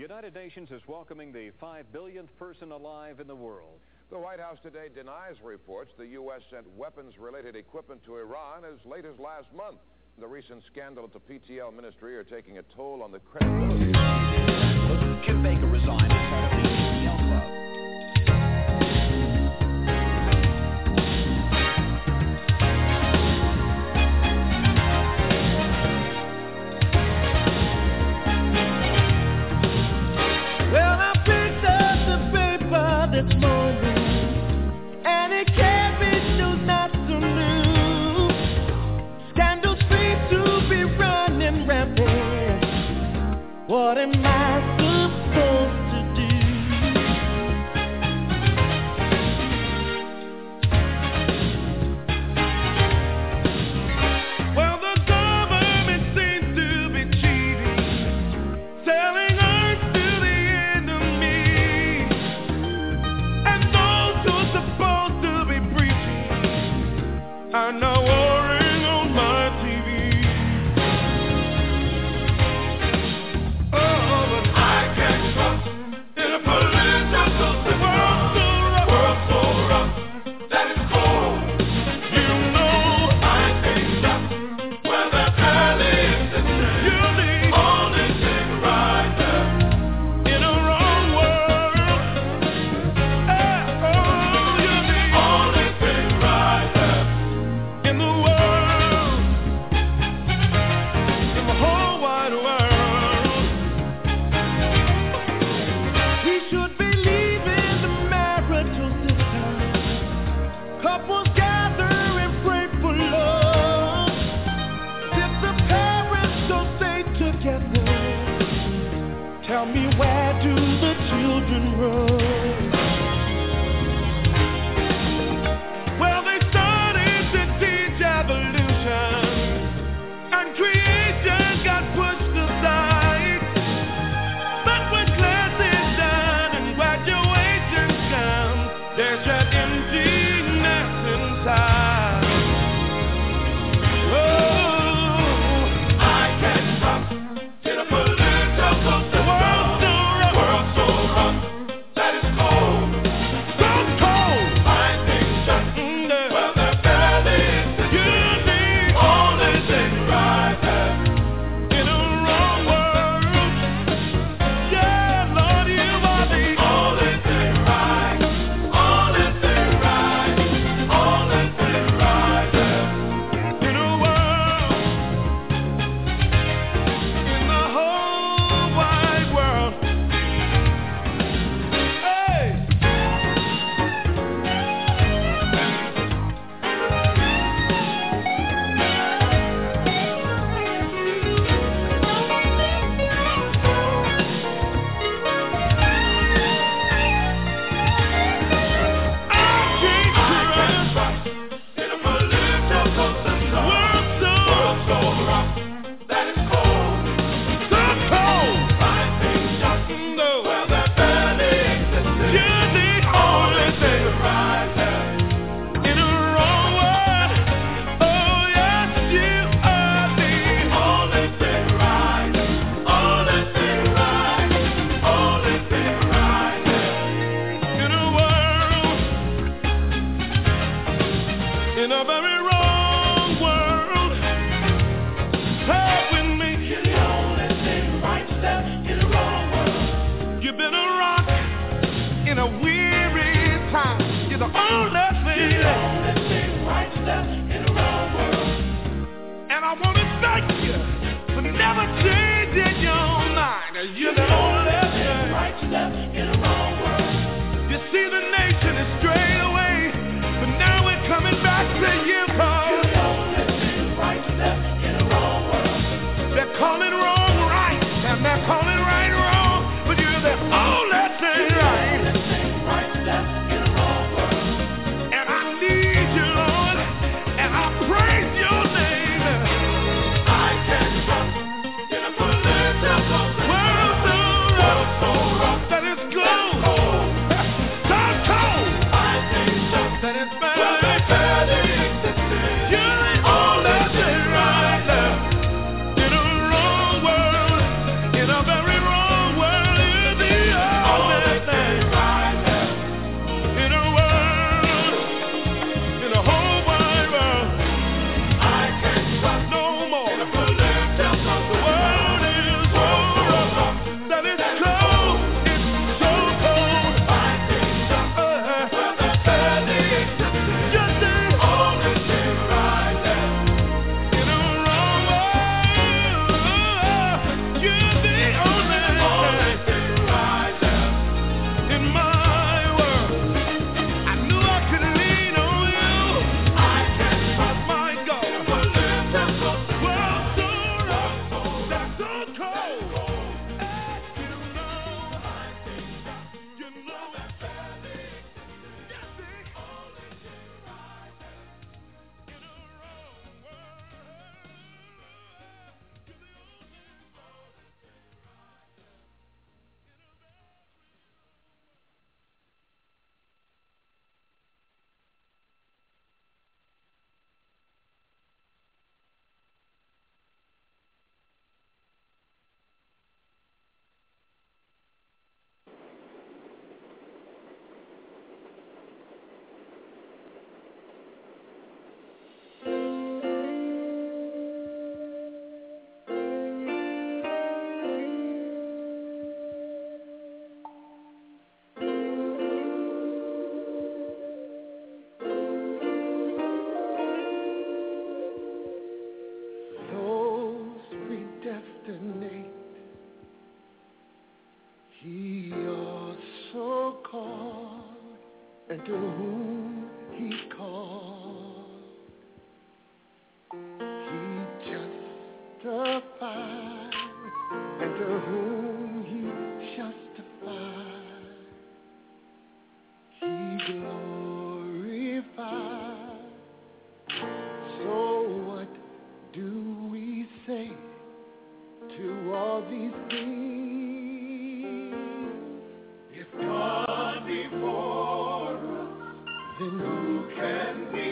United Nations is welcoming the 5 billionth person alive in the world. The White House today denies reports the U.S. sent weapons-related equipment to Iran as late as last month. The recent scandal at the PTL ministry are taking a toll on the credibility of Kim Baker resigned as head of the PTL club. Well, I picked up the paper this morning, and it carried news not so new. Scandals seem to be running rampant. What am I supposed to do? Well, the government seems to be cheating, selling earth to the enemy, and those who are supposed to be preaching are now warring on my TV. Oh, but I can't trust in a political system. World so rough that it's cold. You know I can't trust where the valley is the same. You're the only thing right there in a wrong world. Oh, you're the only thing right there in the world, in the whole wide world. We should be leaving the marital system. Couples gather and pray for love. If the parents don't stay together, tell me, where do the children run? Well, they started to teach evolution, and creation got pushed aside. But when class is done and graduation comes, there's that emptiness inside. Oh, I can't trust in a political system. World so rough that it's cold. So cold. I think just where the valley is the you're the only thing right there in a wrong world. Yeah, Lord, you are the only thing right, only thing right, only thing right there in a world, in the whole wide world. Hey. In a very wrong world, help with me. You're the only thing right step in a wrong world. You've been a rock in a weary time. You're the only thing right step in a wrong world. And I want to thank you for never changing your mind. You're the only thing right step in a wrong world. You see, the nation is strayed away, but now we're coming back to you, Paul. You're the only thing right step in a wrong world. They're calling wrong right, and they're calling right wrong, but you're the only thing right. You're the only thing right step in a wrong world. And I need you, Lord, and I praise your name. I can trust in a political world so rough that it's good. justified, and to whom he justified, he glorified. So what do we say to all these things? If God be for us, then who can be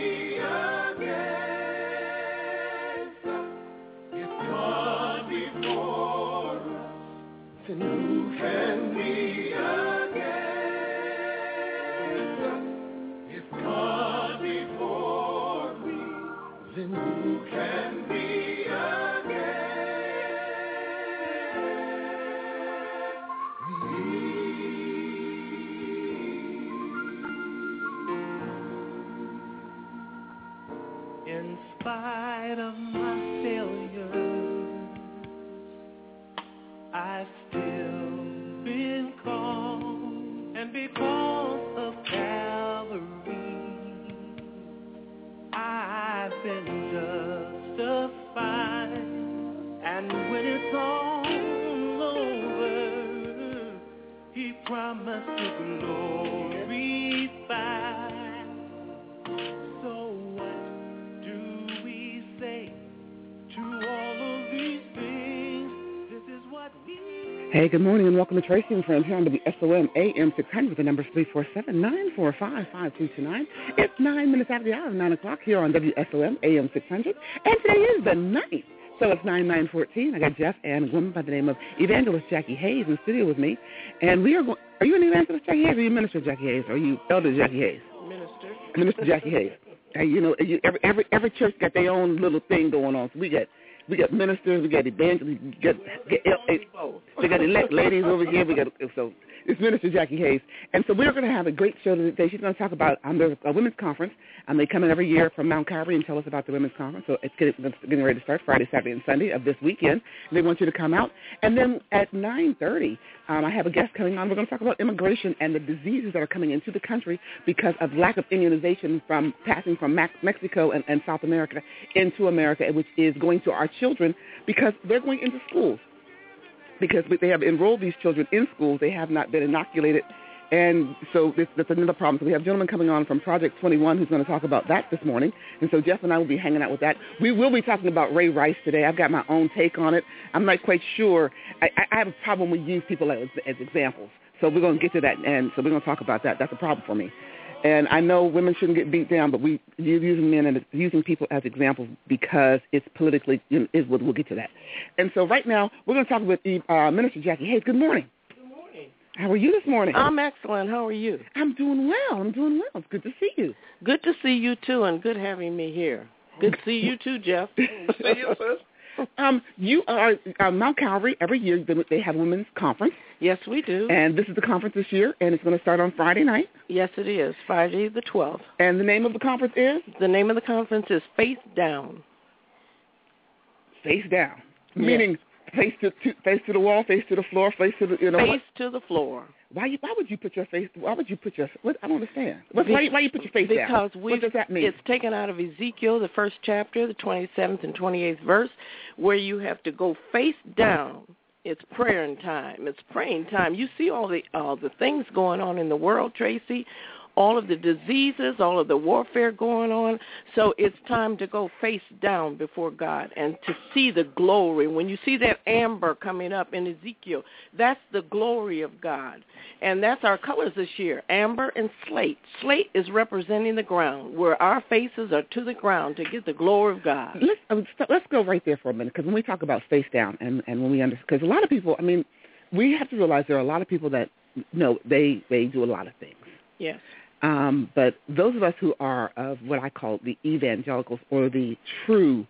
against us? If God be for us, then who can be against us? If God be for me, then who can be In spite of my failures, I've still been called, and because of Calvary, I've been justified. And when it's all over, He promised to glorify. So what do we say to all of these things? This is what we... Hey, good morning and welcome to Tracy and Friends here on WSOM AM 600. The number is 347-945-5229. It's 9 minutes after the hour of 9 o'clock here on WSOM AM 600. And today is the 9th. So it's 9/9/14. I got Jeff and a woman by the name of Evangelist Jackie Hayes in the studio with me. And we are going... Are you an Evangelist Jackie Hayes or are you Minister Jackie Hayes? Or are you Elder Jackie Hayes? Minister Jackie Hayes. You know, every church got their own little thing going on. So we got ministers, we got evangelists, we got elect ladies over here. So it's Minister Jackie Hayes, and so we're going to have a great show today. She's going to talk about there's a women's conference. They come in every year from Mount Calvary and tell us about the women's conference. So it's getting ready to start Friday, Saturday, and Sunday of this weekend. And they want you to come out. And then at 9:30, I have a guest coming on. We're going to talk about immigration and the diseases that are coming into the country because of lack of immunization from passing from Mexico and South America into America, which is going to our children because they're going into schools. Because they have enrolled these children in schools, they have not been inoculated. And so that's another problem. So we have a gentleman coming on from Project 21 who's going to talk about that this morning. And so Jeff and I will be hanging out with that. We will be talking about Ray Rice today. I've got my own take on it. I'm not quite sure. I have a problem with using people as examples. So we're going to get to that. And so we're going to talk about that. That's a problem for me. And I know women shouldn't get beat down, but we're using men and using people as examples because it's politically, we'll get to that. And so right now, we're going to talk with Minister Jackie Hayes. Good morning. Good morning. How are you this morning? I'm excellent. How are you? I'm doing well. It's good to see you. Good to see you, too, and good having me here. Good to see you, too, Jeff. See you, sis. You are Mount Calvary. Every year they have a women's conference. Yes, we do. And this is the conference this year, and it's going to start on Friday night. Yes, it is, Friday the 12th. And the name of the conference is? The name of the conference is Face Down. Face Down, yes. Meaning face to the wall, face to the floor, face to the face to the floor. Why would you put your face? Why would you put your? What, I don't understand. Why you put your face down? Because what does that mean? It's taken out of Ezekiel, the 1st chapter, the 27th and 28th verse, where you have to go face down. It's prayer time. It's praying time. You see all the things going on in the world, Tracy, all of the diseases, all of the warfare going on. So it's time to go face down before God and to see the glory. When you see that amber coming up in Ezekiel, that's the glory of God. And that's our colors this year, amber and slate. Slate is representing the ground, where our faces are to the ground to get the glory of God. Let's go right there for a minute, because when we talk about face down and when we understand, because a lot of people, we have to realize there are a lot of people that, they do a lot of things. Yes. But those of us who are of what I call the evangelicals or the true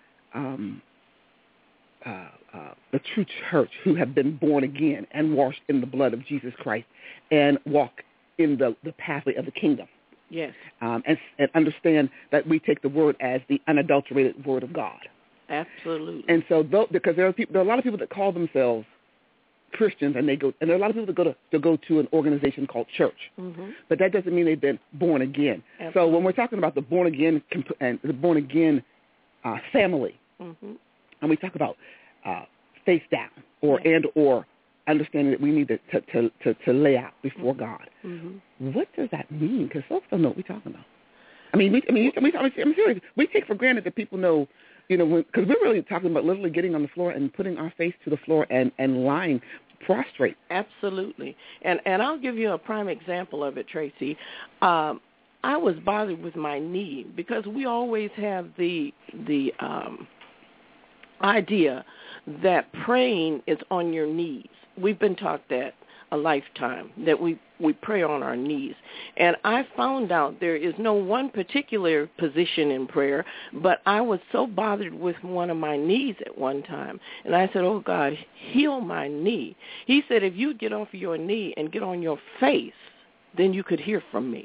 church who have been born again and washed in the blood of Jesus Christ and walk in the pathway of the kingdom. Yes. And understand that we take the word as the unadulterated word of God. Absolutely. And so because there are a lot of people that call themselves Christians, and there are a lot of people that go to an organization called church, but that doesn't mean they've been born again. Absolutely. So when we're talking about the born again and the born again family, and we talk about face down, or understanding that we need to lay out before God. Mm-hmm. What does that mean? Because folks don't know what we're talking about. I'm serious. We take for granted that people know, because we're really talking about literally getting on the floor and putting our face to the floor and lying prostrate. Absolutely. And I'll give you a prime example of it, Tracy. I was bothered with my knee because we always have the idea that praying is on your knees. We've been taught that a lifetime, that we pray on our knees. And I found out there is no one particular position in prayer, but I was so bothered with one of my knees at one time. And I said, oh, God, heal my knee. He said, if you get off of your knee and get on your face, then you could hear from me.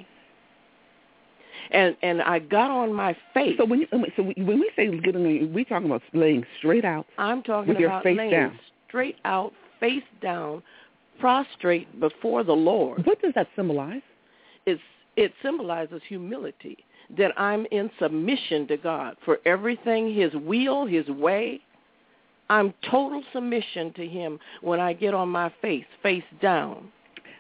And I got on my face. So when we say getting on, we talking about laying straight out. I'm talking with about your face laying down. Straight out, face down, prostrate before the Lord. What does that symbolize? It symbolizes humility, that I'm in submission to God for everything, His will, His way. I'm total submission to Him when I get on my face down.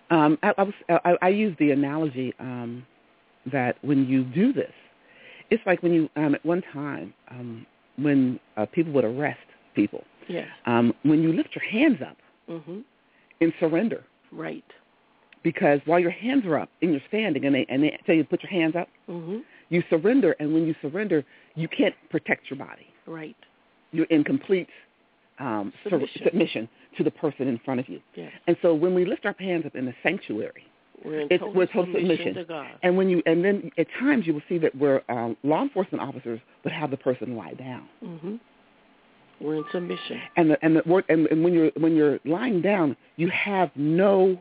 I use the analogy that when you do this, it's like when you at one time when people would arrest people. Yes. When you lift your hands up mm-hmm. in surrender. Right. Because while your hands are up and you're standing and they tell you to put your hands up, mm-hmm. you surrender, and when you surrender, you can't protect your body. Right. You're in complete submission to the person in front of you. Yes. And so when we lift our hands up in the sanctuary, we're total submission to God. And then at times you will see that where law enforcement officers would have the person lie down. Mm-hmm. We're in submission. And when you're lying down, you have no,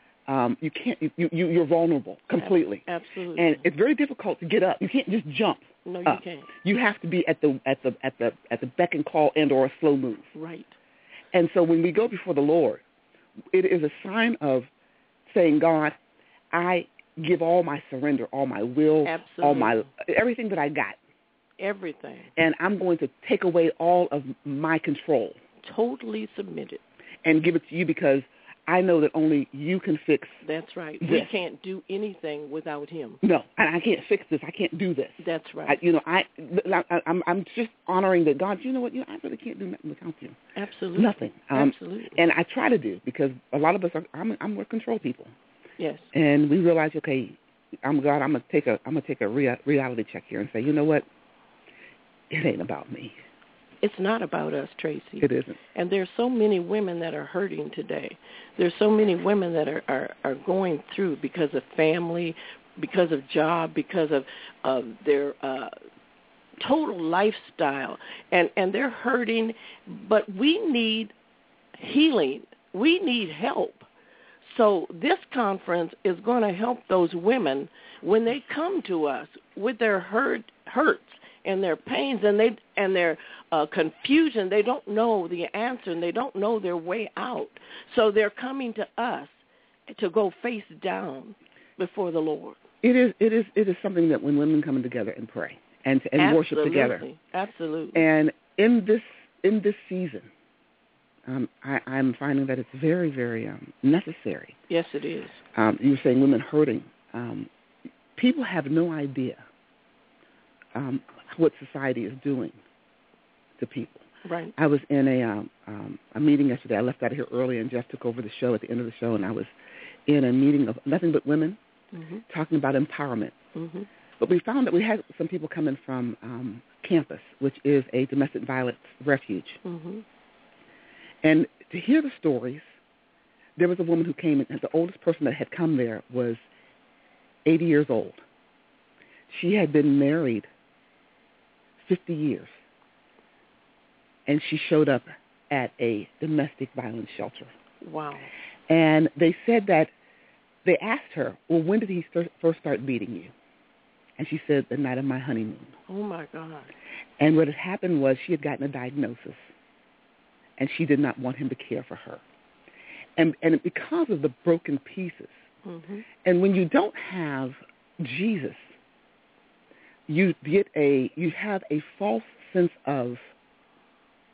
you're vulnerable completely. Absolutely. And it's very difficult to get up. You can't just jump. No, you up. can't. You have to be at the beck and call and or a slow move. Right. And so when we go before the Lord, it is a sign of saying, God, I give all my surrender, all my will, absolutely. Everything that I got. Everything. And I'm going to take away all of my control. Totally submitted. And give it to you because I know that only you can fix That's right. this. We can't do anything without Him. No, and I can't fix this. I can't do this. That's right. I'm just honoring that, God, you know what? I really can't do nothing without you. Absolutely. Nothing. Absolutely. And I try to do because a lot of us we're control people. Yes. And we realize, okay, I'm gonna take a reality check here and say, you know what? It ain't about me. It's not about us, Tracy. It isn't. And there's so many women that are hurting today. There's so many women that are going through because of family, because of job, because of their total lifestyle. And they're hurting, but we need healing. We need help. So this conference is going to help those women when they come to us with their hurts and their pains and their confusion. They don't know the answer and they don't know their way out. So they're coming to us to go face down before the Lord. It is something that when women come together and pray and worship together. Absolutely. And in this season, I'm finding that it's very, very necessary. Yes, it is. You were saying women hurting. People have no idea what society is doing to people. Right. I was in a meeting yesterday. I left out of here early, and Jeff took over the show at the end of the show, and I was in a meeting of nothing but women mm-hmm. talking about empowerment. Mm-hmm. But we found that we had some people coming from Campus, which is a domestic violence refuge. Mm-hmm. And to hear the stories, there was a woman who came in, and the oldest person that had come there was 80 years old. She had been married 50 years, and she showed up at a domestic violence shelter. Wow. And they said that they asked her, well, when did he first start beating you? And she said, the night of my honeymoon. Oh, my God. And what had happened was she had gotten a diagnosis, and she did not want him to care for her. And because of the broken pieces, mm-hmm. and when you don't have Jesus, you have a false sense of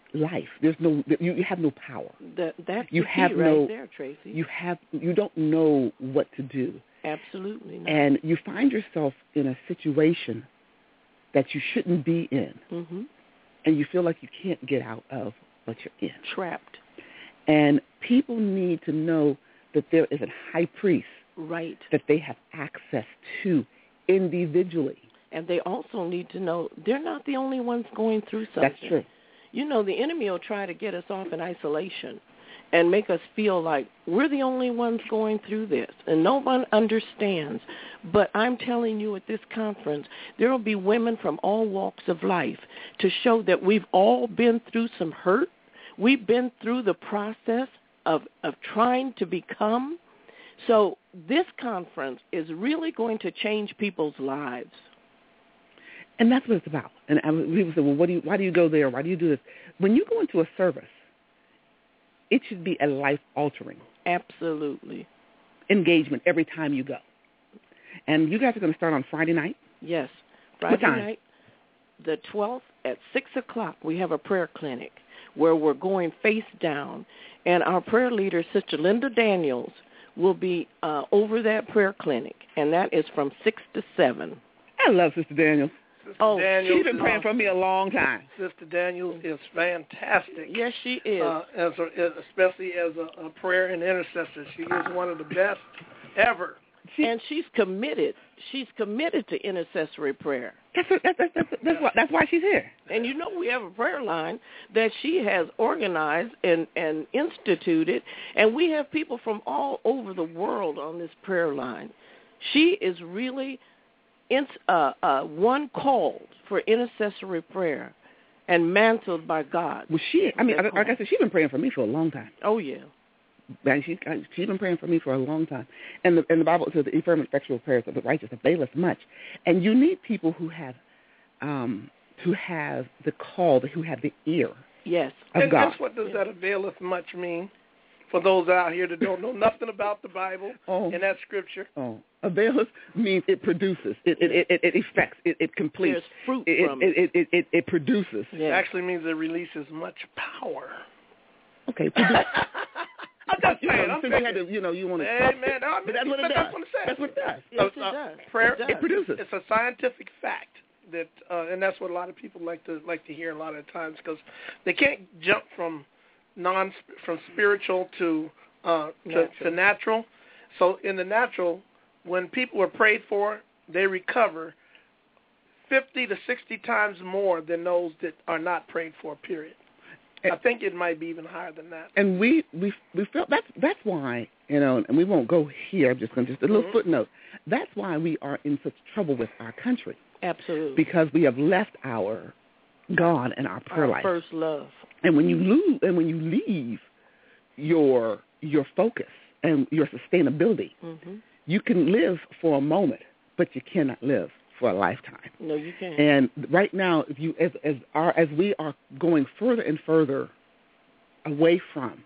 life. There's no, you have no power. That's you the have key no, right there, Tracy. You don't know what to do. Absolutely not. And you find yourself in a situation that you shouldn't be in, mm-hmm. and you feel like you can't get out of what you're in. Trapped. And people need to know that there is a high priest right. that they have access to individually. And they also need to know they're not the only ones going through something. That's true. You know, the enemy will try to get us off in isolation and make us feel like we're the only ones going through this, and no one understands. But I'm telling you, at this conference, there will be women from all walks of life to show that we've all been through some hurt. We've been through the process of trying to become. So this conference is really going to change people's lives. And that's what it's about. And people say, well, why do you go there? Why do you do this? When you go into a service, it should be a life-altering. Absolutely. Engagement every time you go. And you guys are going to start on Friday night? Yes. Friday night, the 12th at 6 o'clock, we have a prayer clinic where we're going face down. And our prayer leader, Sister Linda Daniels, will be over that prayer clinic, and that is from 6 to 7. I love Sister Daniels. Daniels, she's been praying for me a long time. Sister Daniels is fantastic. Yes, she is. Especially as a prayer and intercessor. She is one of the best ever. And she's committed. She's committed to intercessory prayer. That's why she's here. And you know we have a prayer line that she has organized and instituted, and we have people from all over the world on this prayer line. She is really one called for intercessory prayer and mantled by God. Well, like I said, she's been praying for me for a long time. Oh, yeah. And she's been praying for me for a long time. And the Bible says the fervent effectual prayers of the righteous availeth much. And you need people who have the call, who have the ear yes. of God. What does that availeth much mean? For those out here that don't know nothing about the Bible and that scripture. Oh, availeth means it produces. It effects. It completes. There's fruit from it. It produces. It actually means it releases much power. Okay. I'm just saying. You want to. Hey, man. But that's what it does. That's what it does. Yes, it does. Prayer, it produces. It's a scientific fact that, and that's what a lot of people like to hear a lot of times because they can't jump from spiritual to natural. So in the natural, when people are prayed for, they recover 50 to 60 times more than those that are not prayed for. Period. I think it might be even higher than that. And we felt that's why, and we won't go here. I'm just going to a little footnote. That's why we are in such trouble with our country. Absolutely. Because we have left our God and our prayer life. First love. And when you leave your focus and your sustainability, you can live for a moment, but you cannot live for a lifetime. No, you can't. And right now, as we are going further and further away from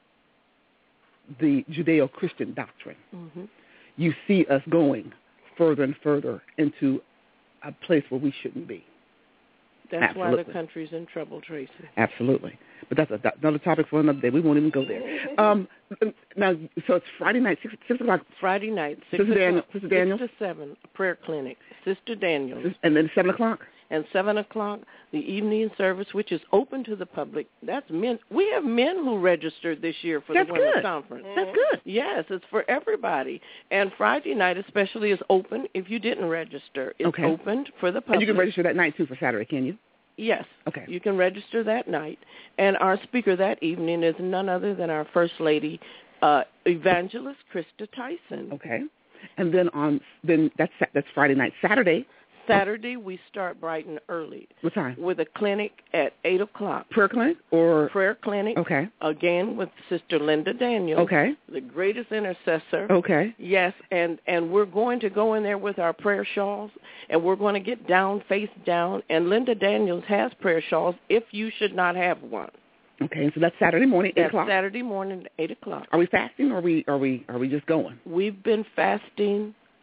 the Judeo-Christian doctrine, you see us going further and further into a place where we shouldn't be. That's Absolutely. why the country's in trouble, Tracy. Absolutely. But that's another topic for another day. We won't even go there. Now, so it's Friday night, 6 o'clock. Friday night, 6 Sister o'clock. Daniels? 6 to 7, a prayer clinic. Sister Daniels. And then 7 o'clock? And 7 o'clock, the evening service, which is open to the public. That's men. We have men who registered this year for the Women's Conference. That's good. Yes, it's for everybody. And Friday night especially is open if you didn't register. It's opened for the public. And you can register that night, too, for Saturday, can you? Yes. Okay. You can register that night. And our speaker that evening is none other than our First Lady, Evangelist Krista Tyson. Okay. And then that's Friday night. Saturday, we start bright and early. What time? With a clinic at 8 o'clock. Prayer clinic or? Prayer clinic. Okay. Again with Sister Linda Daniels. Okay. The greatest intercessor. Okay. Yes, and we're going to go in there with our prayer shawls, and we're going to get down, face down, and Linda Daniels has prayer shawls if you should not have one. Okay, so that's Saturday morning, 8 o'clock? Saturday morning, 8 o'clock. Are we fasting or are we just going? We've been fasting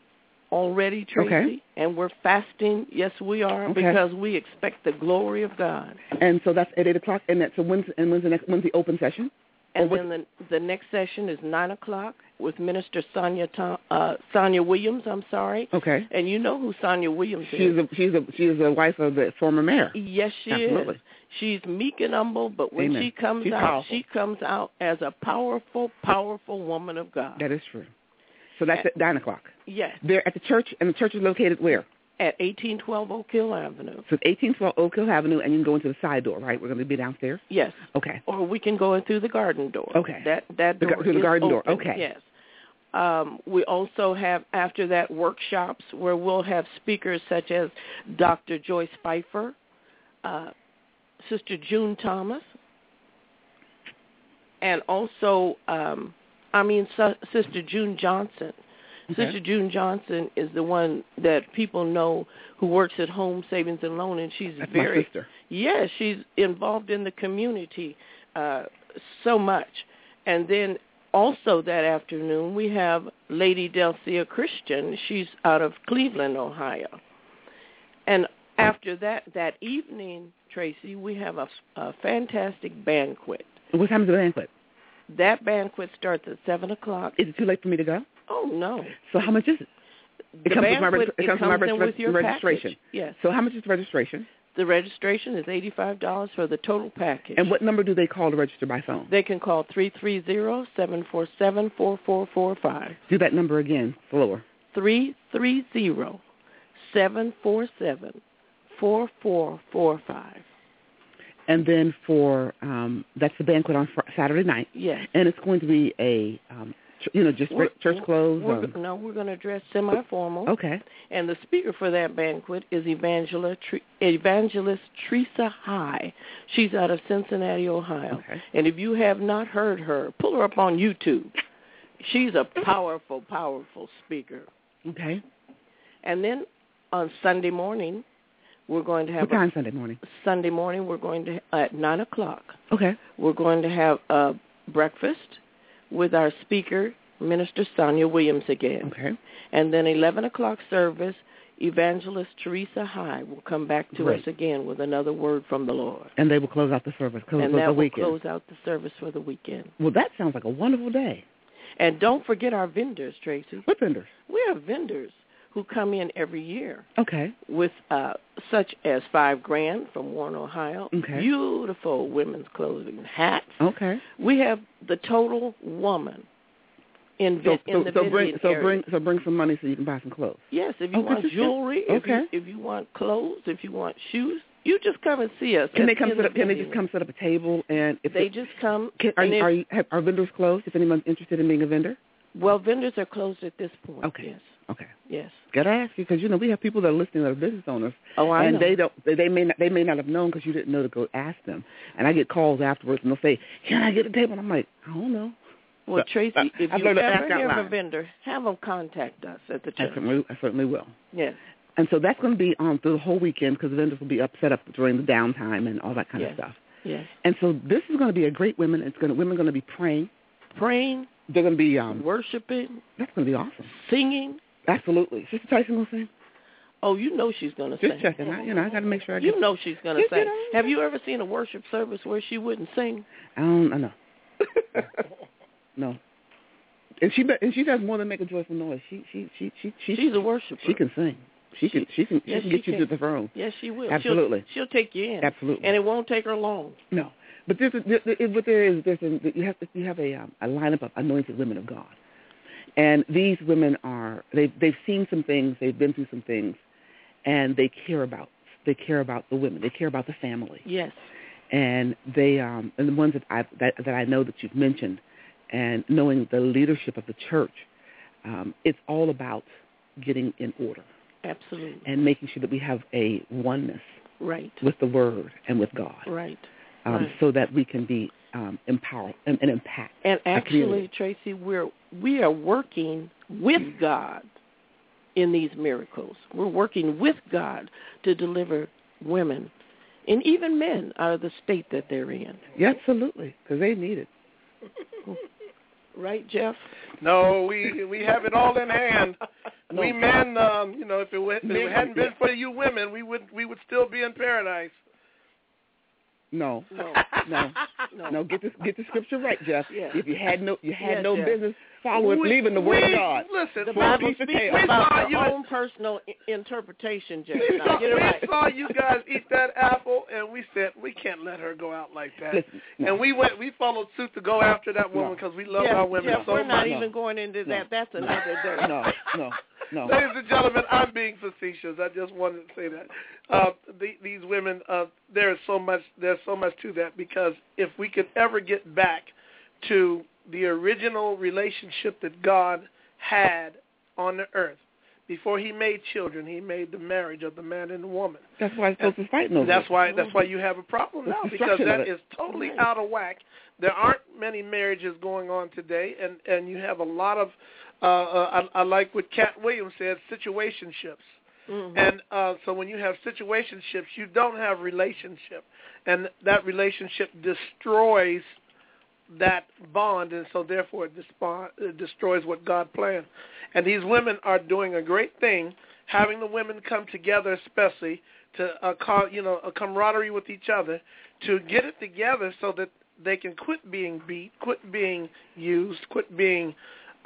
already, Tracy, Okay. and we're fasting. Yes, we are, Okay. because we expect the glory of God. And so that's at 8 o'clock, and that's, so when's the open session? And then the next session is 9 o'clock with Minister Sonia Williams. I'm sorry. Okay. And you know who Sonia Williams is? She's the wife of the former mayor. Yes, she Absolutely. is. She's meek and humble, but when Amen. she comes She's out, powerful. she comes out as a powerful, powerful woman of God. That is true. So that's at 9 o'clock. Yes. They're at the church, and the church is located where? At 1812 Oak Hill Avenue. So it's 1812 Oak Hill Avenue, and you can go into the side door, right? We're going to be downstairs? Yes. Okay. Or we can go in through the garden door. Okay. That door through the is garden door. open. Okay. Yes. We also have, after that, workshops where we'll have speakers such as Dr. Joyce Pfeiffer, Sister June Thomas, and also, Sister June Johnson. Okay. Sister June Johnson is the one that people know who works at Home Savings and Loan, and she's That's very, my sister. yes, she's involved in the community so much. And then also that afternoon we have Lady Delcia Christian. She's out of Cleveland, Ohio. And after that evening, Tracy, we have a fantastic banquet. What time is the banquet? That banquet starts at 7 o'clock. Is it too late for me to go? Oh, no. So how much is it? The banquet, it comes in my with your registration. package. Yes. So how much is the registration? The registration is $85 for the total package. And what number do they call to register by phone? They can call 330-747-4445. Do that number again, slower. 330-747-4445. And then for, that's the banquet on Saturday night. Yes. And it's going to be a, church clothes. We're going to dress semi-formal. Okay. And the speaker for that banquet is Evangelist Teresa High. She's out of Cincinnati, Ohio. Okay. And if you have not heard her, pull her up on YouTube. She's a powerful, powerful speaker. Okay. And then on Sunday morning, we're going to have... What time Sunday morning? Sunday morning, we're going to, at 9 o'clock. Okay. We're going to have a breakfast with our speaker, Minister Sonia Williams again. Okay. And then 11 o'clock service, Evangelist Teresa High will come back to us again with another word from the Lord. And they will close out the service. And that will close out the service for the weekend. Well, that sounds like a wonderful day. And don't forget our vendors, Tracy. What vendors? We have vendors who come in every year. Okay. With such as $5 grand from Warren, Ohio. Okay. Beautiful women's clothing, hats. Okay. We have the total woman in the area. So bring some money so you can buy some clothes. Yes, if you want jewelry, if you want clothes, if you want shoes, you just come and see us. Can they come just come set up a table and if they just come? Are vendors closed? If anyone's interested in being a vendor? Well, vendors are closed at this point. Okay. Yes. Okay. Yes. Gotta ask you because we have people that are listening that are business owners. Oh, I know. And they may not have known because you didn't know to go ask them. And I get calls afterwards and they'll say, "Can I get a table?" And I'm like, I don't know. Well, so, Tracy, if you ever have a vendor, have them contact us at the church. I certainly will. Yes. And so that's going to be on through the whole weekend because the vendors will be set up during the downtime and all that kind of stuff. Yes. And so this is going to be a great women. Women are going to be praying. Praying. They're going to be worshiping. That's going to be awesome. Singing. Absolutely. Sister Tyson going to sing? Oh, you know she's going to sing. Just checking. I got to make sure I get... You know she's going to sing. Have you ever seen a worship service where she wouldn't sing? I know. No. And she does more than make a joyful noise. She's a worshiper. She can sing. She can get you to the throne. Yes, she will. Absolutely. She'll take you in. Absolutely. And it won't take her long. No. But you have a lineup of anointed women of God. And these women they've seen some things, they've been through some things, and they care about the women. They care about the family. Yes. And they and the ones that I know that you've mentioned, and knowing the leadership of the church, it's all about getting in order. Absolutely. And making sure that we have a oneness. Right. With the Word and with God. Right. So that we can be empowered and impact. And actually, Tracy, we are working with God in these miracles. We're working with God to deliver women and even men out of the state that they're in. Yeah, absolutely, because they need it. Right, Jeff? No, we have it all in hand. No. We men, if it hadn't been for you women, we would still be in paradise. No. Get the scripture right, Jeff. Yeah. If you had no Jeff. business following, leaving the word of God. Listen, The Bible speaks about your own personal interpretation, Jeff. Now, get it right. We saw you guys eat that apple, and we said we can't let her go out like that. Listen, no. And we followed suit to go after that woman because we love our women Jeff, so we're not much. even going into that. That's another day. No. Ladies and gentlemen, I'm being facetious. I just wanted to say that these women, there's so much to that, because if we could ever get back to the original relationship that God had on the earth before He made children, He made the marriage of the man and the woman. That's why it's supposed to fight over. That's why you have a problem now, because that is totally out of whack. There aren't many marriages going on today, and you have a lot of. I like what Cat Williams said, situationships. Mm-hmm. And so when you have situationships, you don't have relationship, and that relationship destroys that bond, and so therefore it destroys what God planned. And these women are doing a great thing, having the women come together, especially to a camaraderie with each other, to get it together so that they can quit being beat, quit being used, quit being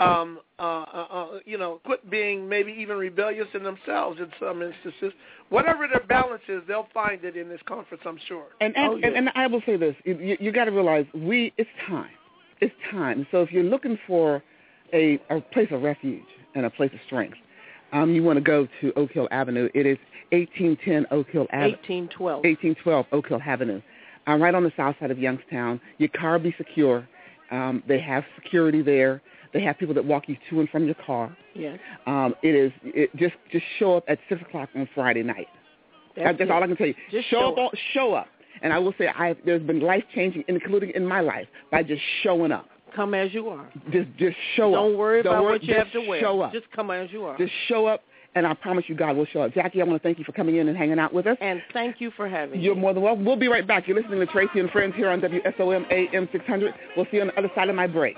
quit being maybe even rebellious in themselves in some instances. Whatever their balance is, they'll find it in this conference, I'm sure. And I will say this: you got to realize it's time. It's time. So if you're looking for a place of refuge and a place of strength, you want to go to Oak Hill Avenue. It is 1810 Oak Hill Avenue. 1812 Oak Hill Avenue. Right on the south side of Youngstown. Your car will be secure. They have security there. They have people that walk you to and from your car. Yes. Just show up at 6:00 on Friday night. That's all I can tell you. Just show up. And I will say there's been life changing, including in my life, by just showing up. Come as you are. Just show up. Don't worry about what you have to wear. Show up. Just come as you are. Just show up, and I promise you God will show up. Jackie, I want to thank you for coming in and hanging out with us. And thank you for having me. You're more than welcome. We'll be right back. You're listening to Tracy and Friends here on WSOM AM 600. We'll see you on the other side of my break.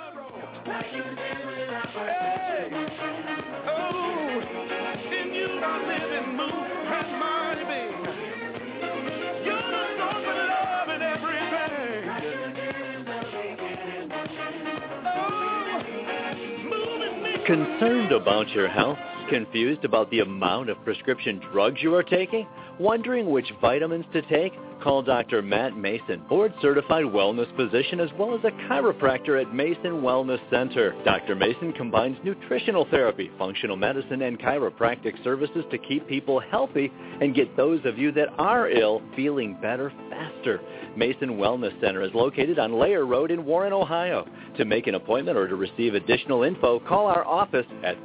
Concerned about your health? Confused about the amount of prescription drugs you are taking? Wondering which vitamins to take? Call Dr. Matt Mason, board-certified wellness physician as well as a chiropractor at Mason Wellness Center. Dr. Mason combines nutritional therapy, functional medicine, and chiropractic services to keep people healthy and get those of you that are ill feeling better faster. Mason Wellness Center is located on Layer Road in Warren, Ohio. To make an appointment or to receive additional info, call our office at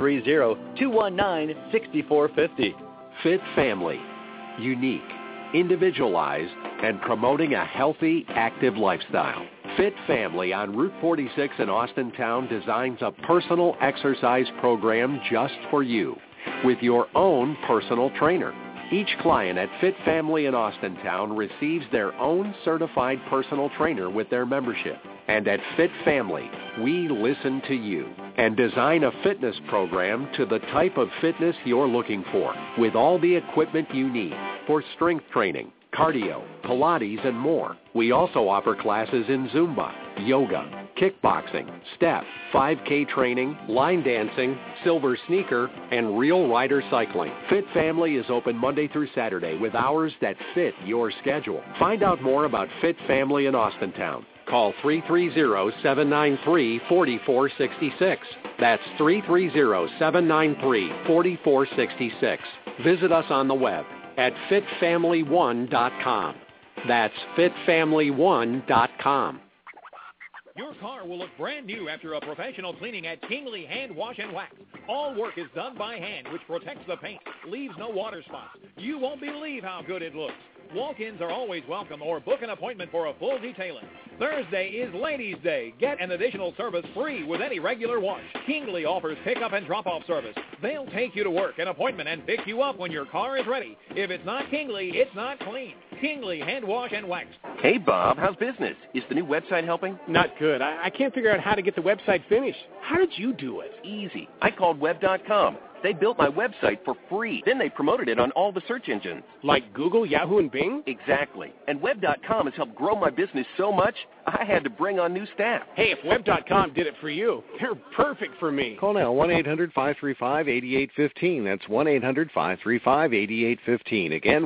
330-219-6450. Fit Family. Unique, individualized, and promoting a healthy, active lifestyle. Fit Family on Route 46 in Austintown designs a personal exercise program just for you with your own personal trainer. Each client at Fit Family in Austintown receives their own certified personal trainer with their membership. And at Fit Family, we listen to you and design a fitness program to the type of fitness you're looking for with all the equipment you need for strength training, cardio, Pilates, and more. We also offer classes in Zumba, yoga, kickboxing, step, 5K training, line dancing, silver sneaker, and real rider cycling. Fit Family is open Monday through Saturday with hours that fit your schedule. Find out more about Fit Family in Austintown. Call 330-793-4466. That's 330-793-4466. Visit us on the web at fitfamily1.com. That's fitfamily1.com. Your car will look brand new after a professional cleaning at Kingley Hand Wash and Wax. All work is done by hand, which protects the paint, leaves no water spots. You won't believe how good it looks. Walk-ins are always welcome, or book an appointment for a full detailing. Thursday is Ladies' Day. Get an additional service free with any regular wash. Kingley offers pickup and drop-off service. They'll take you to work, an appointment, and pick you up when your car is ready. If it's not Kingley, it's not clean. Kingley Hand Wash and Wax. Hey, Bob, how's business? Is the new website helping? Not good. I can't figure out how to get the website finished. How did you do it? Easy. I called Web.com. They built my website for free. Then they promoted it on all the search engines. Like Google, Yahoo, and Bing? Exactly. And Web.com has helped grow my business so much, I had to bring on new staff. Hey, if Web.com did it for you, they're perfect for me. Call now, 1-800-535-8815. That's 1-800-535-8815. Again,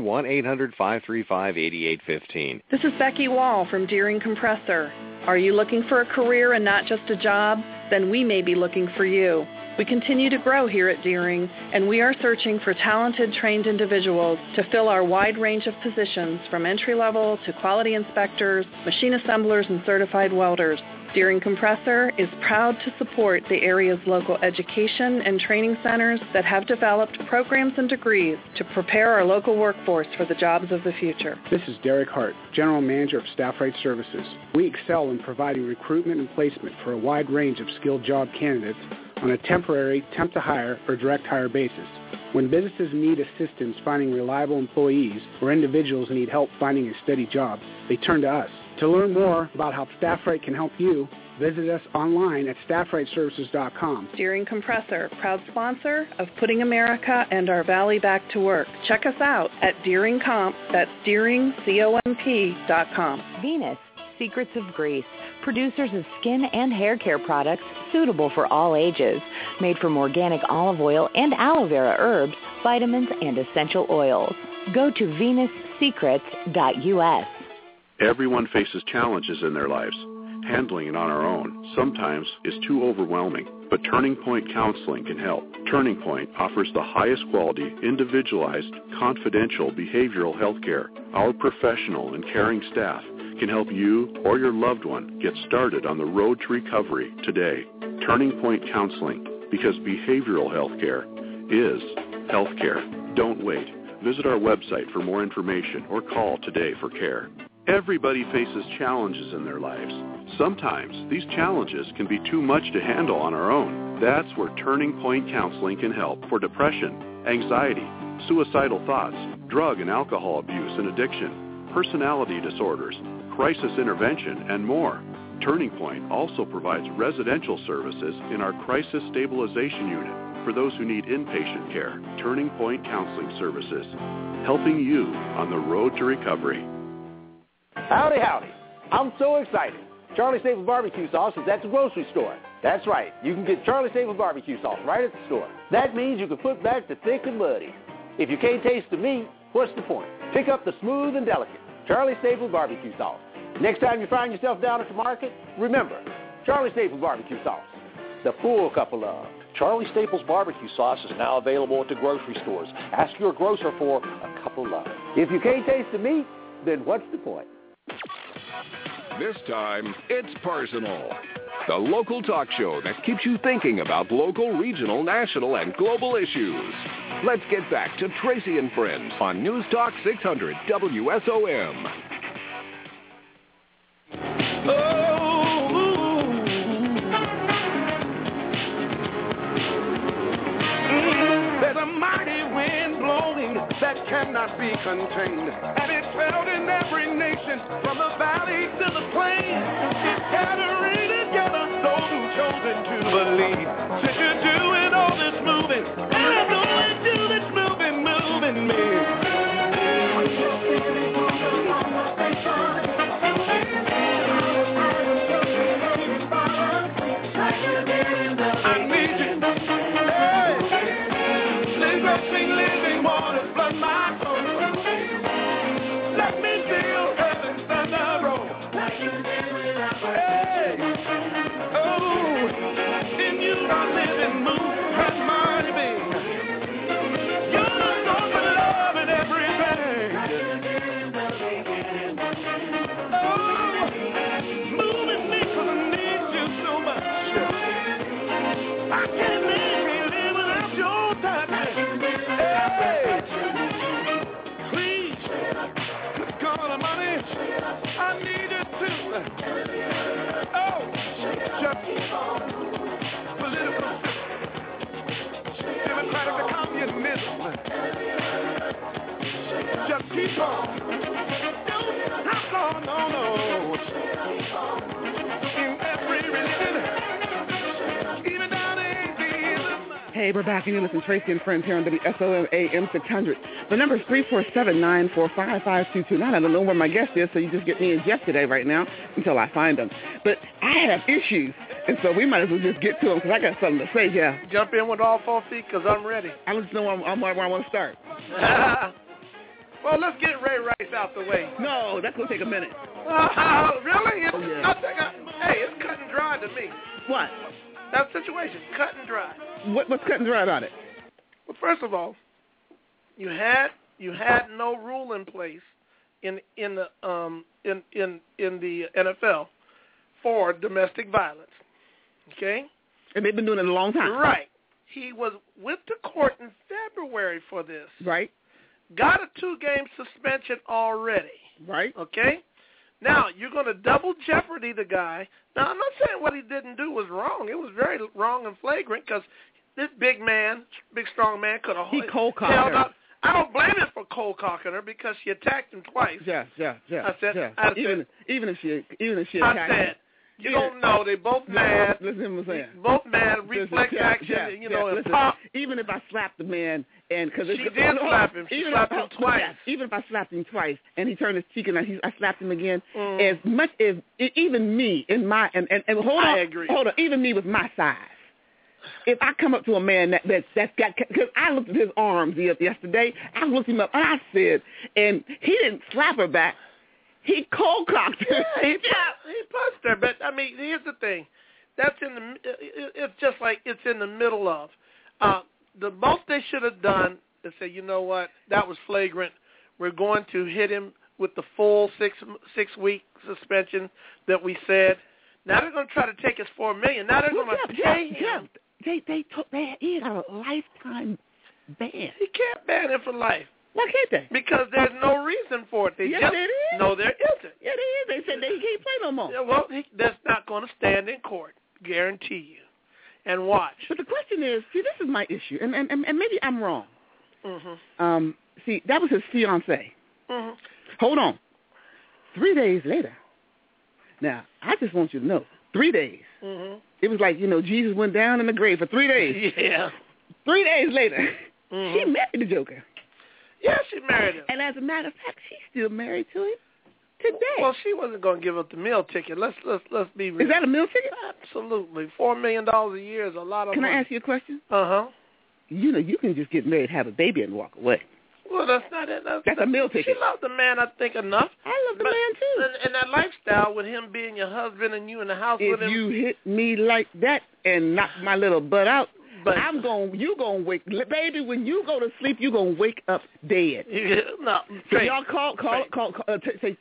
1-800-535-8815. This is Becky Wall from Deering Compressor. Are you looking for a career and not just a job? Then we may be looking for you. We continue to grow here at Deering, and we are searching for talented, trained individuals to fill our wide range of positions from entry-level to quality inspectors, machine assemblers, and certified welders. Deering Compressor is proud to support the area's local education and training centers that have developed programs and degrees to prepare our local workforce for the jobs of the future. This is Derek Hart, General Manager of Staff Right Services. We excel in providing recruitment and placement for a wide range of skilled job candidates on a temporary, temp-to-hire, or direct-hire basis. When businesses need assistance finding reliable employees or individuals need help finding a steady job, they turn to us. To learn more about how Staff Right can help you, visit us online at staffrightservices.com. Deering Compressor, proud sponsor of Putting America and our Valley Back to Work. Check us out at Deering Comp, that's DeeringComp.com. Venus, Secrets of Grease, producers of skin and hair care products suitable for all ages, made from organic olive oil and aloe vera herbs, vitamins, and essential oils. Go to venussecrets.us. Everyone faces challenges in their lives. Handling it on our own sometimes is too overwhelming, but Turning Point Counseling can help. Turning Point offers the highest quality, individualized, confidential behavioral health care. Our professional and caring staff can help you or your loved one get started on the road to recovery today. Turning Point Counseling, because behavioral health care is health care. Don't wait. Visit our website for more information or call today for care. Everybody faces challenges in their lives. Sometimes these challenges can be too much to handle on our own. That's where Turning Point Counseling can help for depression, anxiety, suicidal thoughts, drug and alcohol abuse and addiction, personality disorders, crisis intervention, and more. Turning Point also provides residential services in our Crisis Stabilization Unit for those who need inpatient care. Turning Point Counseling Services, helping you on the road to recovery. Howdy, howdy. I'm so excited. Charlie Staples barbecue sauce is at the grocery store. That's right. You can get Charlie Staples barbecue sauce right at the store. That means you can put back the thick and muddy. If you can't taste the meat, what's the point? Pick up the smooth and delicate Charlie Staples barbecue sauce. Next time you find yourself down at the market, remember, Charlie Staples barbecue sauce. The full cup of love. Charlie Staples barbecue sauce is now available at the grocery stores. Ask your grocer for a cup of love. If you can't taste the meat, then what's the point? This time, it's personal. The local talk show that keeps you thinking about local, regional, national, and global issues. Let's get back to Tracy and Friends on News Talk 600 WSOM. There's a mighty wind blowing that cannot be contained, and it's felt in every nation, from the valley to the plain. It's gathering together those who chosen to believe. Since you're doing all this moving, and I know you do this moving me. I need you. Hey, living waters flood my soul. Let me feel heaven's thunder roll. Hey, oh, in you I live and move and my being. You're the source of love and everything. Oh, moving me 'cause I need you so much. I can't live without your touch. Please, God Almighty, I need it too. Oh, just political Hey, we're back, and you listen to Tracy and Friends here on WSOM AM 600. The number is 347-945-5229. I don't know where my guest is, so you just get me and Jeff today right now until I find them. But I have issues, and so we might as well just get to them because I got something to say, yeah. Jump in with all 4 feet because I'm ready. I just know where I want to start. Well, let's get Ray Rice out the way. No, that's going to take a minute. Really? It's yeah. it's cut and dry to me. What? That situation, cut and dry. What's cut and dry about it? Well, first of all, you had no rule in place in the NFL for domestic violence. Okay? And they've been doing it a long time. Right. He was with the court in February for this. Right. Got a 2-game suspension already. Right. Okay? Now, you're going to double jeopardy the guy. Now, I'm not saying what he didn't do was wrong. It was very wrong and flagrant because this big strong man could have held up. I don't blame him for cold-cocking her because she attacked him twice. Yeah. I said, even if she attacked I said, you don't know. They both mad. Listen to what I'm saying. Both mad. Reflex action. And pop. Even if I slapped the man, and because she did slap him. She slapped him twice. Even if I slapped him twice, and he turned his cheek, and I slapped him again. As much as even me in my and hold on, I agree. Hold on, even me with my size. If I come up to a man that's got, because I looked at his arms yesterday, I looked him up and I said, and he didn't slap her back. He cold-cocked her. Yeah, he punched her. But, I mean, here's the thing. It's just like it's in the middle of. The most they should have done is say, you know what, that was flagrant. We're going to hit him with the full six-week suspension that we said. Now they're going to try to take his $4 million. Now they're going to pay him. He got a lifetime ban. He can't ban him for life. Why can't they? Because there's no reason for it. There is. No, there isn't. Yeah, there is. They said he can't play no more. Yeah, well, that's not going to stand in court. Guarantee you. And watch. But the question is, see, this is my issue, and maybe I'm wrong. Mm-hmm. See, that was his fiancée. Mm-hmm. Hold on. 3 days later. Now, I just want you to know, 3 days. Mm-hmm. It was like, Jesus went down in the grave for 3 days. Yeah. 3 days later, mm-hmm. she married the Joker. Yeah, she married him. And as a matter of fact, she's still married to him today. Well, she wasn't going to give up the meal ticket. Let's be real. Is that a meal ticket? Absolutely. $4 million a year is a lot of money. Can I ask you a question? Uh-huh. You can just get married, have a baby, and walk away. Well, that's not it. That's a meal ticket. She loved the man, I think, enough. I love the man, too. And that lifestyle with him being your husband and you in the house with him. If you hit me like that and knock my little butt out, you gonna wake, baby. When you go to sleep, you gonna wake up dead. No, so y'all call. Say,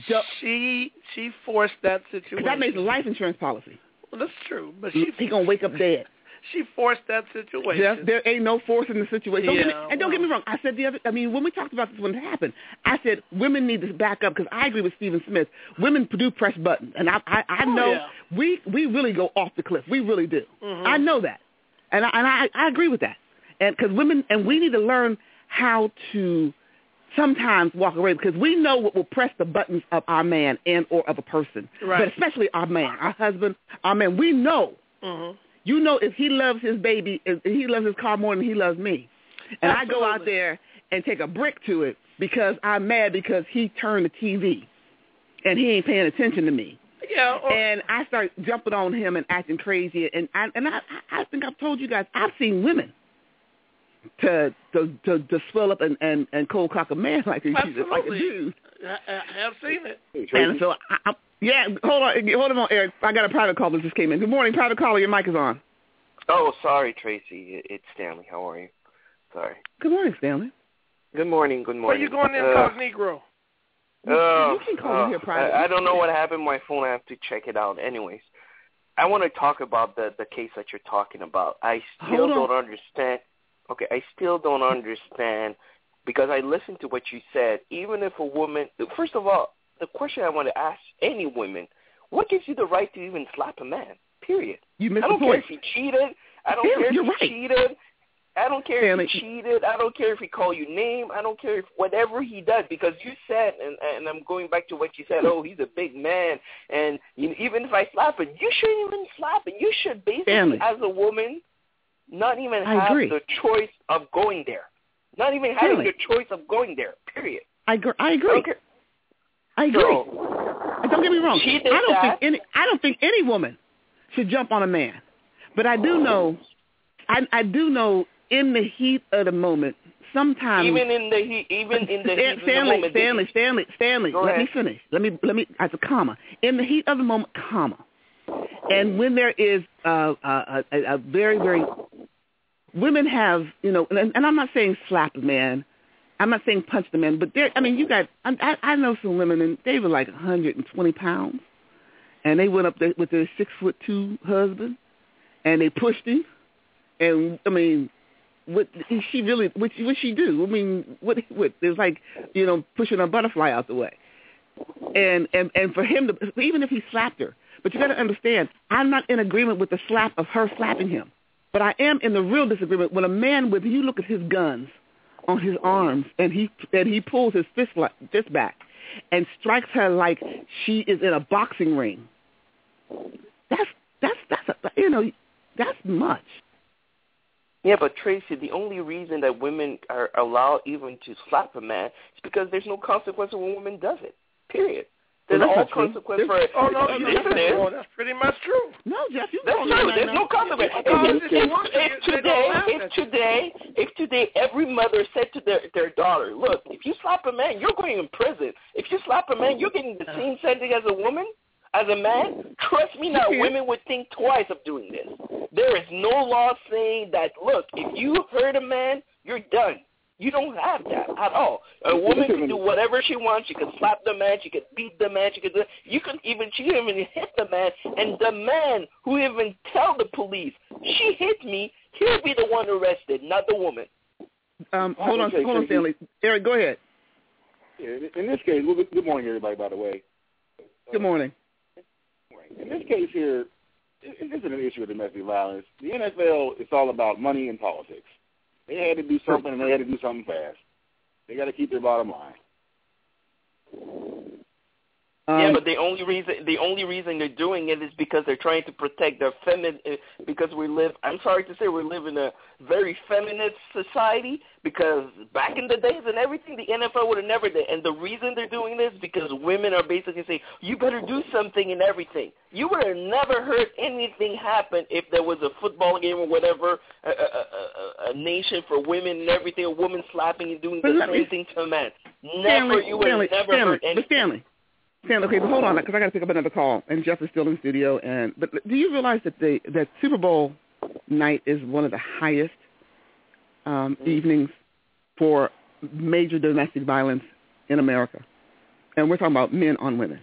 she forced that situation. That makes a life insurance policy. Well, that's true, but he gonna wake up dead. She forced that situation. Yes, there ain't no force in the situation. Don't get me wrong. I said when we talked about this when it happened, I said women need to back up because I agree with Stephen Smith. Women do press buttons, and I know we really go off the cliff. We really do. Mm-hmm. I know that. And I agree with that. And because women, and we need to learn how to sometimes walk away because we know what will press the buttons of our man and or of a person. Right. But especially our man, our husband, our man. We know. Mm-hmm. You know if he loves his baby, if he loves his car more than he loves me. And Absolutely. I go out there and take a brick to it because I'm mad because he turned the TV and he ain't paying attention to me. Yeah, and I start jumping on him and acting crazy, and I think I've told you guys I've seen women to swell up and cold cock a man like a dude. I have seen it. And so hold on, Eric. I got a private call that just came in. Good morning, private caller. Your mic is on. Oh, sorry, Tracy. It's Stanley. How are you? Sorry. Good morning, Stanley. Good morning. Good morning. Where you going incognito? You can call me here privately. I don't know what happened to my phone. I have to check it out. Anyways, I want to talk about the case that you're talking about. I still don't understand. Okay, I still don't understand because I listened to what you said. Even if a woman, first of all, the question I want to ask any women, what gives you the right to even slap a man, period? You missed I don't the care point. if he cheated. I don't care if he cheated. I don't care if he cheated. I don't care if he called you name. I don't care if whatever he does, because you said, and I'm going back to what you said, oh, he's a big man, and even if I slap him, you shouldn't even slap him. You should basically, as a woman, not even have the choice of going there. Not even having the choice of going there, period. I agree. I agree. Don't get me wrong. I don't think any woman should jump on a man. But I do know in the heat of the moment, sometimes even in the heat of the moment. Stanley, let me finish. Let me as a comma. In the heat of the moment, comma. And when there is a very, very women have, and I'm not saying slap a man. I'm not saying punch the man, but you got, I know some women, and they were like 120 pounds, and they went up there with their 6'2" husband, and they pushed him, and what she do? What it was like, pushing a butterfly out the way, and for him to, even if he slapped her, but you got to understand, I'm not in agreement with the slap of her slapping him, but I am in the real disagreement when a man you look at his guns on his arms, and he pulls his fist back and strikes her like she is in a boxing ring. That's much. Yeah, but Tracy, the only reason that women are allowed even to slap a man is because there's no consequence when a woman does it. Period. There's all consequence for it. Oh no, that's pretty much true. No, Jeff, that's true. There's no consequence. If today every mother said to their daughter, look, if you slap a man, you're going in prison. If you slap a man, you're getting the same sentence as a woman, as a man. Trust me, now women would think twice of doing this. There is no law saying that. Look, if you hurt a man, you're done. You don't have that at all. A woman can do whatever she wants. She can slap the man. She can beat the man. She can even hit the man. And the man who even tell the police, she hit me, he'll be the one arrested, not the woman. Hold on, Stanley. Eric, go ahead. Yeah, in this case, good morning, everybody, by the way. Good morning. In this case here, it isn't an issue of domestic violence. The NFL, it's all about money and politics. They had to do something, and they had to do something fast. They got to keep their bottom line. Yeah, but the only reason they're doing it is because they're trying to protect their feminine. Because we live in a very feminist society. Because back in the days and everything, the NFL would have never did. And the reason they're doing this is because women are basically saying, you better do something in everything. You would have never heard anything happen if there was a football game or whatever, a nation for women and everything, a woman slapping and doing the same thing to a man. You would have never heard anything. Stanley, okay, but hold on, because I got to pick up another call, and Jeff is still in the studio. But do you realize that that Super Bowl night is one of the highest evenings for major domestic violence in America? And we're talking about men on women.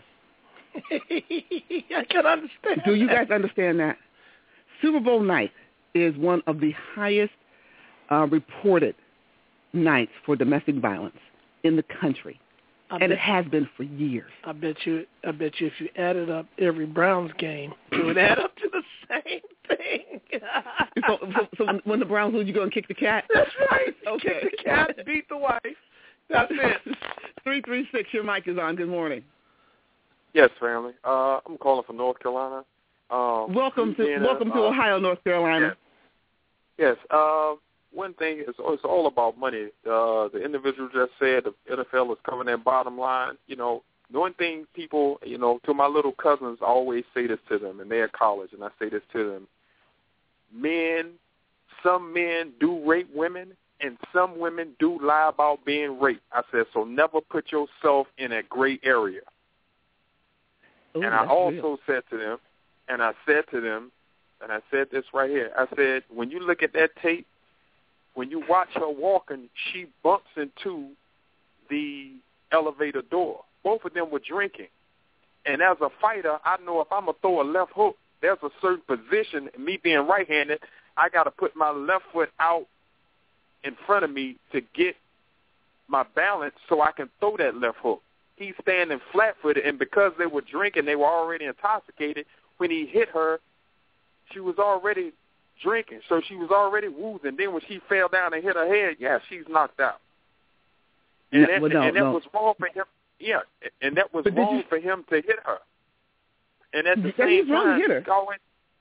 I can understand. Do you guys understand that? Super Bowl night is one of the highest reported nights for domestic violence in the country. It has been for years. I bet you if you added up every Browns game, it would add up to the same thing. so when the Browns lose, you go and kick the cat? That's right. Okay. Kick the cat, beat the wife. That's it. 336, your mic is on. Good morning. Yes, family. I'm calling from North Carolina. Welcome to Ohio, North Carolina. Yes. One thing is it's all about money. The individual just said the NFL is covering their bottom line. The one thing people, to my little cousins, I always say this to them, and they're at college, and I say this to them. Some men do rape women, and some women do lie about being raped. I said, so never put yourself in a gray area. Ooh, and I also said to them, and I said this right here, I said, when you look at that tape, when you watch her walking, she bumps into the elevator door. Both of them were drinking. And as a fighter, I know if I'm going to throw a left hook, there's a certain position, me being right-handed, I got to put my left foot out in front of me to get my balance so I can throw that left hook. He's standing flat-footed, and because they were drinking, they were already intoxicated. When he hit her, she was already drinking, so she was already woozing. Then when she fell down and hit her head, she's knocked out. And that was wrong for him. Yeah, and that was wrong for him to hit her. And at the same time,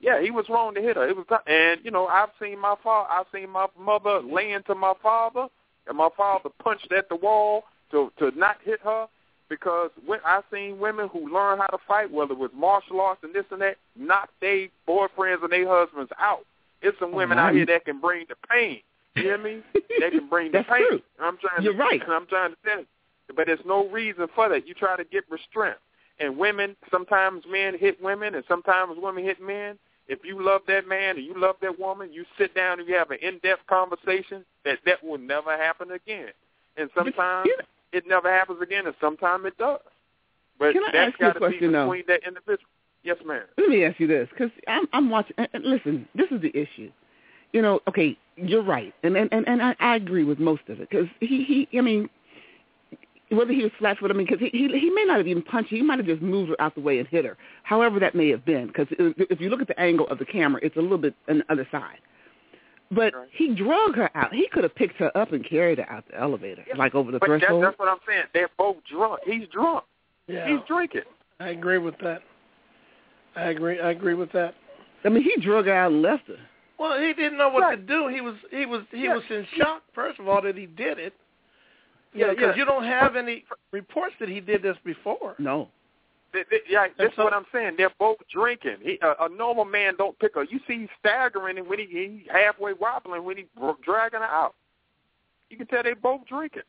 Yeah, he was wrong to hit her. It was, and I've seen my mother lay into my father, and my father punched at the wall to not hit her, because I've seen women who learn how to fight, whether it was martial arts and this and that, knock their boyfriends and their husbands out. It's some women out here that can bring the pain. You hear me? They can bring the pain. True. You're right. I'm trying to tell you. But there's no reason for that. You try to get restraint. And women, sometimes men hit women, and sometimes women hit men. If you love that man or you love that woman, you sit down and you have an in-depth conversation, that will never happen again. And sometimes it never happens again, and sometimes it does. But that's got to be between that individual. Yes, ma'am. Let me ask you this, because I'm watching. And listen, this is the issue. Okay, you're right, and I agree with most of it, because whether he was flat-footed, because he may not have even punched her. He might have just moved her out the way and hit her. However that may have been, because if you look at the angle of the camera, it's a little bit on the other side. But he drug her out. He could have picked her up and carried her out the elevator, like over the threshold. That's what I'm saying. They're both drunk. He's drunk. Yeah. He's drinking. I agree with that. I agree with that. I mean, he drug her out and left her. Well, he didn't know what to do. He was in shock, first of all, that he did it. Because you don't have any reports that he did this before. No. That's what I'm saying. They're both drinking. A normal man don't pick her. You see he's staggering and when he halfway wobbling when he's dragging her out. You can tell they both drinking.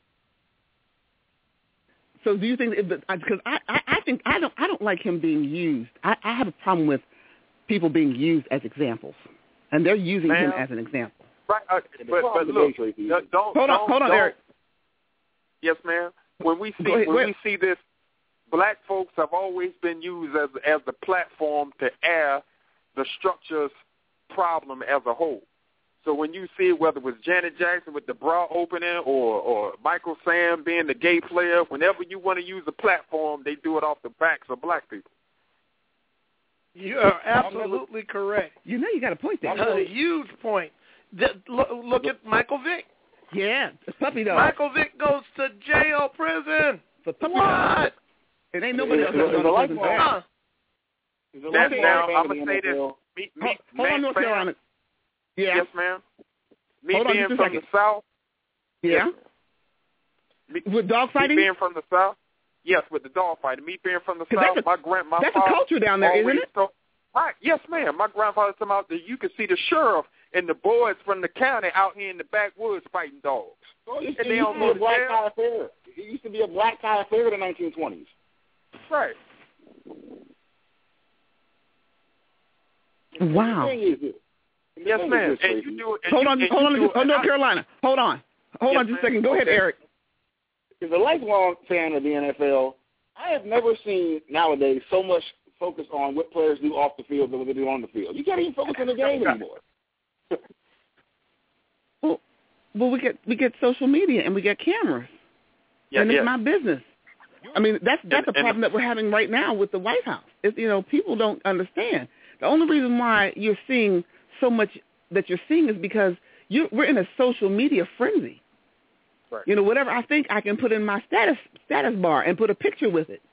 So do you think? Because I think I don't like him being used. I have a problem with people being used as examples, and they're using him as an example. Right. But look, hold on, Eric. Yes, ma'am. When we see this, black folks have always been used as the platform to air the structure's problem as a whole. So when you see whether it was Janet Jackson with the bra opening or Michael Sam being the gay player, whenever you want to use a platform, they do it off the backs of black people. You are absolutely correct. You got a point there. A huge point. Look at Michael Vick. Yeah, the puppy dog. Michael Vick goes to jail, prison. For puppy dog. It ain't nobody else that's going to prison. Now, I'm going to say this. Hold on, North Carolina. Yeah. Yes, ma'am. Me being from the South. Yeah. With dog fighting? Me being from the South. Yes, with the dog fighting. Me being from the South, that's a culture down there, isn't it? Right. Yes, ma'am. My grandfather told me out there, you could see the sheriff and the boys from the county out here in the backwoods fighting dogs. It used to be a black tie affair in the 1920s. Right. Wow. Yes, ma'am. And you do it. Hold on, North Carolina. Hold on just a second. Go ahead, Eric. As a lifelong fan of the NFL, I have never seen nowadays so much focus on what players do off the field than what they do on the field. You can't even focus on the game anymore. Well, we get social media and we get cameras, and it's my business. I mean, that's a problem that we're having right now with the White House. People don't understand. The only reason why you're seeing so much that you're seeing is because we're in a social media frenzy. Right. Whatever I think I can put in my status bar and put a picture with it.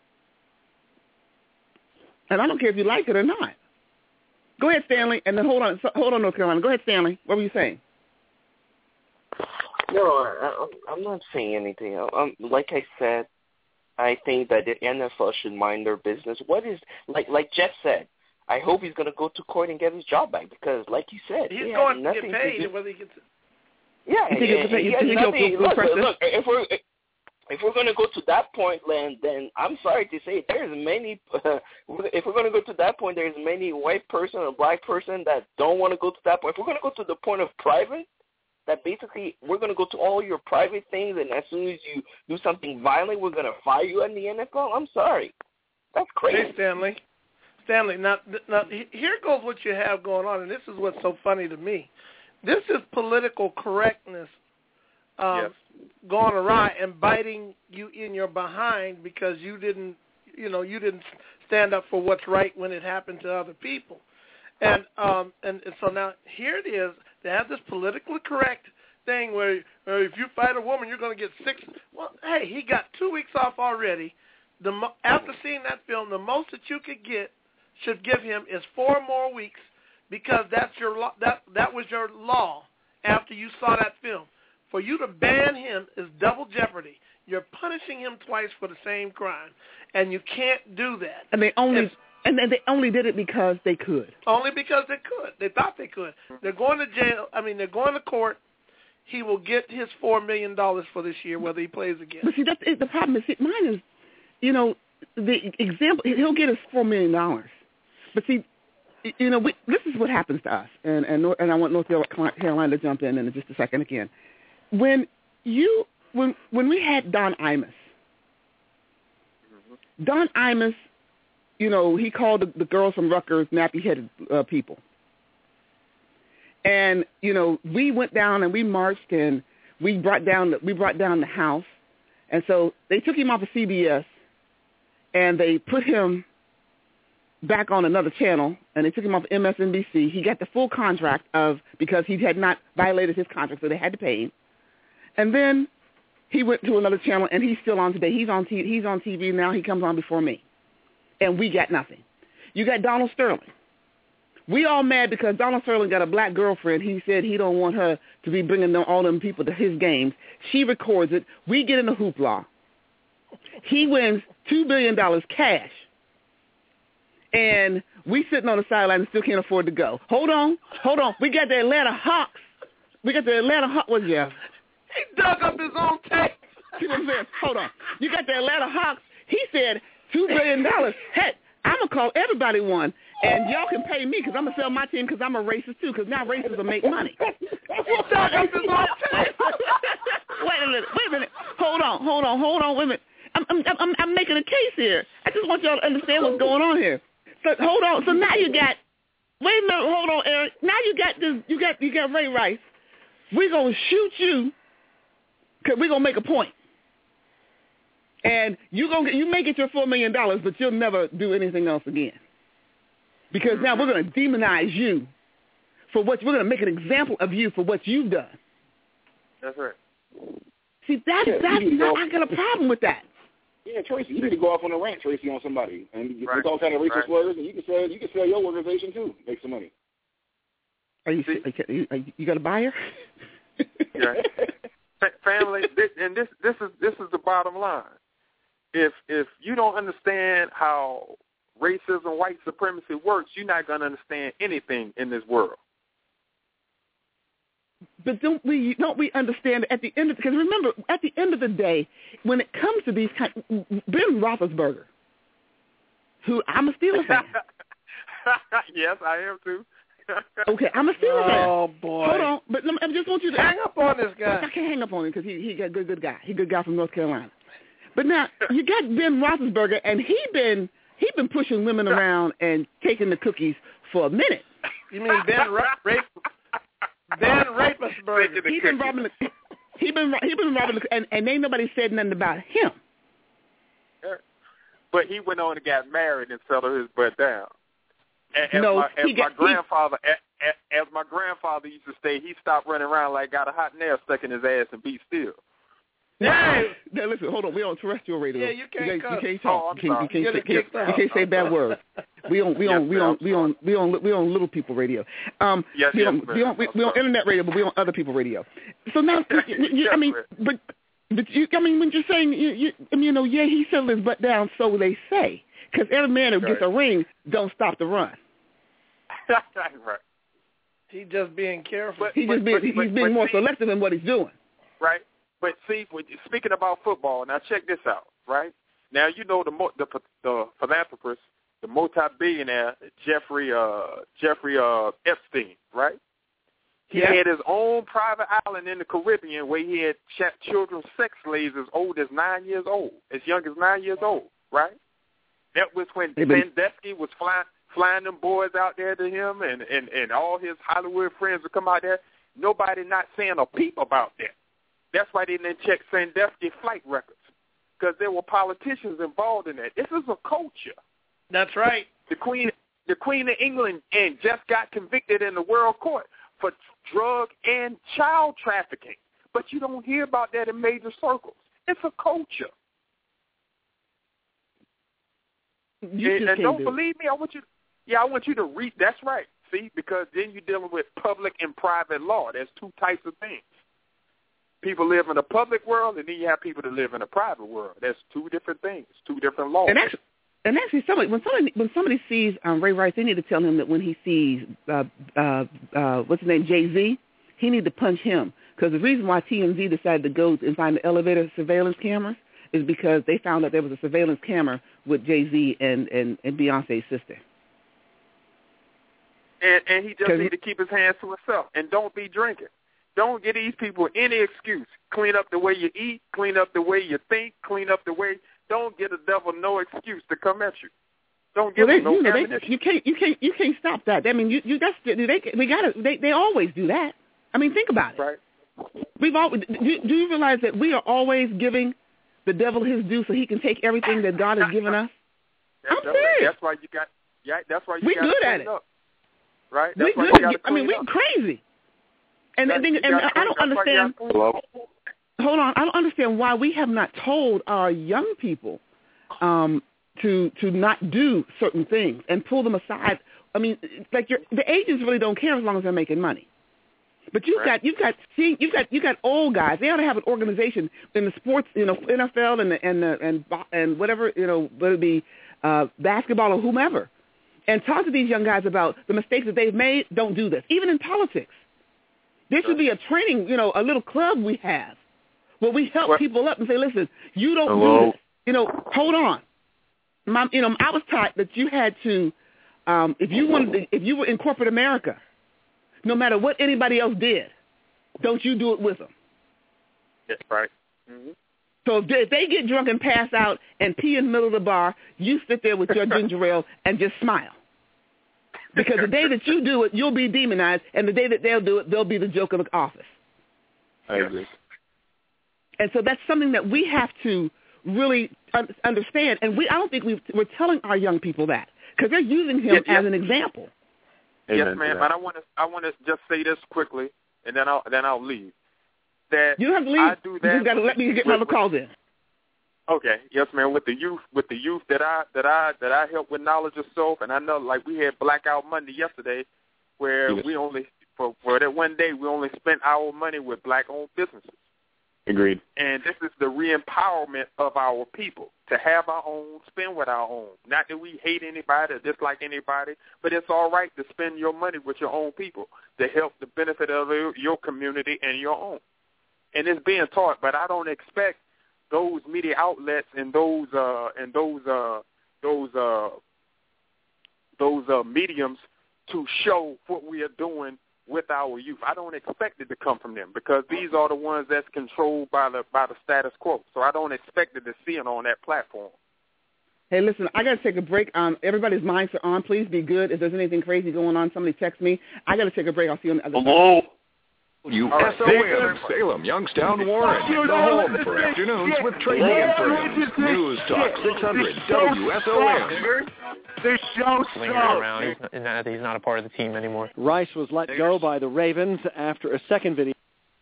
And I don't care if you like it or not. Go ahead, Stanley, and then hold on, North Carolina. Go ahead, Stanley. What were you saying? No, I'm not saying anything. Like I said, I think that the NFL should mind their business. What is like Jeff said? I hope he's going to go to court and get his job back because, like you said, he's going to get paid whether he gets it. Yeah, look, if we're going to go to that point, then I'm sorry to say there's many. If we're going to go to that point, there's many white person or black person that don't want to go to that point. If we're going to go to the point of private, that basically we're going to go to all your private things, and as soon as you do something violent, we're going to fire you in the NFL. I'm sorry, that's crazy. Hey, Stanley, now here goes what you have going on, and this is what's so funny to me. This is political correctness going awry and biting you in your behind because you didn't stand up for what's right when it happened to other people. And so now here it is. They have this politically correct thing where if you fight a woman, you're going to get 6. Well, hey, he got 2 weeks off already. After seeing that film, the most that you could get should give him is 4 more weeks, because that's your that was your law after you saw that film. For you to ban him is double jeopardy. You're punishing him twice for the same crime, and you can't do that. And they only did it because they could. Only because they could. They thought they could. They're going to jail. I mean, they're going to court. He will get his $4 million for this year, whether he plays again. But see, that's the problem is, mine is, the example, he'll get his $4 million. But see, this is what happens to us, and I want North Carolina to jump in just a second again. When we had Don Imus, Don Imus, he called the girls from Rutgers nappy-headed people. And, we went down and we marched and we brought down the house. And so they took him off of CBS and they put him back on another channel, and they took him off of MSNBC. He got the full contract because he had not violated his contract, so they had to pay him. And then he went to another channel, and he's still on today. He's on TV now. He comes on before me. And we got nothing. You got Donald Sterling. We all mad because Donald Sterling got a black girlfriend. He said he don't want her to be bringing all them people to his games. She records it. We get in a hoopla. He wins $2 billion cash. And we sitting on the sideline and still can't afford to go. Hold on. We got the Atlanta Hawks. What's Jeff? He dug up his own tape. See what I'm saying? Hold on. You got the Atlanta Hawks. He said $2 billion. Heck, I'm going to call everybody one, and y'all can pay me because I'm going to sell my team because I'm a racist too, because now racists will make money. He dug up his own tape. Wait a minute. Hold on. Wait a minute. I'm making a case here. I just want y'all to understand what's going on here. So hold on. So now you got. Wait a minute. Hold on, Eric. Now you got this. You got Ray Rice. We're gonna shoot you because we're gonna make a point. And you may get your $4 million, but you'll never do anything else again. Because now we're gonna demonize you for we're gonna make an example of you for what you've done. That's right. See, I got a problem with that. Yeah, Tracy, you need to go off on a rant, Tracy, on somebody, and with all kind of racist slurs, and you can sell your organization too, make some money. Are you got a buyer? Yeah. Family, this is the bottom line. If you don't understand how racism, white supremacy works, you're not going to understand anything in this world. But don't we understand at the end because remember, at the end of the day, when it comes to these Ben Roethlisberger, who I'm a Steelers fan. Yes, I am too. Okay, I'm a Steelers fan. Oh boy! Hold on, but I just want you to hang up on this guy. I can't hang up on him because he got a good guy. He's a good guy from North Carolina. But now you got Ben Roethlisberger, and he been pushing women around and taking the cookies for a minute. You mean Ben Roethlisberger? He been robbing and ain't nobody said nothing about him. But he went on and got married and settled his butt down. As my grandfather used to say, he stopped running around like got a hot nail stuck in his ass and be still. Now listen, hold on. We on terrestrial radio. Yeah, you can't talk. You can't say bad words. We on little people radio. We on internet radio, but we on other people radio. So now, but when you're saying he settled his butt down, so they say, because every man who gets a ring don't stop the run. Right. He's just being careful. He's being more selective in what he's doing. Right. But see, speaking about football, now check this out, right? Now you know the philanthropist, the multi-billionaire Jeffrey Epstein, right? He had his own private island in the Caribbean where he had children sex slaves as old as 9 years old, as young as 9 years old, right? That was when Sandusky was flying them boys out there to him, and all his Hollywood friends would come out there. Nobody not saying a peep about that. That's why they didn't check Sandusky flight records, because there were politicians involved in that. This is a culture. That's right. The Queen of England and just got convicted in the world court for drug and child trafficking, but you don't hear about that in major circles. It's a culture. And don't believe me. I want you. Yeah, I want you to read. That's right. See, because then you're dealing with public and private law. There's two types of things. People live in a public world, and then you have people that live in a private world. There's two different things, two different laws. And actually, when somebody sees Ray Rice, they need to tell him that when he sees what's his name, Jay-Z, he need to punch him, because the reason why TMZ decided to go and find the elevator surveillance cameras is because they found out there was a surveillance camera with Jay-Z and Beyonce's sister. And he just need to keep his hands to himself and don't be drinking. Don't give these people any excuse. Clean up the way you eat, clean up the way you think, clean up the way. Don't give the devil no excuse to come at you. Don't give them no ammunition. You can't stop that. I mean, they always do that. I mean, think about it. Right. Do you realize that we are always giving the devil his due so he can take everything that God has given us? I'm serious. That's why you got. Yeah, that's why you got. We're good at it. Up. Right. We're crazy. And I don't understand. Hold on. I don't understand why we have not told our young people to not do certain things and pull them aside. I mean, like the agents really don't care as long as they're making money. But you've got old guys. They ought to have an organization in the sports, NFL and whatever, whether it be basketball or whomever, and talk to these young guys about the mistakes that they've made. Don't do this. Even in politics, there should be a training, a little club we have where we help people up and say, listen, you don't do this. Hold on. I was taught that you had to, if you were in corporate America, no matter what anybody else did, don't you do it with them. That's right. Mm-hmm. So if they get drunk and pass out and pee in the middle of the bar, you sit there with your ginger ale and just smile. Because the day that you do it, you'll be demonized, and the day that they'll do it, they'll be the joke of the office. I agree. And so that's something that we have to really understand. And I don't think we're telling our young people that, because they're using him as an example. Yes, ma'am. But I want to just say this quickly, and then I'll leave. That you don't have to leave. I do that. You got to let me get my calls in. Okay. Yes, ma'am. With the youth that I help with knowledge of self, and I know, like, we had Blackout Monday yesterday, where we only for that one day we only spent our money with black-owned businesses. Agreed. And this is the re-empowerment of our people, to have our own, spend with our own. Not that we hate anybody or dislike anybody, but it's all right to spend your money with your own people to help the benefit of your community and your own. And it's being taught, but I don't expect those media outlets and those mediums to show what we are doing with our youth. I don't expect it to come from them, because these are the ones that's controlled by the status quo. So I don't expect it to see it on that platform. Hey, listen, I got to take a break. Everybody's minds are on. Please be good. If there's anything crazy going on, somebody text me. I got to take a break. I'll see you on the other side. USAM, Salem, Youngstown, Warren, the home for afternoons with Tracy and Friends. News Talk 600 WSOM. This show sucks. He's not a part of the team anymore. Rice was let go by the Ravens after a second video.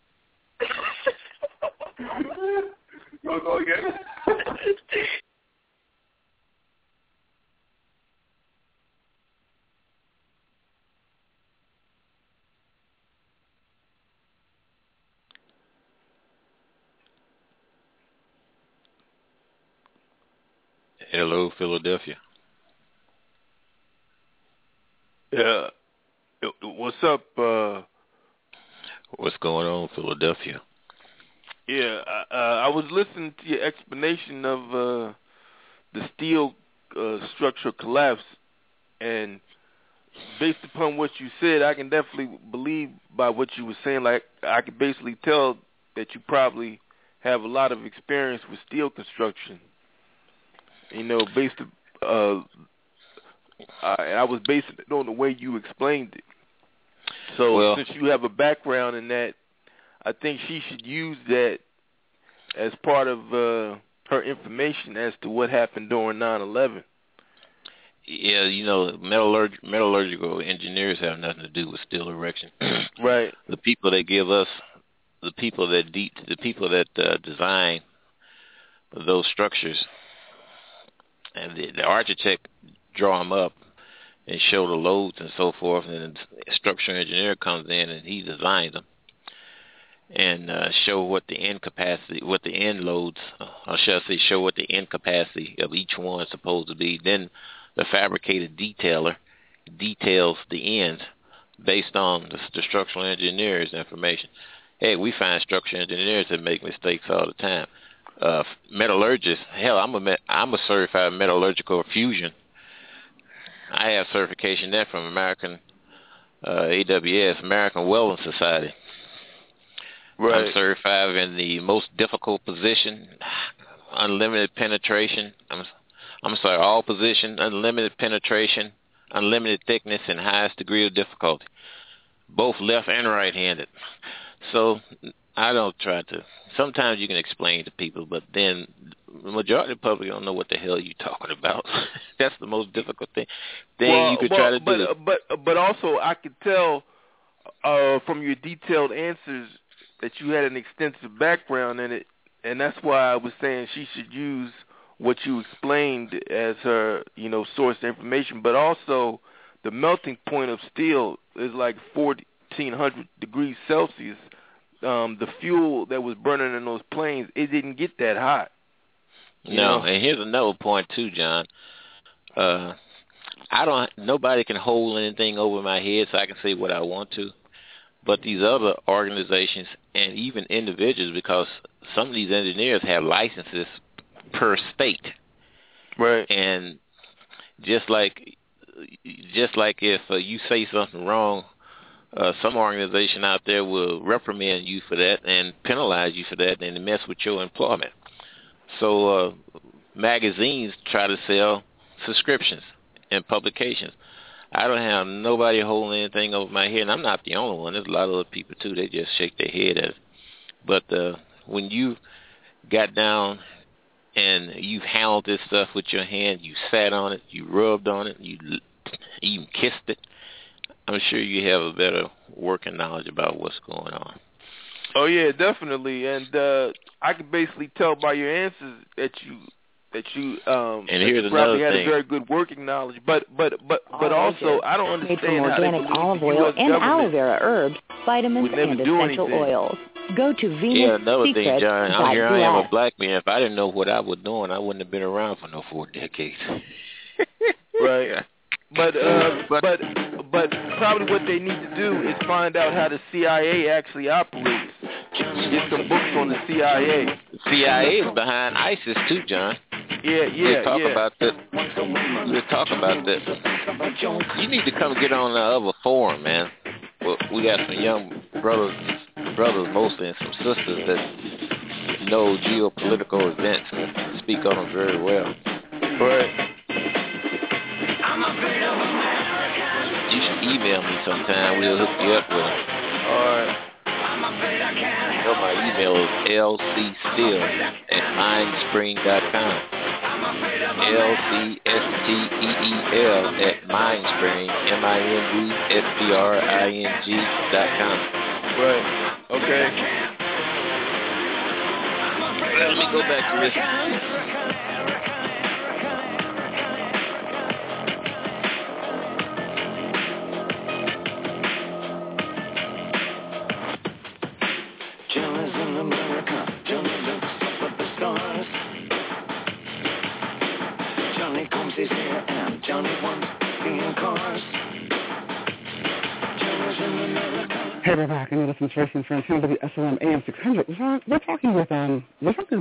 Go again. Hello, Philadelphia. Yeah. What's up? What's going on, Philadelphia? Yeah, I was listening to your explanation of the steel structural collapse, and based upon what you said, I can definitely believe by what you were saying. Like, I could basically tell that you probably have a lot of experience with steel construction. Based I was basing it on the way you explained it. So since you have a background in that, I think she should use that as part of her information as to what happened during 9/11. Yeah, metallurgical engineers have nothing to do with steel erection. Right. The people that give us, the people that design those structures, and the architect draw them up, and show the loads and so forth, and then the structural engineer comes in and he designs them and show what the end capacity, what the end loads, or should I say show what the end capacity of each one is supposed to be. Then the fabricated detailer details the ends based on the structural engineer's information. Hey, we find structural engineers that make mistakes all the time. Metallurgists, hell, I'm a certified metallurgical fusion. I have certification there from American AWS, American Welding Society. Right. I'm certified in the most difficult position, unlimited penetration. I'm sorry, all position, unlimited penetration, unlimited thickness, and highest degree of difficulty, both left and right-handed. So I don't try to. Sometimes you can explain to people, but then the majority of the public don't know what the hell you're talking about. That's the most difficult thing you could try to do. But also, I could tell from your detailed answers that you had an extensive background in it, and that's why I was saying she should use what you explained as her, source of information. But also, the melting point of steel is like 1,400 degrees Celsius. The fuel that was burning in those planes, it didn't get that hot. No, and here's another point too, John. Nobody can hold anything over my head, so I can say what I want to. But these other organizations and even individuals, because some of these engineers have licenses per state, right? And just like if you say something wrong, some organization out there will reprimand you for that and penalize you for that and mess with your employment. So magazines try to sell subscriptions and publications. I don't have nobody holding anything over my head, and I'm not the only one. There's a lot of other people, too. They just shake their head at it. But when you got down and you've handled this stuff with your hand, you sat on it, you rubbed on it, you even kissed it, I'm sure you have a better working knowledge about what's going on. Oh, yeah, definitely. And I can basically tell by your answers that you and here's probably had thing. a very good working knowledge, but also I don't understand made from organic olive oil and aloe vera herbs, vitamins, and essential oils. Go to another thing, John. Here I am, a VenusSecret.us. black man. If I didn't know what I was doing, I wouldn't have been around for no 4 decades. Right. But probably what they need to do is find out how the CIA actually operates. Get some books on the CIA. The CIA is behind ISIS too, John. Yeah. Talk about that. Let's talk about that. You need to come get on the other forum, man. Well, we got some young brothers mostly, and some sisters that know geopolitical events and speak on them very well. Right. You should email me sometime. We'll hook you up with them. All right. Well, my email is lcsteel@mindspring.com. LCSTEEL@mindspring, MINDSPRING.com. Right. Okay. Let me go back to this. Hey, we're back. And you're listening to Racing Friends here on WSOM AM 600. We're talking about we were talking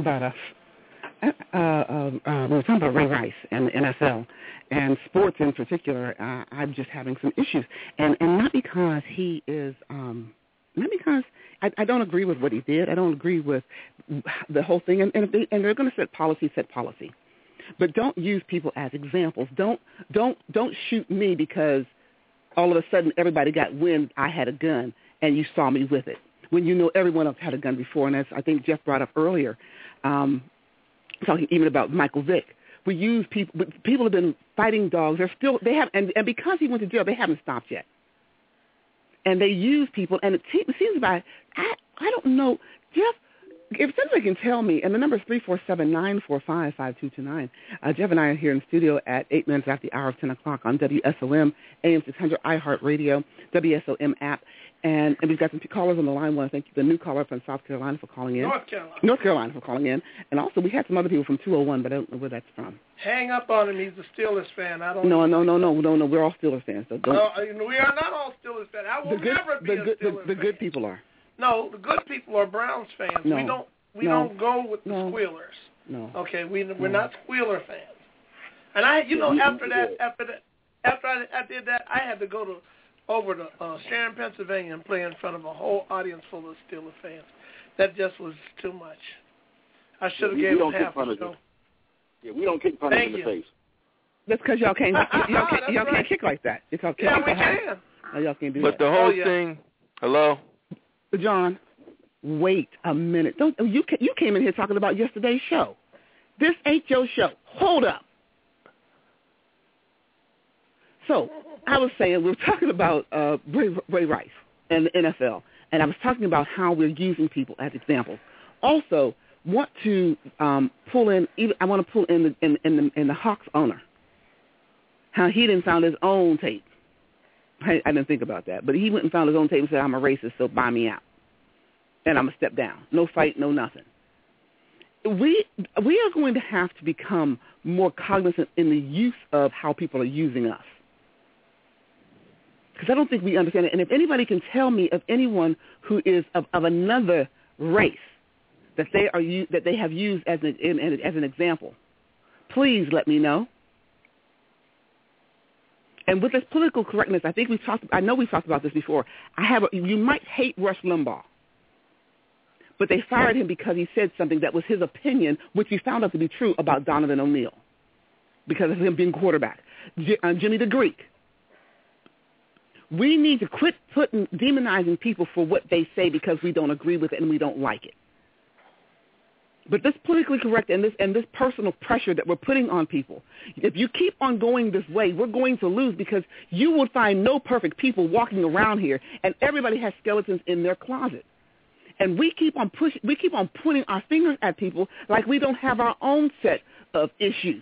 about Ray Rice and the NFL and sports in particular. I'm just having some issues, and not because he is not because I don't agree with what he did. I don't agree with the whole thing. And they're going to set policy. But don't use people as examples. Don't shoot me because all of a sudden everybody got wind I had a gun and you saw me with it. When you know everyone else had a gun before, and as I think Jeff brought up earlier, talking even about Michael Vick. We use people. People have been fighting dogs. They have, and because he went to jail, they haven't stopped yet. And they use people, and it seems like I don't know, Jeff. if somebody can tell me, and the number is 347-945-5229. Jeff and I are here in the studio at 8 minutes after the hour of 10 o'clock on WSOM, AM 600, iHeartRadio, WSOM app. And we've got some callers on the line. I want to thank the new caller from South Carolina for calling in. North Carolina for calling in. And also we had some other people from 201, but I don't know where that's from. Hang up on him. He's a Steelers fan. I don't No. We're all Steelers fans. So don't. No, we are not all Steelers fans. I will never be a Steelers fan. The good people are. No, the good people are Browns fans. No. We don't go with the squealers. No. Okay, we're not squealer fans. And after I did that, I had to go over to Sharon, Pennsylvania, and play in front of a whole audience full of Steelers fans. That just was too much. I should have gave them half a show. Yeah, we don't kick punishment in the face. That's because y'all can't kick like that. We can. Y'all can't do that. But the whole thing. Hello. John, wait a minute. You came in here talking about yesterday's show. This ain't your show. Hold up. So I was saying we were talking about Ray Rice and the NFL, and I was talking about how we're using people as examples. Also, want to pull in. I want to pull in the Hawks owner. How he didn't found his own tape. I didn't think about that, but he went and found his own tape and said, "I'm a racist, so buy me out, and I'm gonna step down. No fight, no nothing." We are going to have to become more cognizant in the use of how people are using us, because I don't think we understand it. And if anybody can tell me of anyone who is of another race that they have used as an example, please let me know. And with this political correctness, I know we've talked about this before. You might hate Rush Limbaugh, but they fired him because he said something that was his opinion, which he found out to be true about Donovan O'Neal because of him being quarterback. Jimmy the Greek. We need to quit demonizing people for what they say because we don't agree with it and we don't like it. But this politically correct and this personal pressure that we're putting on people, if you keep on going this way, we're going to lose because you will find no perfect people walking around here, and everybody has skeletons in their closet. And we keep on pointing our fingers at people like we don't have our own set of issues.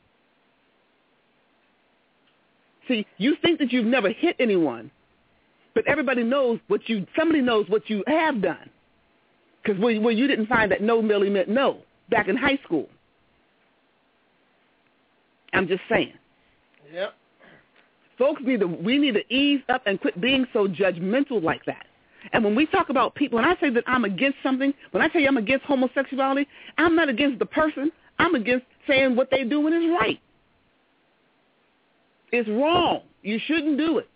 See, you think that you've never hit anyone, but somebody knows what you have done. Because where you didn't find that no really meant no back in high school. I'm just saying. Yep. Folks we need to ease up and quit being so judgmental like that. And when we talk about people, when I say that I'm against something, when I tell you I'm against homosexuality, I'm not against the person. I'm against saying what they're doing is right. It's wrong. You shouldn't do it.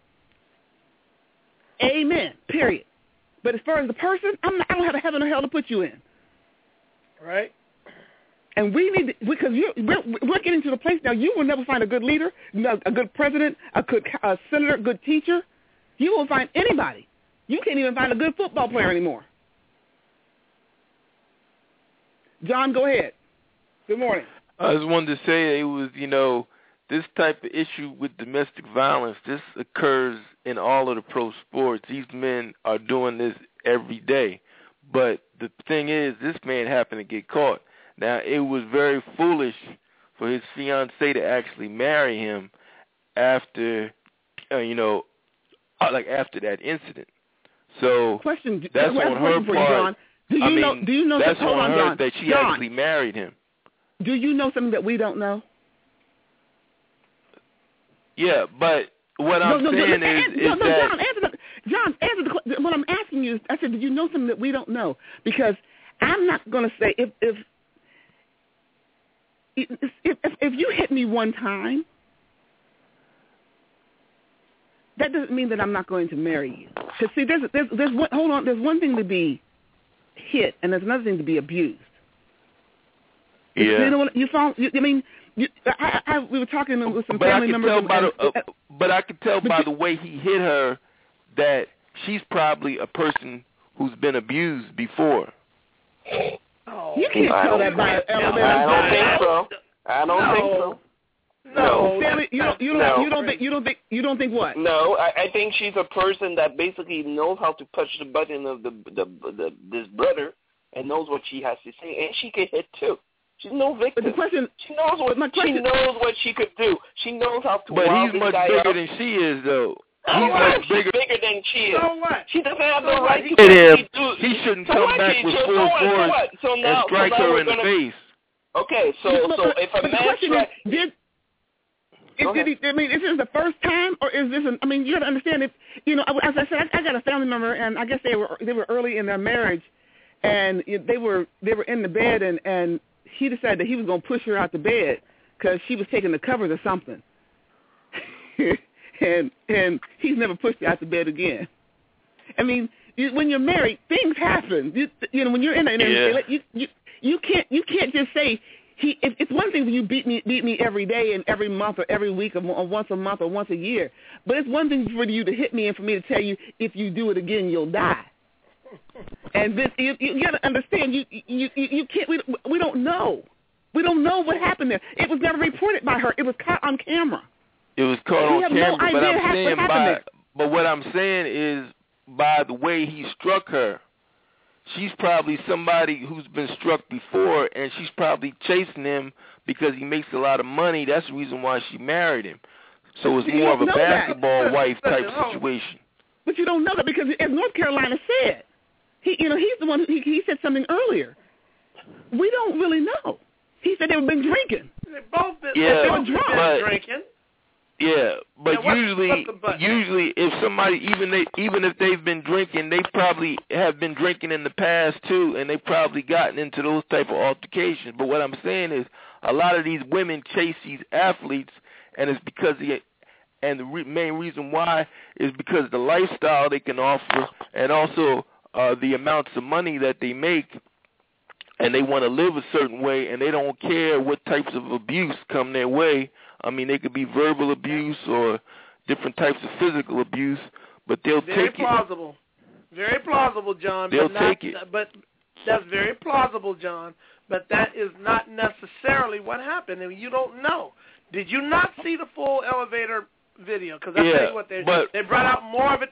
Amen. Period. But as far as the person, I don't have a heaven or hell to put you in. Right. And we need to, because we're getting to the place now. You will never find a good leader, a good president, a senator, a good teacher. You won't find anybody. You can't even find a good football player anymore. John, go ahead. Good morning. I just wanted to say it was, this type of issue with domestic violence, this occurs in all of the pro sports. These men are doing this every day. But the thing is, this man happened to get caught. Now, it was very foolish for his fiancée to actually marry him after, after that incident. So that's on her part. Do you know that's on her that she actually married him. Do you know something that we don't know? Yeah, but what I'm saying is that... John, answer the question. What I'm asking you is, I said, do you know something that we don't know? Because I'm not going to say, if you hit me one time, that doesn't mean that I'm not going to marry you. Because see, there's one thing to be hit, and there's another thing to be abused. Yeah. We were talking with some family members. But I could tell by the way he hit her that she's probably a person who's been abused before. You can't tell that by I don't think so. No, Stanley, you don't think what? No, I think she's a person that basically knows how to push the button of this brother and knows what she has to say, and she can hit too. She's no victim. But the question, she knows what she could do. She knows how to. But wild he's this much guy bigger up. than she is, though. So He's what? much bigger. She's bigger than she is. So what? She doesn't have the right to hit him. He shouldn't so come what? back with full force and strike her in the face. Okay, so if a man strikes... is this the first time, or is this? You got to understand. If as I said, I got a family member, and I guess they were early in their marriage, and they were in the bed, and he decided that he was going to push her out the bed because she was taking the covers or something, and he's never pushed her out the bed again. When you're married, things happen. When you're in you can't just say. It's one thing when you beat me every day and every month or every week or once a month or once a year, but it's one thing for you to hit me and for me to tell you if you do it again you'll die. And this you got to understand you can't. We don't know. We don't know what happened there. It was never reported by her. It was caught on camera. It was caught on camera, but what I'm saying is by the way he struck her. She's probably somebody who's been struck before, and she's probably chasing him because he makes a lot of money. That's the reason why she married him. So it's more of a basketball wife type situation. But you don't know that because, as North Carolina said, he's the one he said something earlier. We don't really know. He said they've been drinking. They both been drinking. Yeah, but usually if somebody even if they've been drinking, they probably have been drinking in the past too, and they probably gotten into those type of altercations. But what I'm saying is, a lot of these women chase these athletes, and it's because the main reason why is because the lifestyle they can offer, and also the amounts of money that they make, and they want to live a certain way, and they don't care what types of abuse come their way. They could be verbal abuse or different types of physical abuse, but they'll take it. Very plausible, John. They'll take it. But that's very plausible, John. But that is not necessarily what happened, and you don't know. Did you not see the full elevator video? Because I tell you what, they brought out more of it.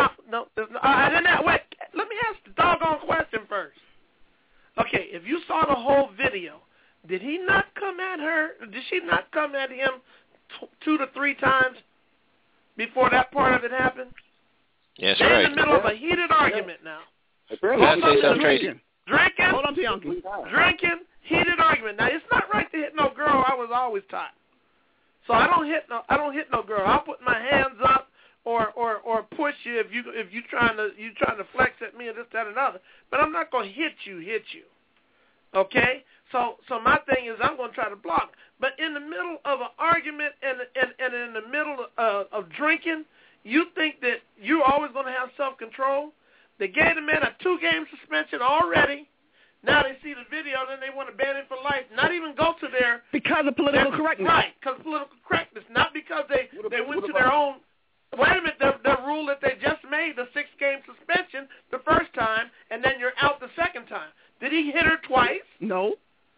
I didn't. Wait, let me ask the doggone question first. Okay, if you saw the whole video, did he not come at her? Did she not come at him 2 to 3 times before that part of it happened? Yes, They're right. in the middle of a heated argument now. Drinking. Hold on, Bianchi. Drinking, heated argument. Now, it's not right to hit no girl. I was always taught. So I don't hit no girl. I'll put my hands up or push you if you trying to flex at me or this, that, and other. But I'm not going to hit you. Okay? So my thing is I'm going to try to block. But in the middle of an argument and in the middle of drinking, you think that you're always going to have self-control? They gave the man a 2-game suspension already. Now they see the video, then they want to ban him for life. Not even go to their... Because of political correctness. Right, because of political correctness. Not because they went to their own... Wait a minute, the rule that they just made, the 6-game suspension the first time, and then you're out the second time. Did he hit her twice? No.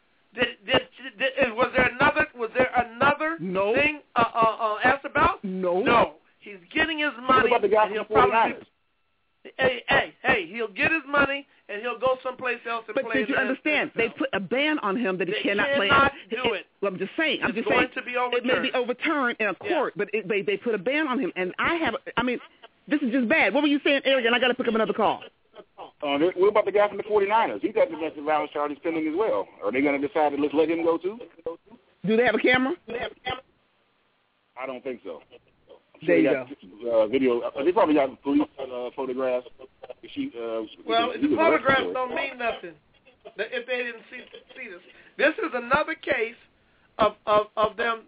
Was there another thing asked about? No. No. He's getting his money. What about the guy from the 49ers? Hey, he'll get his money and he'll go someplace else and play. But did you understand? They put a ban on him that he cannot play. Do it. Well, I'm just saying. It's going to be overturned. It may be overturned in a court, but they put a ban on him. And this is just bad. What were you saying, Eric? And I got to pick up another call. What about the guy from the 49ers? He got domestic violence charges pending as well. Are they going to decide to let him go too? Do they have a camera? I don't think so. There you go. Video. They probably got police photographs. The photographs don't mean nothing if they didn't see this. This is another case of them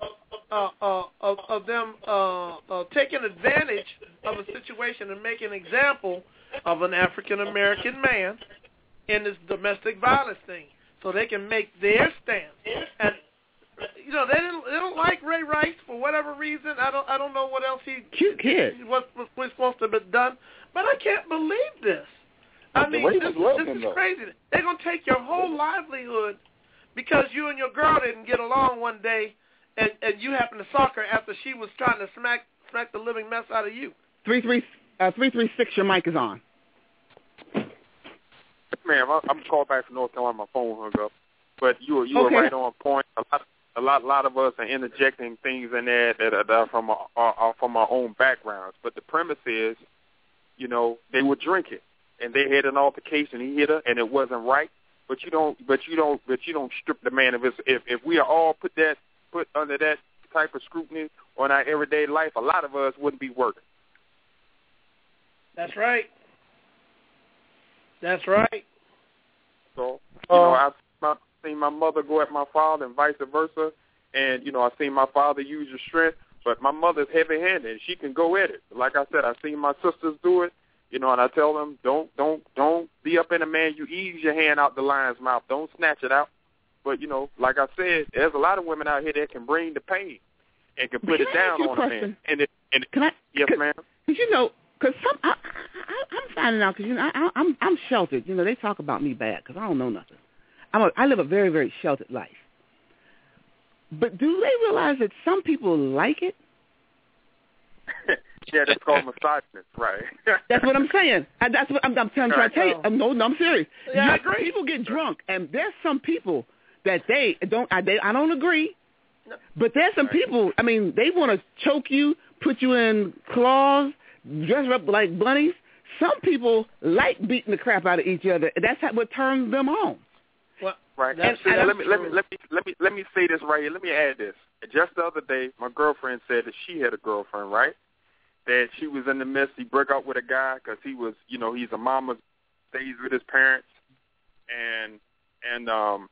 taking advantage of a situation and making an example of an African American man in this domestic violence thing, so they can make their stand. And they don't like Ray Rice for whatever reason. I don't know what else cute kid was supposed to be done, but I can't believe this. This is crazy. They're gonna take your whole livelihood because you and your girl didn't get along one day, and you happened to sock her after she was trying to smack the living mess out of you. 336. Your mic is on. ma'am. I'm calling back from North Carolina. My phone hung up. But you were right on point. A lot of us are interjecting things in there that are from our own backgrounds. But the premise is, you know, they were drinking and they had an altercation. He hit her and it wasn't right. But you don't strip the man of his. If we are all put under that type of scrutiny on our everyday life, a lot of us wouldn't be working. That's right. That's right. So, you know, I've seen my mother go at my father and vice versa. And, you know, I've seen my father use his strength, but my mother's heavy-handed and she can go at it. Like I said, I've seen my sisters do it, you know, and I tell them, don't be up in a man. You ease your hand out the lion's mouth. Don't snatch it out. But, you know, like I said, there's a lot of women out here that can bring the pain and can put it down on a man. Yes, ma'am. Because, you know, because I'm finding out, because, you know, I'm sheltered. You know, they talk about me bad because I don't know nothing. I live a very, very sheltered life. But do they realize that some people like it? Yeah, that's called misogynist, right? That's what I'm saying. That's what I'm trying to tell you. No, I'm serious. Yeah, I agree. People get drunk, and there's some people that I don't agree, but there's some people, I mean, they want to choke you, put you in claws, dress up like bunnies. Some people like beating the crap out of each other. That's what turns them on. Well, right. Let me say this right here. Let me add this. Just the other day, my girlfriend said that she had a girlfriend, right? That she was in the midst. He broke up with a guy because he was, you know, he's a mama, stays with his parents, and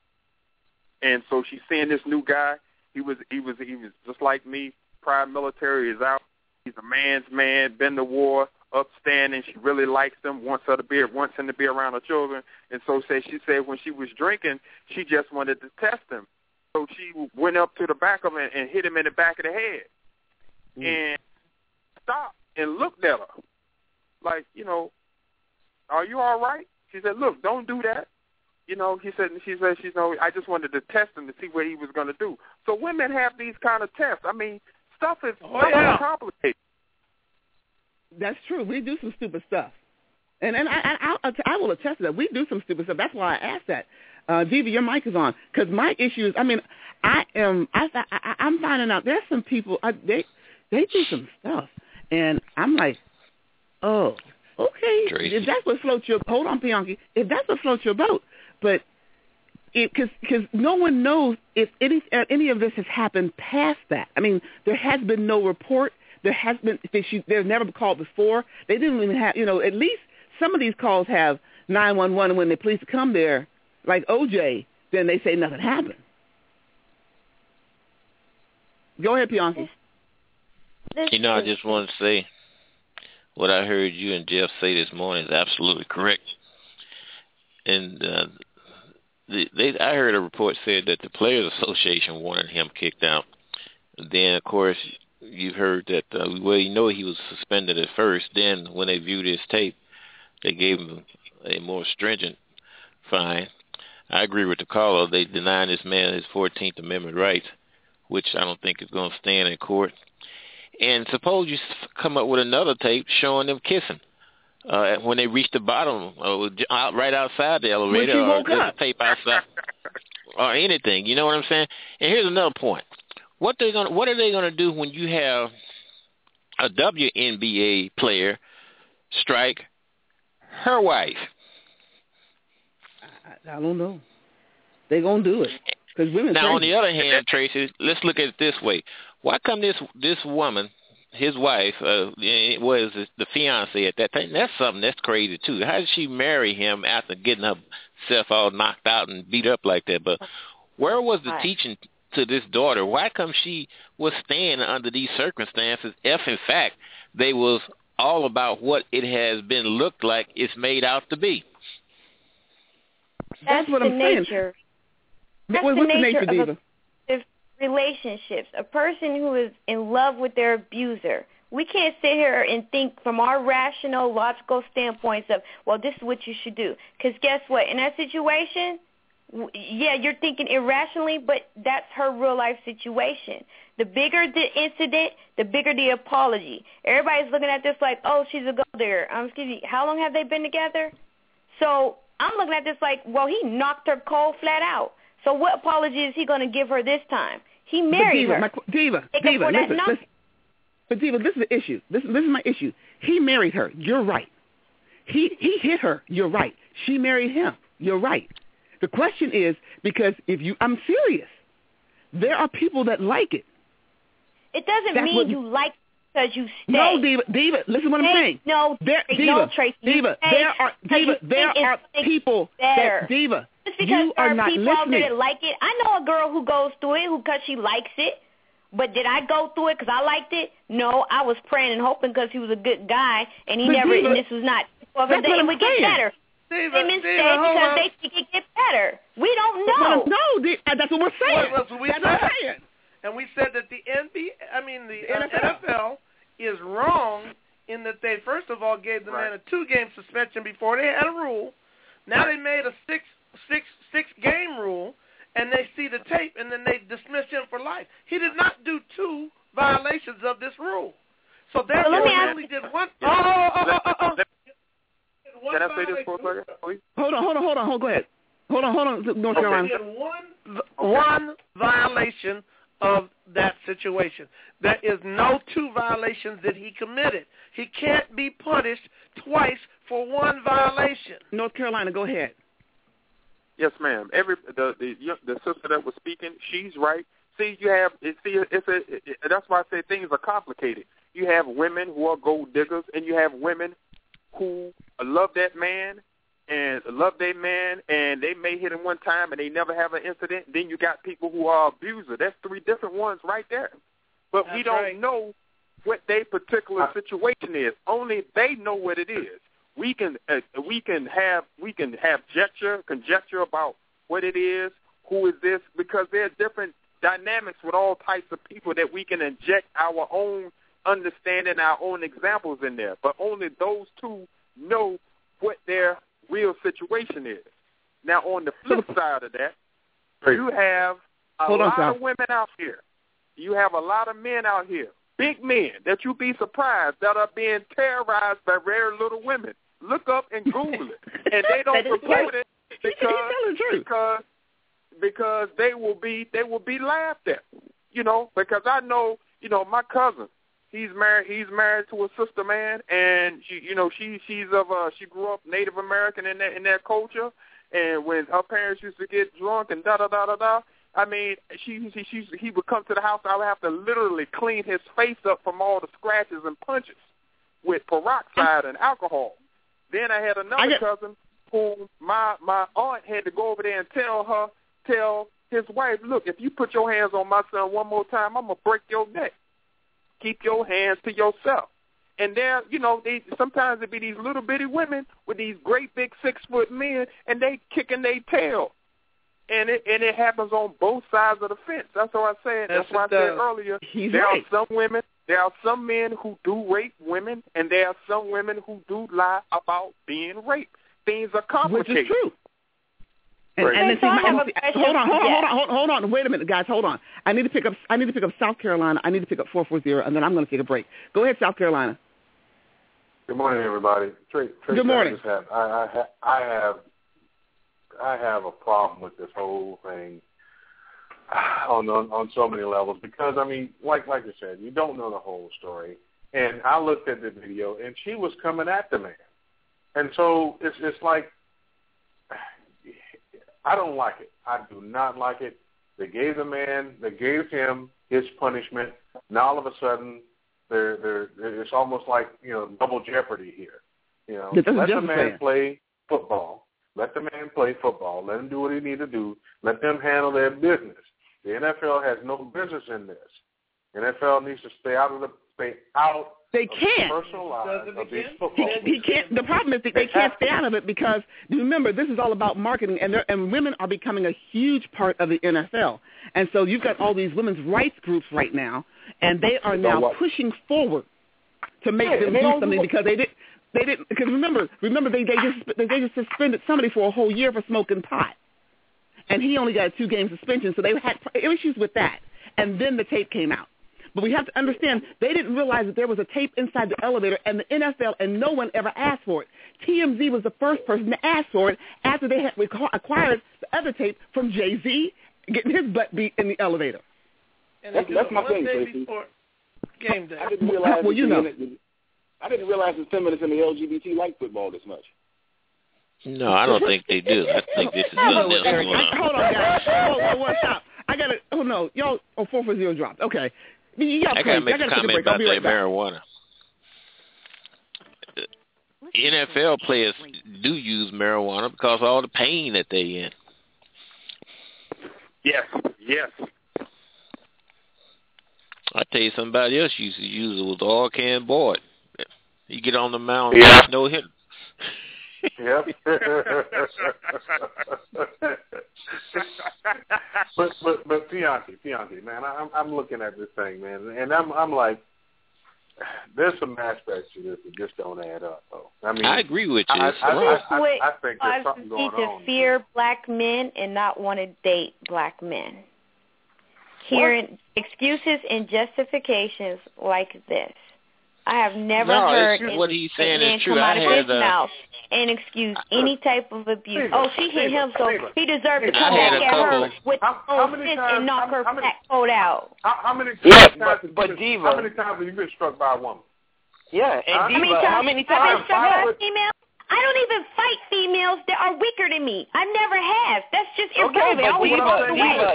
so she's seeing this new guy. He was just like me. Prior military, is out. He's a man's man. Been to war. Upstanding. She really likes him. Wants him to be around her children. And so she said when she was drinking, she just wanted to test him. So she went up to the back of him and hit him in the back of the head, and stopped and looked at her like, you know, are you all right? She said, look, don't do that. You know, she said, I just wanted to test him to see what he was going to do. So women have these kind of tests. I mean, stuff is complicated. That's true. We do some stupid stuff. And I will attest to that. We do some stupid stuff. That's why I asked that. Diva, your mic is on. Because my issue is, I mean, I'm finding out there's some people, they do some stuff. And I'm like, oh, okay. Tracy. If that's what floats your boat, hold on, Bianchi. If that's what floats your boat. But because no one knows if any of this has happened past that. I mean, there has been no report. There has been, they've never been called before. They didn't even have, you know, at least some of these calls have 911, and when the police come there, like OJ, then they say nothing happened. Go ahead, Bianchi. You know, I just want to say what I heard you and Jeff say this morning is absolutely correct. And I heard a report said that the Players Association wanted him kicked out. Then, of course, you've heard that, you know he was suspended at first. Then when they viewed his tape, they gave him a more stringent fine. I agree with the caller. They denied this man his 14th Amendment rights, which I don't think is going to stand in court. And suppose you come up with another tape showing them kissing when they reach the bottom, right outside the elevator, or there's a tape outside, or anything. You know what I'm saying? And here's another point. What are they gonna do when you have a WNBA player strike her wife? I don't know. They're gonna do it because women. Now, on the other hand, Tracy, let's look at it this way: why come this woman, his wife, was the fiance at that time? That's something that's crazy too. How did she marry him after getting herself all knocked out and beat up like that? But where was the teaching to this daughter? Why come she was staying under these circumstances if, in fact, they was all about what it has been looked like it's made out to be? That's what I'm saying. That's what's the nature nature of Diva? Relationships. A person who is in love with their abuser. We can't sit here and think from our rational, logical standpoints of, well, this is what you should do. Because guess what? In that situation, yeah, you're thinking irrationally, but that's her real-life situation. The bigger the incident, the bigger the apology. Everybody's looking at this like, oh, she's a gold digger. Excuse me, how long have they been together? So I'm looking at this like, well, he knocked her cold flat out. So what apology is he going to give her this time? He married her. Diva, listen. But Diva, this is the issue. This is my issue. He married her. You're right. He hit her. You're right. She married him. You're right. The question is, because I'm serious. There are people that like it. It doesn't mean you like it because you stay. No, Diva, listen to what I'm saying. Tracy. There are people that, Diva, just because you are not people out there listening. that like it. I know a girl who goes through it because she likes it. But did I go through it because I liked it? No, I was praying and hoping because he was a good guy, and and this was not. And it would get better. Women stay because they think it get better. We don't know. No, that's what we're saying. That's what we're saying. And we said that the NFL is wrong in that they first of all gave the man a 2-game suspension before they had a rule. Now they made a six-game rule, and they see the tape, and then they dismiss him for life. He did not do 2 violations of this rule. So therefore, he only did one. Can I say this for a second, please? Hold on. Go ahead. Hold on, North Carolina. He did one violation of that situation. There is no 2 violations that he committed. He can't be punished twice for 1 violation. North Carolina, go ahead. Yes, ma'am. The sister that was speaking, she's right. See, that's why I say things are complicated. You have women who are gold diggers, and you have women who love that man and they may hit him one time and they never have an incident. Then you got people who are abusers. That's 3 different ones right there. But we don't know what their particular situation is. Only they know what it is. We can have conjecture about what it is, who is this, because there are different dynamics with all types of people that we can inject our own understanding, our own examples in there. But only those 2 know what their real situation is. Now, on the flip side of that, you have a lot of women out here. You have a lot of men out here, big men, that you'd be surprised that are being terrorized by very little women. Look up and Google it. And they don't report it because they will be laughed at. Because I know, my cousin, he's married to a sister, man, and she grew up Native American in their culture, and when her parents used to get drunk and I mean, he would come to the house. I would have to literally clean his face up from all the scratches and punches with peroxide and alcohol. Then I had another cousin who my aunt had to go over there and tell his wife, look, if you put your hands on my son one more time, I'm going to break your neck. Keep your hands to yourself. And there, sometimes it be these little bitty women with these great big 6-foot men, and they kicking their tail. And it happens on both sides of the fence. That's what I said. That's why I said earlier. There are some men who do rape women, and there are some women who do lie about being raped. Things are complicated. Which is true. Hold on. Wait a minute, guys. Hold on. I need to pick up South Carolina. I need to pick up 440, and then I'm going to take a break. Go ahead, South Carolina. Good morning, everybody. Good morning. I have a problem with this whole thing on so many levels because, I mean, like you said, you don't know the whole story. And I looked at the video, and she was coming at the man. And so it's like, I don't like it. I do not like it. They gave him his punishment. Now all of a sudden, it's almost like, double jeopardy here. Let the man play football. Let the man play football. Let him do what he needs to do. Let them handle their business. The NFL has no business in this. The NFL needs to stay out of the personal lives of these football. He can't. The problem is that they can't stay out of it because remember, this is all about marketing, and women are becoming a huge part of the NFL. And so you've got all these women's rights groups right now, and they are now pushing forward to make them do something because they didn't. Because remember, they just suspended somebody for a whole year for smoking pot, and he only got a 2-game suspension. So they had issues with that, and then the tape came out. But we have to understand they didn't realize that there was a tape inside the elevator, and the NFL and no one ever asked for it. TMZ was the first person to ask for it after they had acquired the other tape from Jay-Z getting his butt beat in the elevator. And that's my thing, Tracy. Game day. I didn't realize well, you know. I didn't realize the feminists and the LGBT like football this much. No, I don't think they do. I think this is something else going on. Hold on, guys. Whoa, stop. I got to, oh, no. Y'all, 440 dropped. Okay. I got to make a comment about that marijuana. NFL players do use marijuana because of all the pain that they in. Yes. I tell you, somebody else used to use it with all can Boyd. You get on the mound, no hit. Yep. but Bianchi, man, I'm looking at this thing, man, and I'm like, there's some aspects to this that just don't add up, though. I mean, I agree with you. I think there's something going on. To fear black men and not want to date black men. Hearing excuses and justifications like this. I have never heard what he's saying is true. come out of his mouth and excuse any type of abuse. She hit him, so he deserved to come back at her with both fists and knock her back coat out. How many times have you been struck by a woman? Yeah, and Diva, how many times? I've been struck by a female? I don't even fight females that are weaker than me. I never have. That's just irrelevant. I always walk away.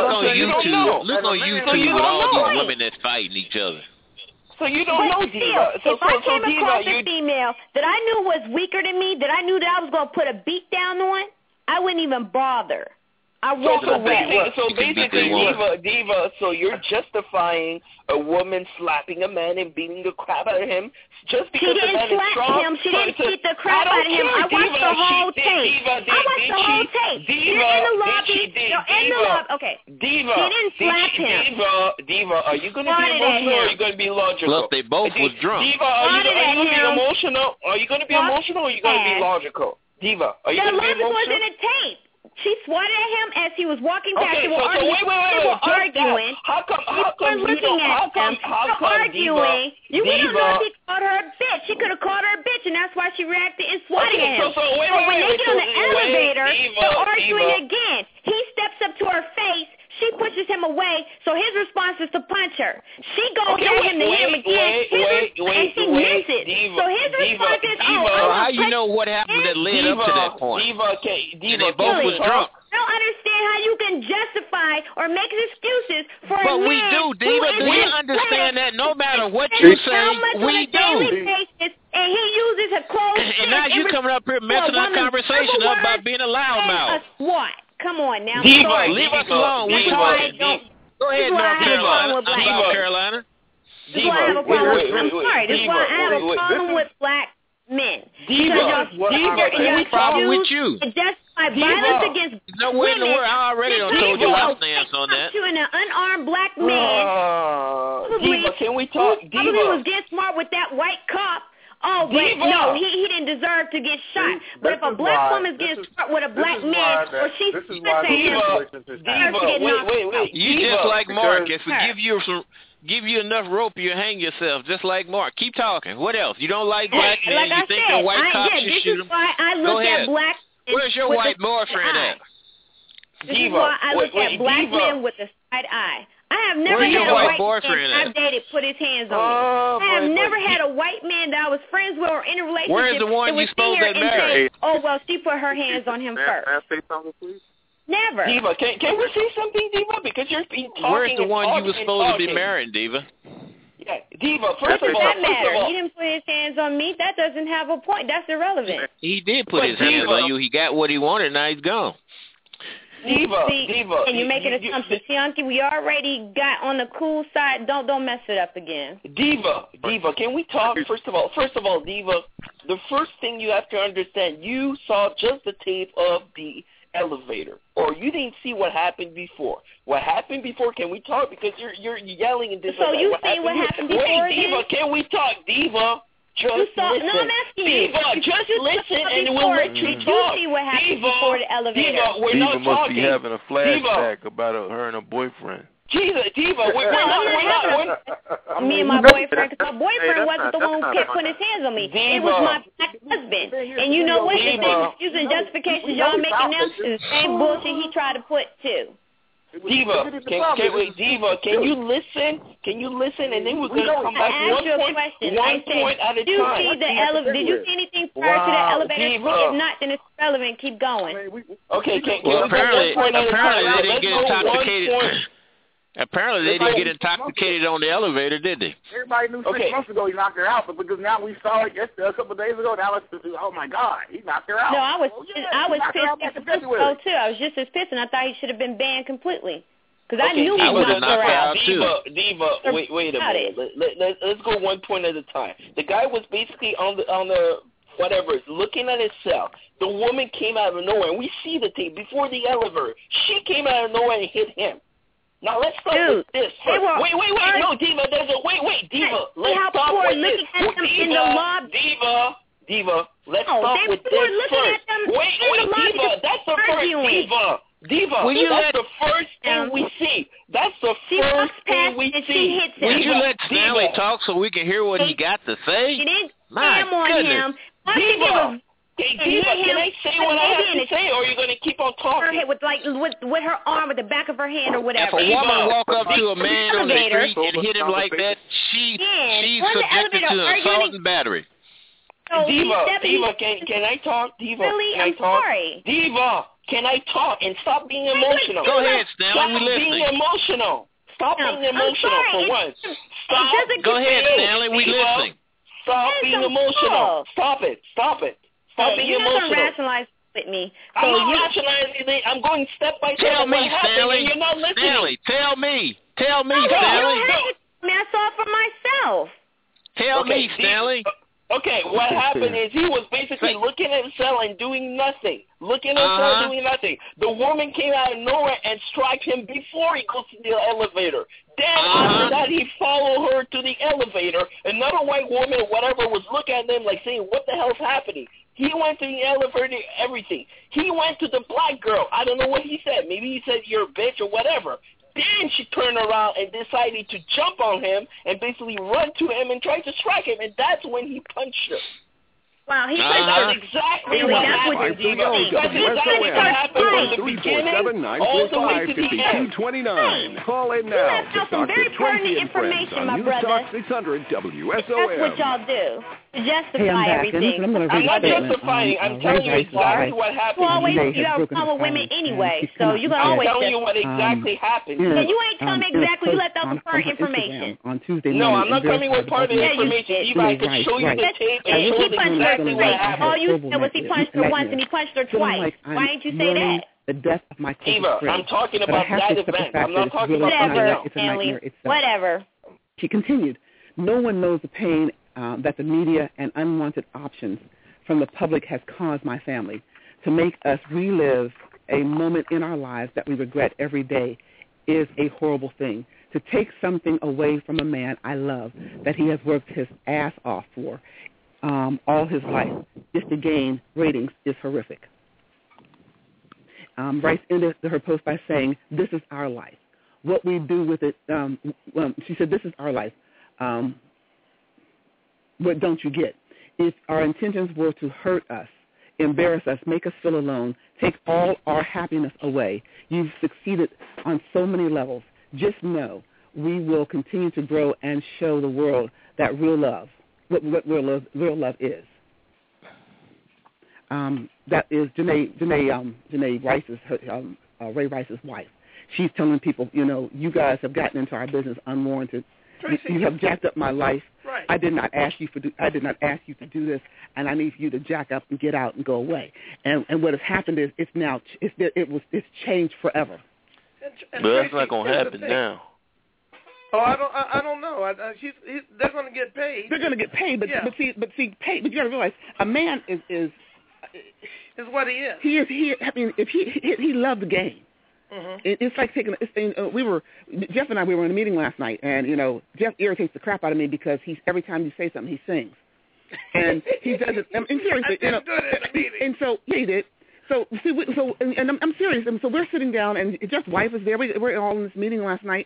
Look on YouTube with all these women that's fighting each other. So you don't know Diva. If I came across a female that I knew was weaker than me, that I knew that I was going to put a beat down on, I wouldn't even bother. I walk away. So basically, Diva, so you're justifying a woman slapping a man and beating the crap out of him just because the man is strong? She didn't beat the crap out of him. I watched the whole tape. They're in the lobby. Okay. Diva. She didn't slap him. Diva, are you going to be emotional or are you going to be logical? Plus, they both was drunk. Diva, are you going to be emotional? Are you going to be emotional or are you going to be logical? Diva, are you going to be emotional? The logical was in the tape. She swatted at him as he was walking past. Okay, they were arguing. How come looking at them? Arguing. You don't know if he called her a bitch. She could have called her a bitch, and that's why she reacted and swatted at him. So when they get on the elevator, they're arguing again. He steps up to her face. She pushes him away, so his response is to punch her. She goes at him to hit him again, and she misses. So his response is, how you know what happened that led up to that point? Diva, and they both was drunk. I don't understand how you can justify or make excuses for a man. But we do, Diva. Do you understand that? No matter what you say, we do. And he uses a closed and now you coming up here messing our conversation up by being a loudmouth. What? Come on now. Diva, leave us alone. We talking. Go ahead, North Carolina. This is why I have a problem with I'm sorry. This is why I have a problem with black men. Diva, what's the problem with you? It justify violence against women. I already told you my stance on that. To an unarmed black man. Diva, can we talk? Probably was getting smart with that white cop. Oh, but no, he didn't deserve to get shot. But if a black woman gets shot with a black man, or she's Diva, wait. You just like Mark. If we give you enough rope, you hang yourself, just like Mark. Keep talking. What else? You don't like black men? You think the white cops should shoot them? I look at black men. Where's your white boyfriend at? This is why I look at black men with a side eye. I have never had a white man I've dated put his hands on me. I have never had a white man that I was friends with or in a relationship. Where's the one you supposed to marry? Oh, well, she put her hands on him first. May I say something, please? Never. Diva, can we say something, Diva? Because you're talking. Where's the one you were supposed to be marrying, Diva? Yeah, Diva, first of all. He didn't put his hands on me. That doesn't have a point. That's irrelevant. He did put his hands on you. He got what he wanted. Now he's gone. Diva, and you're making assumptions. Bianchi, we already got on the cool side. Don't mess it up again. Diva, can we talk? First of all, Diva, the first thing you have to understand, you saw just the tape of the elevator, or you didn't see what happened before. What happened before? Can we talk? Because you're yelling and this. So you see what happened before? Wait, Diva, can we talk, Diva? Just listen. No, I'm asking you. Diva, just listen and we'll let you talk. You see what happened before the elevator. Diva, we're Diva not must talking. be having a flashback about her and her boyfriend. Diva, we're not. Me and my boyfriend, because my boyfriend wasn't the one who kept putting his hands on me. Diva. It was my black husband. And you know what? The same excuses and justifications y'all making now is the same bullshit he tried to put too. Diva, can you listen? Can you listen? And then we're going to come back one point at a time. Did you see anything prior to the elevator? If not, then it's relevant. Keep going. Okay, apparently they didn't get intoxicated. Apparently they didn't get intoxicated on the elevator, did they? Everybody knew 6 months ago he knocked her out, but because now we saw it yesterday, a couple of days ago, now it's, oh my God, he knocked her out. No, I was pissed too. I was just as pissed, and I thought he should have been banned completely. Because I knew he knocked her out. Diva, wait a minute. Let's go one point at a time. The guy was basically on the whatever, looking at his cell. The woman came out of nowhere, and we see the tape before the elevator. She came out of nowhere and hit him. Now let's start with this. Wait, no, Diva, Diva, let's start with this. Diva, let's start with this first. Diva, that's the first, Diva, that's the first thing we see. That's the first thing we see. Will you let Stanley talk so we can hear what he got to say? She didn't My goodness. Diva, can I say what I have to say, or are you going to keep on talking? Her head with her arm with the back of her hand or whatever. If a woman walk up to a man on the street and hit him like that, she's subjected to assault and battery. Diva, can I talk? Diva, really? I'm sorry. Diva, can I talk and stop being emotional? Go ahead, Stanley. Stop being emotional. Stop being emotional for once. Go ahead, Stanley. We listening. Stop being emotional. Stop it. Stop being emotional. You're not rationalize with me. I'm not rationalizing. I'm going step by step. Tell me, Stanley. You're not listening. Stanley, tell me, Stanley. I saw it for myself. Tell me, Stanley. Okay, what happened is he was basically looking at his cell and doing nothing. Doing nothing. The woman came out of nowhere and struck him before he goes to the elevator. Then after that, he followed her to the elevator. Another white woman, whatever, was looking at them like saying, what the hell's happening? He went to the elevator, everything. He went to the black girl. I don't know what he said. Maybe he said, you're a bitch or whatever. Then she turned around and decided to jump on him and basically run to him and try to strike him, and that's when he punched her. Wow, he That's exactly what happened, Diva. That's exactly what happened from the beginning all the way to the end. 5229. Call in now. You left out some very pertinent information, my brother. 600 WSOM. That's what y'all do. To justify everything. I'm not justifying. I'm telling you exactly what happened. You have a problem with women anyway, so you're going to always I'm telling you what exactly happened. And you ain't telling me exactly. You left out the current information. On Tuesday no, I'm not coming with part of the information. Eva, I can show you the tape and show you exactly what happened. All you said was he punched her once and he punched her twice. Why didn't you say that? The death of my Eva, I'm talking about that event. I'm not talking about something else. Whatever. She continued. No one knows the pain that the media and unwanted options from the public has caused my family. To make us relive a moment in our lives that we regret every day is a horrible thing. To take something away from a man I love that he has worked his ass off for all his life just to gain ratings is horrific. Rice ended her post by saying, this is our life. What we do with it, she said, this is our life. What don't you get? If our intentions were to hurt us, embarrass us, make us feel alone, take all our happiness away, you've succeeded on so many levels. Just know we will continue to grow and show the world that real love, what real love is. That is Janae Rice's, Ray Rice's wife. She's telling people, you guys have gotten into our business unwarranted. You have jacked up my life. Right. I did not ask you to do this, and I need you to jack up and get out and go away. And what has happened is it's changed forever. But that's not going to happen now. Oh, I don't know. They're going to get paid. They're going to get paid, but you got to realize a man is what he is. He is. I mean, if he loved the game. Mm-hmm. It's like taking. Jeff and I. We were in a meeting last night, and Jeff irritates the crap out of me because every time you say something, he sings, and he does it. I'm seriously, and so yeah, he did. So I'm serious. And so we're sitting down, and Jeff's wife is there. We're all in this meeting last night,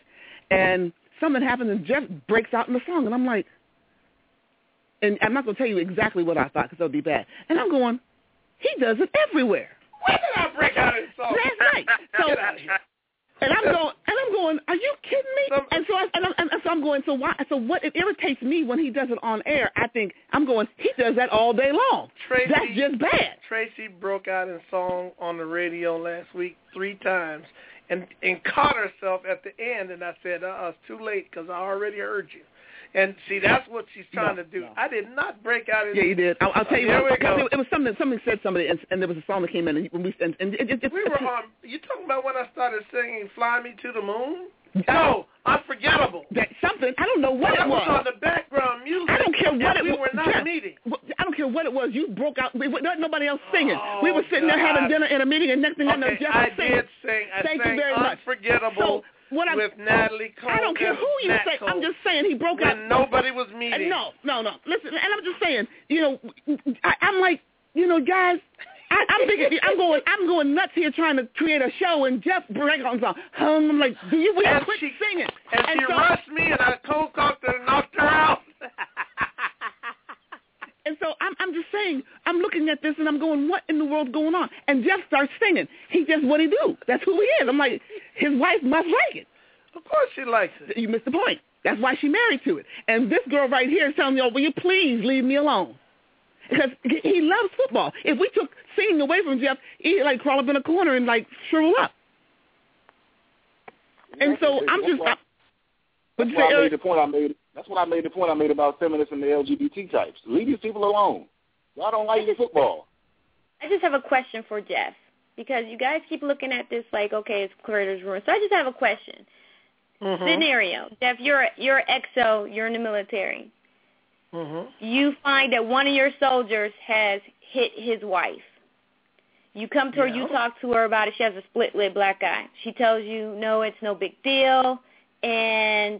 and something happens, and Jeff breaks out in the song, and I'm like, and I'm not going to tell you exactly what I thought because that would be bad. And I'm going, he does it everywhere. When did I break out in the song? Last night. So, get out of here. And I'm going, are you kidding me? So I'm going, so why? So what? It irritates me when he does it on air. I think I'm going, he does that all day long. Tracy, that's just bad. Tracy broke out in song on the radio last week 3 times and caught herself at the end. And I said, it's too late because I already heard you. And see, that's what she's trying to do. No. I did not break out in. Yeah, you did. I'll tell you what. It was something. Somebody said somebody, and there was a song that came in, and we were on. You talking about when I started singing "Fly Me to the Moon"? No, Unforgettable. That something. I don't know what it was. That was on the background music. I don't care what it was. We were not meeting. I don't care what it was. You broke out. There was nobody else singing. We were sitting there having dinner in a meeting, and next thing I know, Jeff was singing. I did sing. Thank you very much. Unforgettable. With Natalie Cole. I don't care who you say. I'm just saying he broke out. Nobody was meeting. No. Listen, and I'm just saying, I'm like, guys, I'm thinking, I'm going nuts here trying to create a show, and Jeff breaks out on song. I'm like, we quit singing. And she rushed me, and I cold cocked her and knocked her out. And so I'm just saying, I'm looking at this and I'm going, what in the world's going on? And Jeff starts singing. He just what he do. That's who he is. I'm like, his wife must like it. Of course she likes it. You missed the point. That's why she married to it. And this girl right here is telling me, will you please leave me alone? Because he loves football. If we took singing away from Jeff, he'd like crawl up in a corner and like shrivel up. And so I'm just... That's why I made the point I made. That's what I made the point I made about feminists and the LGBT types. Leave these people alone. Y'all don't like football. I just have a question for Jeff because you guys keep looking at this like, okay, it's creator's ruin. So I just have a question. Mm-hmm. Scenario, Jeff, you're XO, you're in the military. Mm-hmm. You find that one of your soldiers has hit his wife. You come to her, you talk to her about it. She has a split-lip black eye. She tells you, no, it's no big deal, and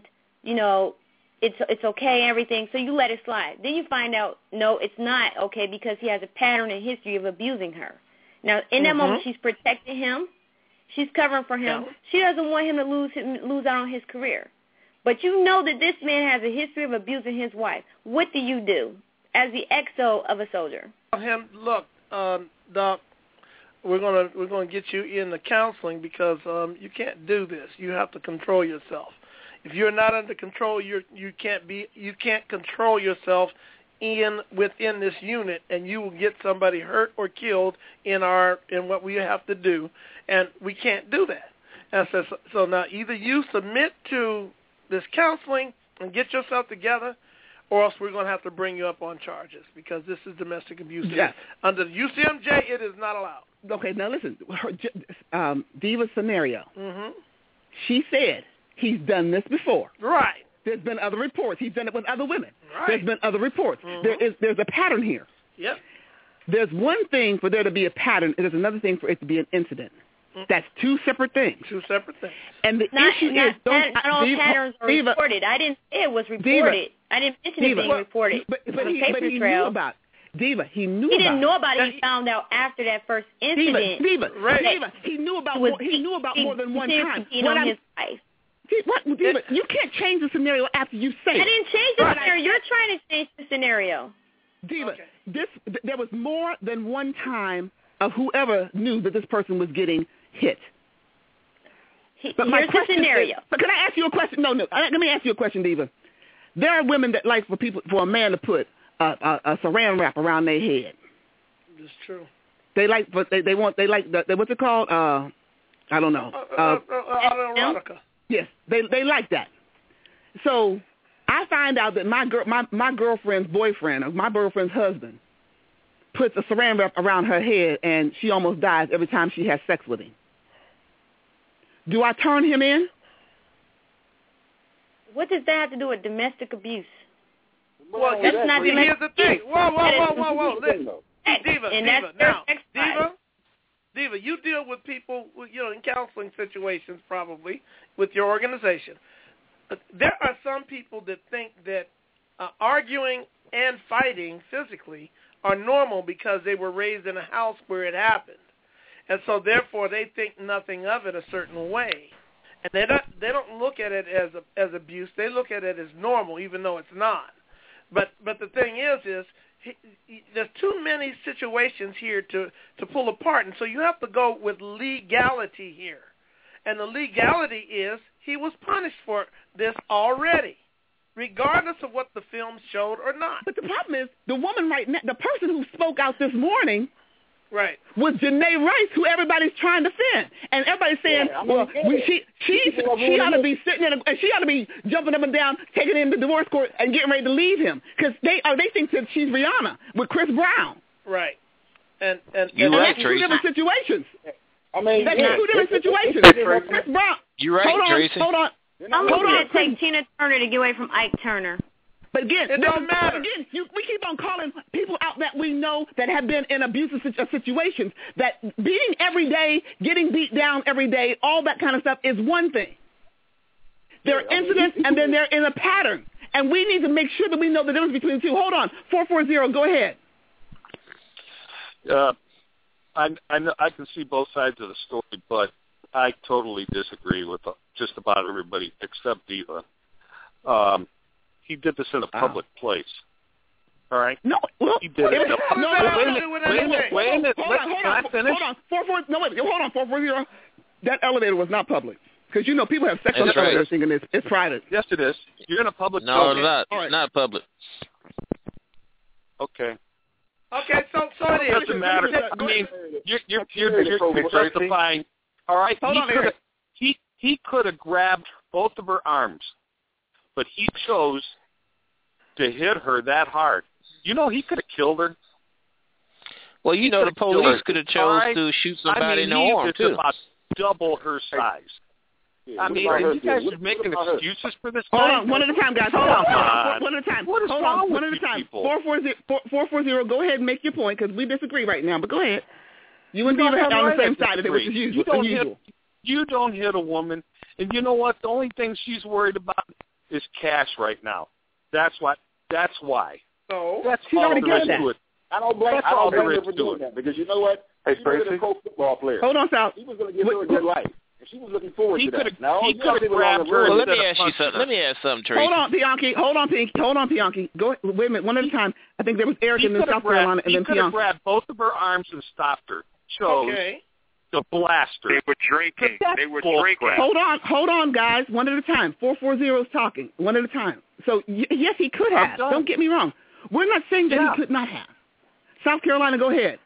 it's okay and everything, so you let it slide. Then you find out, no, it's not okay because he has a pattern and history of abusing her. Now, in that moment, she's protecting him. She's covering for him. Yeah. She doesn't want him to lose out on his career. But you know that this man has a history of abusing his wife. What do you do as the XO of a soldier? Look, Doc, we're gonna get you into counseling because you can't do this. You have to control yourself. If you're not under control, you can't control yourself within this unit, and you will get somebody hurt or killed in what we have to do, and we can't do that. And so now either you submit to this counseling and get yourself together, or else we're going to have to bring you up on charges because this is domestic abuse. Yes. Under the UCMJ, it is not allowed. Okay, now listen, Diva's scenario. Mm-hmm. She said he's done this before. Right. There's been other reports. He's done it with other women. Right. There's been other reports. Mm-hmm. There's a pattern here. Yep. There's one thing for there to be a pattern, and there's another thing for it to be an incident. That's two separate things. And the issue is, not all patterns are reported. I didn't say it was reported. I didn't mention it being reported. But he knew about it. Diva, he knew about it. He didn't know about it. He found out after that first incident. Diva, he knew about more than one time. His wife. Diva, you can't change the scenario after you say it. I didn't change the scenario. You're trying to change the scenario. Diva, there was more than one time of whoever knew that this person was getting hit. Here's the scenario. But can I ask you a question? No. Let me ask you a question, Diva. There are women that like for a man to put a saran wrap around their head. It's true. They like, but they like what's it called? I don't know. Autoerotica. Yes, they like that. So I find out that my girlfriend's boyfriend, or my girlfriend's husband, puts a saran wrap around her head, and she almost dies every time she has sex with him. Do I turn him in? What does that have to do with domestic abuse? Well, that's not here's the thing. Whoa. Listen. Diva, you deal with people, in counseling situations probably with your organization. There are some people that think that arguing and fighting physically are normal because they were raised in a house where it happened. And so, therefore, they think nothing of it a certain way. and they don't look at it as abuse. They look at it as normal, even though it's not. But the thing is there's too many situations here to pull apart, and so you have to go with legality here. And the legality is he was punished for this already, regardless of what the film showed or not. But the problem is the woman right now, the person who spoke out this morning, right, was Janae Rice, who everybody's trying to defend, and everybody's saying, she ought to be sitting in, and she ought to be jumping up and down, taking him to divorce court and getting ready to leave him because they think that she's Rihanna with Chris Brown. Right, and you're right, that's two different situations. I mean, that's two different situations. Chris Brown. You're right, Tracy. Hold on. How long did it take Tina Turner to get away from Ike Turner? But again, it don't matter. Again, we keep on calling people out that we know that have been in abusive situations. That beating every day, getting beat down every day, all that kind of stuff is one thing. There are incidents, and then they're in a pattern. And we need to make sure that we know the difference between the two. Hold on. 440, go ahead. I know I can see both sides of the story, but I totally disagree with just about everybody except Diva. He did this in a public place. All right? No, well, he did it. Wait a minute. Can I finish? Hold on, 440. That elevator was not public. Because, people have sex on the elevator thinking it's private. Yes, it is. You're in a public place. No, it's not. It's not public. Okay. Okay, so it is. It doesn't matter. I mean, you're justifying. All right, he could have grabbed both of her arms, but he chose to hit her that hard. He could have killed her. Well, the police could have chose to shoot somebody in the arm, too. It's about double her size. I mean, you guys are making excuses for this guy? Hold on, one at a time, guys. Hold on. One at a time. What is wrong with you people? 440, go ahead and make your point, because we disagree right now, but go ahead. You and Diva are on the same side of it, which is unusual. You don't hit a woman, and you know what? The only thing she's worried about is cash right now. That's why. No. That's she's all already there is getting to it. I don't blame her for doing that, because you know what? Hey, she was a pro football player. Hold on, Sal. He was going to give her a good life. And she was looking forward to that. Now, he could have grabbed her. Well, let me ask you something. Let me ask something, Tracy. Hold on, Bianchi. Go. Wait a minute, one at a time. I think there was Eric in South Carolina, and then Bianchi. He could have grabbed both of her arms and stopped her. Chose to blast her. They were drinking. Hold on, guys. One at a time. 440 is talking. One at a time. So, yes, he could have. Don't get me wrong. We're not saying that he could not have. South Carolina, go ahead.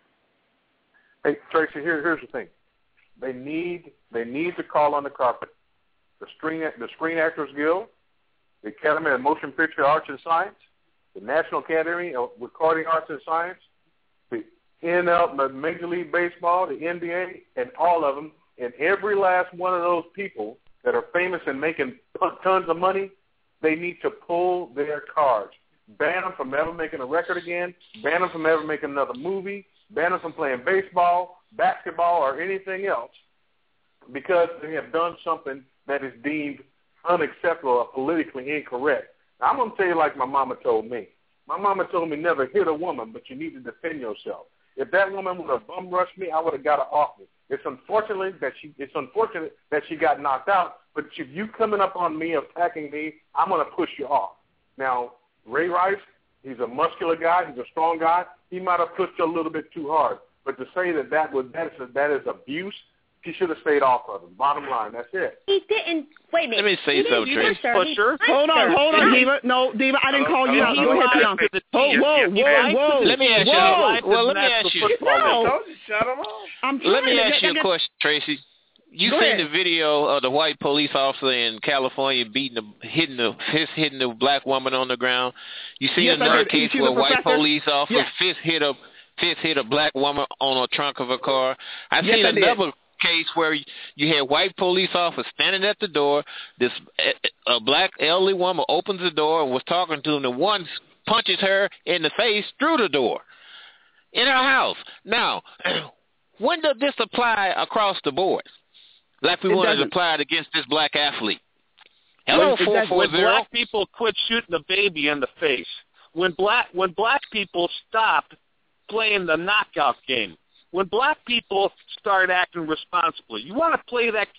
Hey, Tracy, here's the thing. They need to call on the carpet. The Screen Actors Guild, the Academy of Motion Picture Arts and Science, the National Academy of Recording Arts and Science, the Major League Baseball, the NBA, and all of them, and every last one of those people that are famous and making tons of money, they need to pull their cards. Ban them from ever making a record again. Ban them from ever making another movie. Ban them from playing baseball, basketball, or anything else because they have done something that is deemed unacceptable or politically incorrect. Now, I'm going to tell you like my mama told me. My mama told me never hit a woman, but you need to defend yourself. If that woman would have bum rushed me, I would have got her off me. It's unfortunate that she got knocked out, but if you coming up on me, attacking me, I'm going to push you off. Now, Ray Rice, he's a muscular guy. He's a strong guy. He might have pushed you a little bit too hard. But to say that is abuse, he should have stayed off of him. Bottom line, that's it. He didn't. Wait a minute. Let me say something, Tracy. Hold on, Diva. No, Diva, I didn't call you out. Go ahead, Bianca. Whoa. Let me ask you. Well, let me ask you. Shut him off. Let me ask you a question, Tracy. You seen the video of the white police officer in California hitting the black woman on the ground? You seen another case where a white police officer fist hit a black woman on the trunk of a car. I seen another case where you had white police officer standing at the door. A black elderly woman opens the door and was talking to him, and one punches her in the face through the door in her house. Now, when does this apply across the board? Like we wanted to apply it against this black athlete. Hello, 440. When black people quit shooting a baby in the face, when black people stopped playing the knockout game, when black people start acting responsibly, you want to play that game,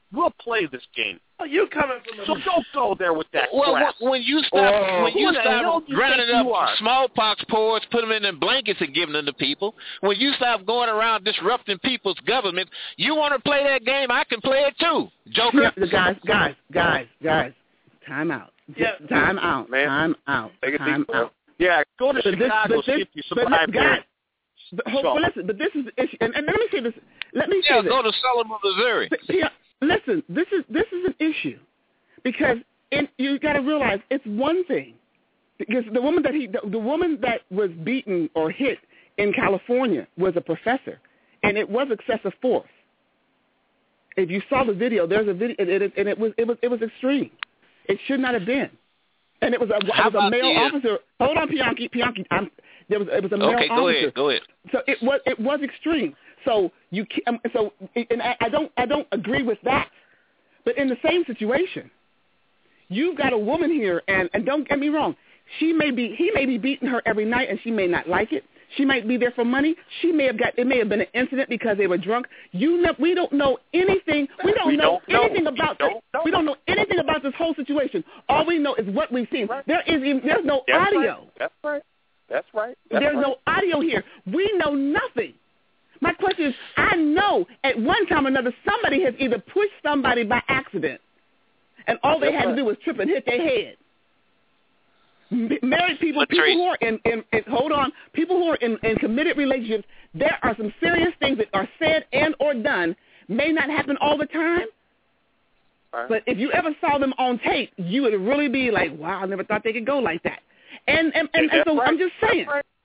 We'll play this game. Oh, you coming from So don't go there with that Well, crap. when you stop grinding up are? smallpox pours, put them in the blankets and giving them to people, when you stop going around disrupting people's government, you want to play that game, I can play it too, Joker. Guys, time out. Yeah. Time out. Man. Time out. Time out. Yeah, go to Chicago, see if you survive there. But this is the issue. And let me say this. Go to Sullivan, Missouri. Listen, this is an issue because you got to realize it's one thing because the woman that was beaten or hit in California was a professor, and it was excessive force. If you saw the video, there's a video, and it was extreme. It should not have been, and it was a male officer. Hold on, Bianchi. It was a male officer. Okay, go ahead. So it was extreme. So I don't agree with that. But in the same situation, you've got a woman here, and don't get me wrong, he may be beating her every night, and she may not like it. She might be there for money. It may have been an incident because they were drunk. We don't know anything. We don't know anything about this whole situation. All we know is what we've seen. There's no audio. That's right. There's no audio here. We know nothing. My question is, I know at one time or another somebody has either pushed somebody by accident, and all they had to do was trip and hit their head. Married people, people who are in committed relationships, there are some serious things that are said and or done, may not happen all the time, but if you ever saw them on tape, you would really be like, wow, I never thought they could go like that. And so right. I'm just saying.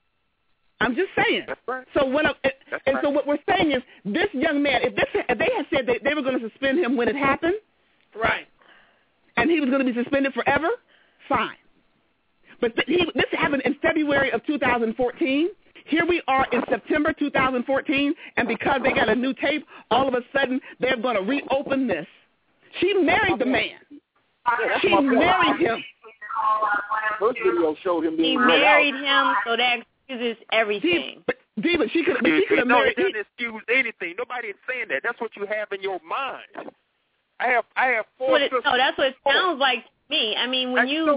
Right. So what we're saying is, this young man, if they had said that they were going to suspend him when it happened, right, and he was going to be suspended forever, fine. But this happened in February of 2014. Here we are in September 2014, and because they got a new tape, all of a sudden they're going to reopen this. She married the man. She married him. First video showed him being married him, so that excuses everything. Diva, she could have married. It doesn't excuse anything. Nobody is saying that. That's what you have in your mind. I have four sisters. No, that's what it sounds like to me. I mean, when you... No,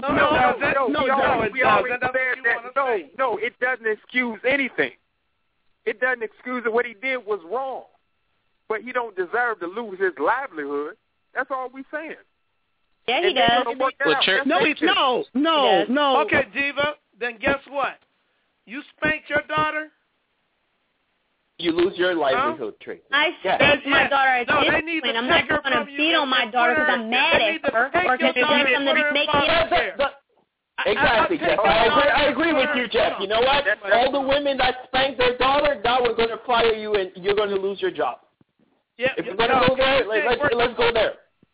it doesn't excuse anything. It doesn't excuse it. What he did was wrong. But he don't deserve to lose his livelihood. That's all we're saying. Yeah, he does. No. Okay, Diva, then guess what? You spanked your daughter? You lose your livelihood, Tracy. I spanked my daughter at this point. I'm not going to beat on my daughter because I'm mad at her or because she's doing something that's making it Exactly, Jeff. I agree with you, Jeff. You know what? All the women that spanked their daughter, now we're going to fire you and you're going to lose your job. Yeah, if we're going to go there, let's go there.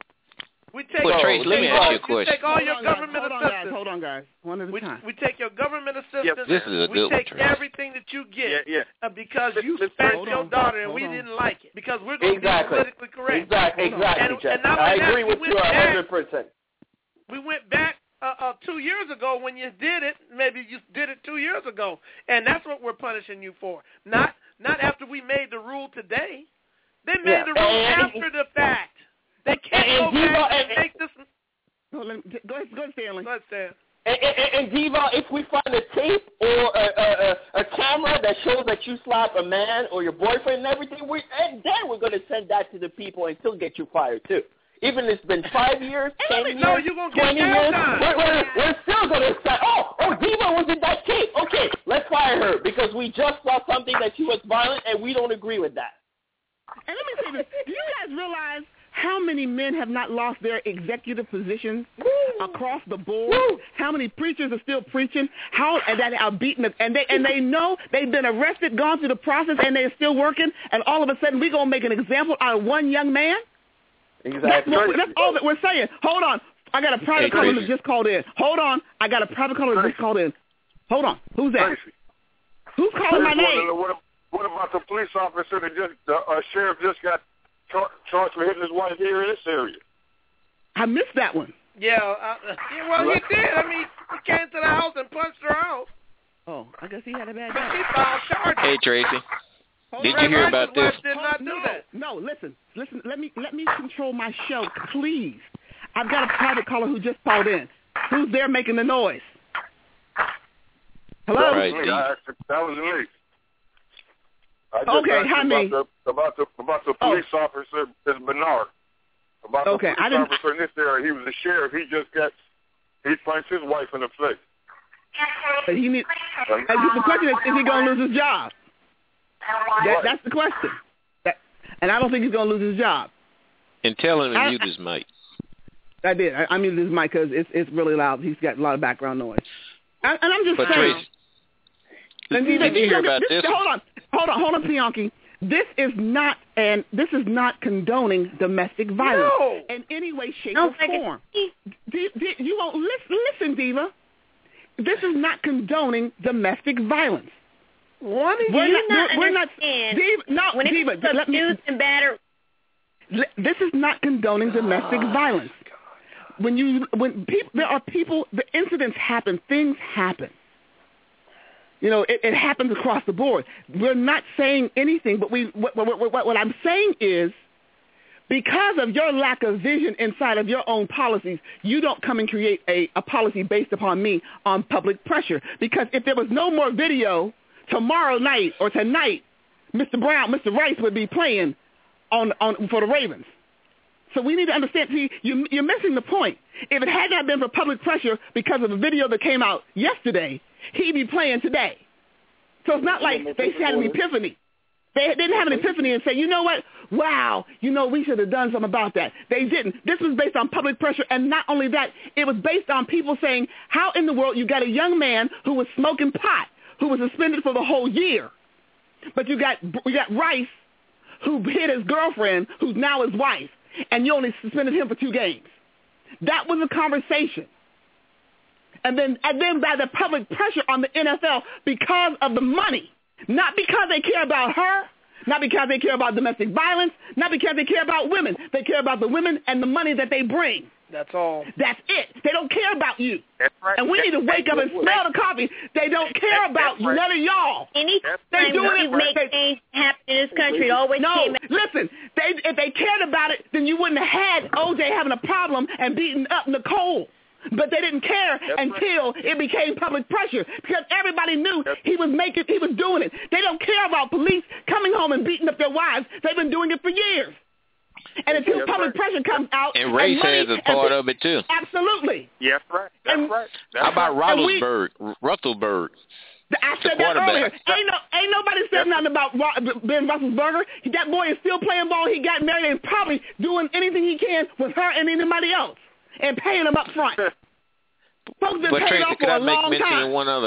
Trace, let me ask you a question. We take all your government assistance. Hold on, guys. One at a time. We take your government assistance. This is a good one, We take everything that you get because you spanked your daughter and we didn't like it. Because we're going to be politically correct. Exactly, Jeff. I agree with you 100%. We went back 2 years ago when you did it. Maybe you did it 2 years ago. And that's what we're punishing you for. Not after we made the rule today. They made the rule after the fact. They can't go back and make this... Go ahead, Stanley. Go ahead, Stan. And Diva, if we find a tape or a camera that shows that you slap a man or your boyfriend and everything, then we're going to send that to the people and still get you fired too. Even if it's been 5 years, 10 years, 20 years, we're still going to say, oh, Diva was in that tape. Okay, let's fire her because we just saw something that she was violent and we don't agree with that. And let me say this. Do you guys realize how many men have not lost their executive positions across the board? How many preachers are still preaching? That are beaten, and they know they've been arrested, gone through the process, and they're still working. And all of a sudden, we're gonna make an example out of one young man. Exactly. That's all that we're saying. Hold on, I got a private caller that just called in. Hold on, I got a private caller that just called in. Hold on, who's that? Who's calling my name? What about the police officer that the sheriff just got charged for hitting his wife here in this area? I missed that one. Yeah, well, he did. I mean, he came to the house and punched her out. Oh, I guess he had a bad day. He filed charges. Hey, Tracy. Did you hear about this? Did not do that. No, No, listen. Let me control my show, please. I've got a private caller who just called in. Who's there making the noise? Hello? That was me. Okay, hi, me. About the police officer, is Bernard. About the police officer in this area. He was a sheriff. He punched his wife in the face. But the question is he going to lose his job? That's the question. And I don't think he's going to lose his job. And tell him to mute his mic. I did. I muted his mic because it's really loud. He's got a lot of background noise. And I'm just saying. Did you hear about this? Hold on, Bianchi. This is not condoning domestic violence in any way, shape, or form. You won't listen, Diva. This is not condoning domestic violence. What do you not understand? Diva, let me. This is not condoning domestic violence. There are people, the incidents happen, things happen. You know, it happens across the board. We're not saying anything, but what I'm saying is, because of your lack of vision inside of your own policies, you don't come and create a policy based upon me on public pressure. Because if there was no more video, tomorrow night or tonight, Mr. Rice would be playing for the Ravens. So we need to understand. See, you're missing the point. If it had not been for public pressure because of the video that came out yesterday, he'd be playing today. So it's not like they had an epiphany. They didn't have an epiphany and say, you know what? Wow, we should have done something about that. They didn't. This was based on public pressure, and not only that, it was based on people saying, how in the world you got a young man who was smoking pot, who was suspended for the whole year, but you got Rice, who hit his girlfriend, who's now his wife, and you only suspended him for 2 games. That was a conversation. And then by the public pressure on the NFL because of the money, not because they care about her, not because they care about domestic violence, not because they care about women. They care about the women and the money that they bring. That's all. That's it. They don't care about you. That's right. And we need to wake up and smell the coffee. They don't care about you. None of y'all. Anytime you make change happen in this country, it always came out. Listen, if they cared about it, then you wouldn't have had OJ having a problem and beating up Nicole. But they didn't care until it became public pressure because everybody knew he was doing it. They don't care about police coming home and beating up their wives. They've been doing it for years. And until public pressure comes out, and race has a part of it too. Absolutely. Yes, right. That's right. How about Rutherford? I said that earlier. Ain't nobody said nothing about Ben Roethlisberger. That boy is still playing ball. He got married and probably doing anything he can with her and anybody else. And paying them up front. Folks been paid off for a long time. One other.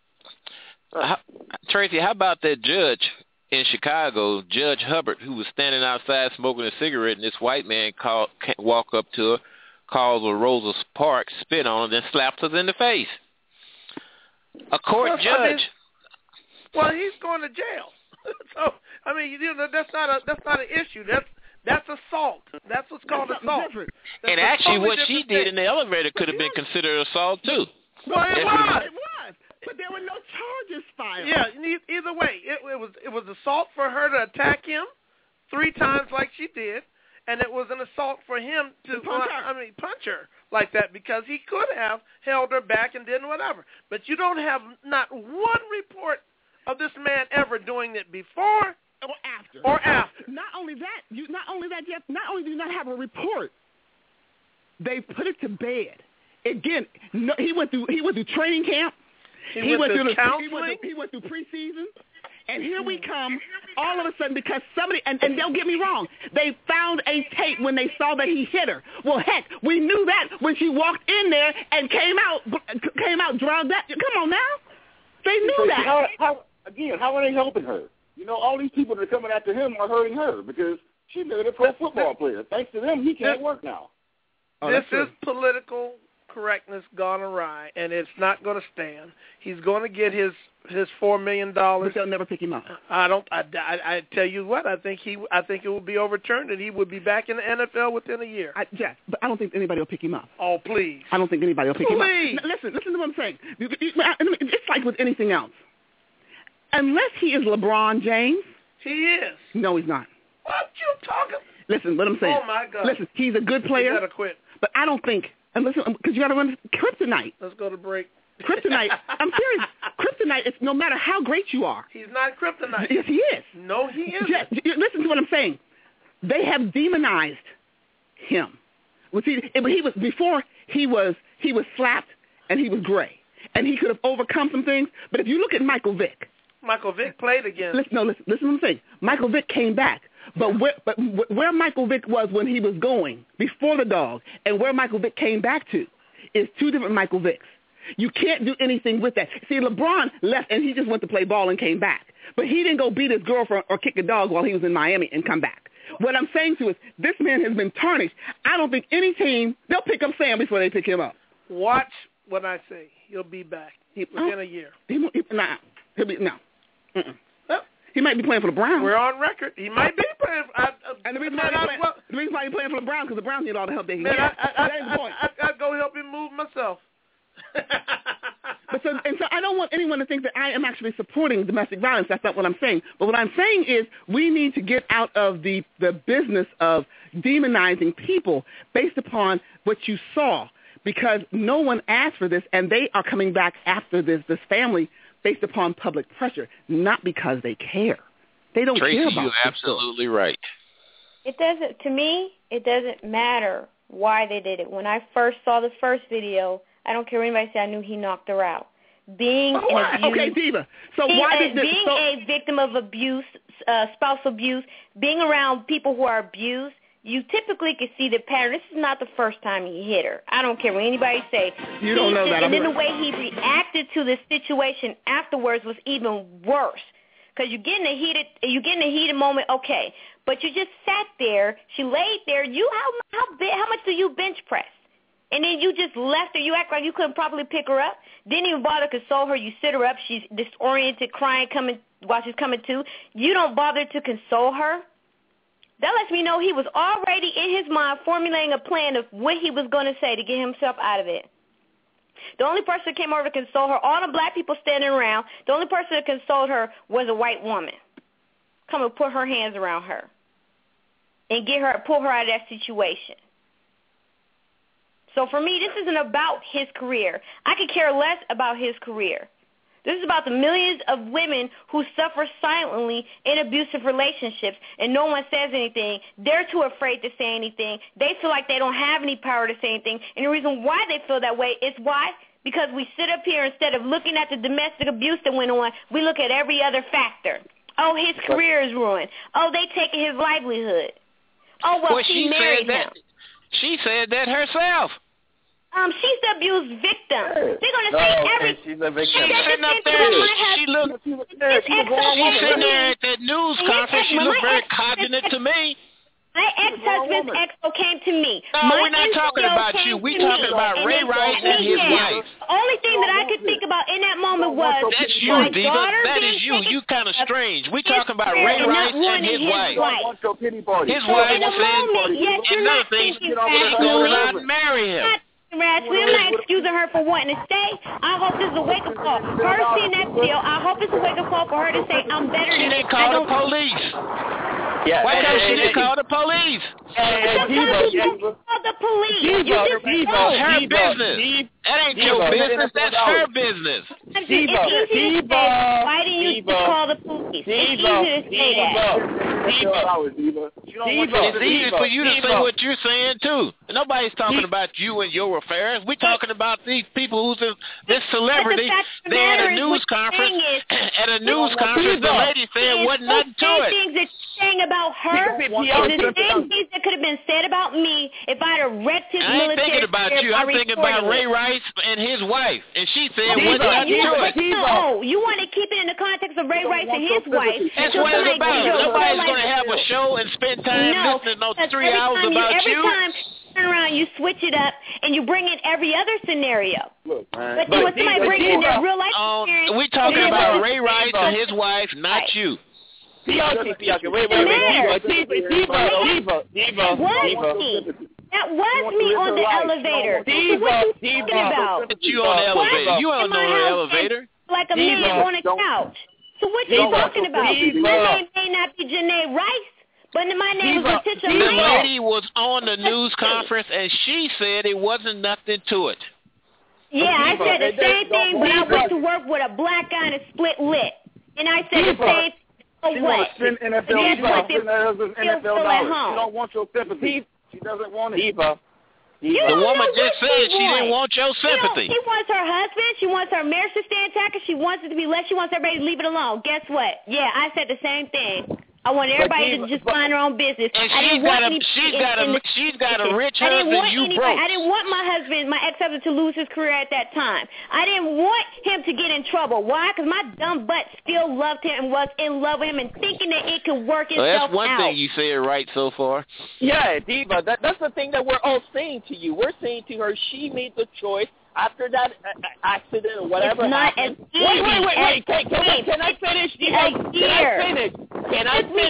Tracy, how about that judge in Chicago, Judge Hubbard, who was standing outside smoking a cigarette, and this white man walk up to her, calls her Rosa Parks, spit on her, then slapped her in the face. A court judge. Well, he's going to jail. So I mean, that's not an issue. That's assault. That's what's called assault. And actually, what she did in the elevator could have been considered assault too. Well, it was. But there were no charges filed. Yeah. Either way, it was assault for her to attack him 3 times like she did, and it was an assault for him to punch her like that because he could have held her back and did whatever. But you don't have not one report of this man ever doing it before. Or after. Not only that, Jeff. Not only do you not have a report, they put it to bed. Again, he went through training camp. He went through counseling. He went through preseason. And here we come, all of a sudden, because somebody, and don't get me wrong, they found a tape when they saw that he hit her. Well, heck, we knew that when she walked in there and came out drugged up. Come on now. They knew that. How are they helping her? All these people that are coming after him are hurting her because she's a pro football player. Thanks to them, he can't work now. This is political correctness gone awry, and it's not going to stand. He's going to get his $4 million. But they'll never pick him up. I tell you what. I think it will be overturned, and he would be back in the NFL within a year. But I don't think anybody will pick him up. Oh, please! I don't think anybody will pick him up. Listen to what I'm saying. It's like with anything else. Unless he is LeBron James. He is. No, he's not. What you talking? Listen, what I'm saying. Oh, my God. Listen, he's a good player. You got to quit. But I don't think, and listen, because you got to run kryptonite. Let's go to break. Kryptonite. I'm serious. Kryptonite is no matter how great you are. He's not kryptonite. Yes, he is. No, he isn't. Listen to what I'm saying. They have demonized him. But he was before he was slapped and he was gray and he could have overcome some things. But if you look at Michael Vick played again. Listen to what I'm saying. Michael Vick came back. But where Michael Vick was when he was going before the dog and where Michael Vick came back to is two different Michael Vicks. You can't do anything with that. See, LeBron left and he just went to play ball and came back. But he didn't go beat his girlfriend or kick a dog while he was in Miami and come back. What I'm saying to you is this man has been tarnished. I don't think any team, they'll pick up Sam before they pick him up. Watch what I say. He'll be back within a year. No. He might be playing for the Browns. We're on record. He might be playing for and the reason why he's playing for the Browns because the Browns need all the help they can get. I'd go help him move myself. So I don't want anyone to think that I am actually supporting domestic violence. That's not what I'm saying. But what I'm saying is we need to get out of the business of demonizing people based upon what you saw, because no one asked for this, and they are coming back after this family based upon public pressure, not because they care. They don't Tracy, care about you're absolutely right. To me, it doesn't matter why they did it. When I first saw the first video, I don't care what anybody say, I knew he knocked her out. Being okay, Diva. So being a victim of abuse, spousal abuse, being around people who are abused, you typically can see the pattern. This is not the first time he hit her. I don't care what anybody say. You don't know that. And then the way he reacted to the situation afterwards was even worse. Because you get in a heated moment, okay, but you just sat there. She laid there. How much do you bench press? And then you just left her. You act like you couldn't properly pick her up. Didn't even bother to console her. You sit her up. She's disoriented, crying, while she's coming to. You don't bother to console her. That lets me know he was already in his mind formulating a plan of what he was going to say to get himself out of it. The only person that came over to console her, all the black people standing around, the only person that consoled her was a white woman. Come and put her hands around her and pull her out of that situation. So for me, this isn't about his career. I could care less about his career. This is about the millions of women who suffer silently in abusive relationships, and no one says anything. They're too afraid to say anything. They feel like they don't have any power to say anything. And the reason why they feel that way is why? Because we sit up here, instead of looking at the domestic abuse that went on, we look at every other factor. Oh, his career is ruined. Oh, they taking his livelihood. Oh, well she married him. She said that herself. She's the abused victim. They're gonna say everything. She's a victim. She's sitting up there. She's sitting there at that news conference. She looked very confident to me. My ex-husband's exo came to me. No, we're not talking about you. We're talking about Ray Rice and his wife. The only thing that I could think about in that moment was that's you, Diva. That is you. You kind of strange. We're talking about Ray Rice and his wife. His wife said another thing. She's going to not marry him. We're not excusing her for wanting to stay. I hope this is a wake-up call. Her seeing that video, I hope it's a wake-up call for her to say, I'm better than this. She didn't call the police. Yeah. Why can't she didn't call the police? The police. Her business. That ain't your business. That's her business. It's easy to say, why do you call the police? It's easy to say that. It's easy for you to say what you're saying, too. Nobody's talking about you and your affairs. We're talking about these people who's this celebrity. They're at a news conference. At a news conference, the lady said wasn't nothing to it. Things that you're saying about her is the same things that could have been said about me if I'd have wrecked his military. I ain't thinking about you. I'm thinking about Ray Rice and his wife. And she said wasn't nothing to it. No, you want to keep it in the context of Ray Rice and his wife. That's what it's about. Nobody's going to have a show and spend time listening to 3 hours about you. Every time turn around, you switch it up, and you bring in every other scenario. But when somebody brings in their real life experience, we're talking about Ray Rice and his wife, not you. Wait. That was me on the elevator. What are you talking about? You on the elevator. You don't know the elevator. Like a man on a couch. So what you talking about? My name may not be Janae Rice, But my name was Letitia The Lamb. lady was on the news conference, and she said it wasn't nothing to it. Yeah, I said the same thing, but I went to work with a black guy and a split lip. And I said the same thing. She wants NFL dollars. She don't want your sympathy. She doesn't want it. The woman just said she didn't want your sympathy. She wants her husband. She wants her marriage to stay intact. She wants it to be less. She wants everybody to leave it alone. Guess what? Yeah, I said the same thing. I want everybody to just mind their own business. And she's got a rich husband. You broke. I didn't want my ex-husband to lose his career at that time. I didn't want him to get in trouble. Why? Because my dumb butt still loved him and was in love with him and thinking that it could work itself out. That's one thing you said right so far. Yeah, Diva, that's the thing that we're all saying to you. We're saying to her, she made the choice. After that accident or whatever happened. Wait. Can I finish, Diva? Can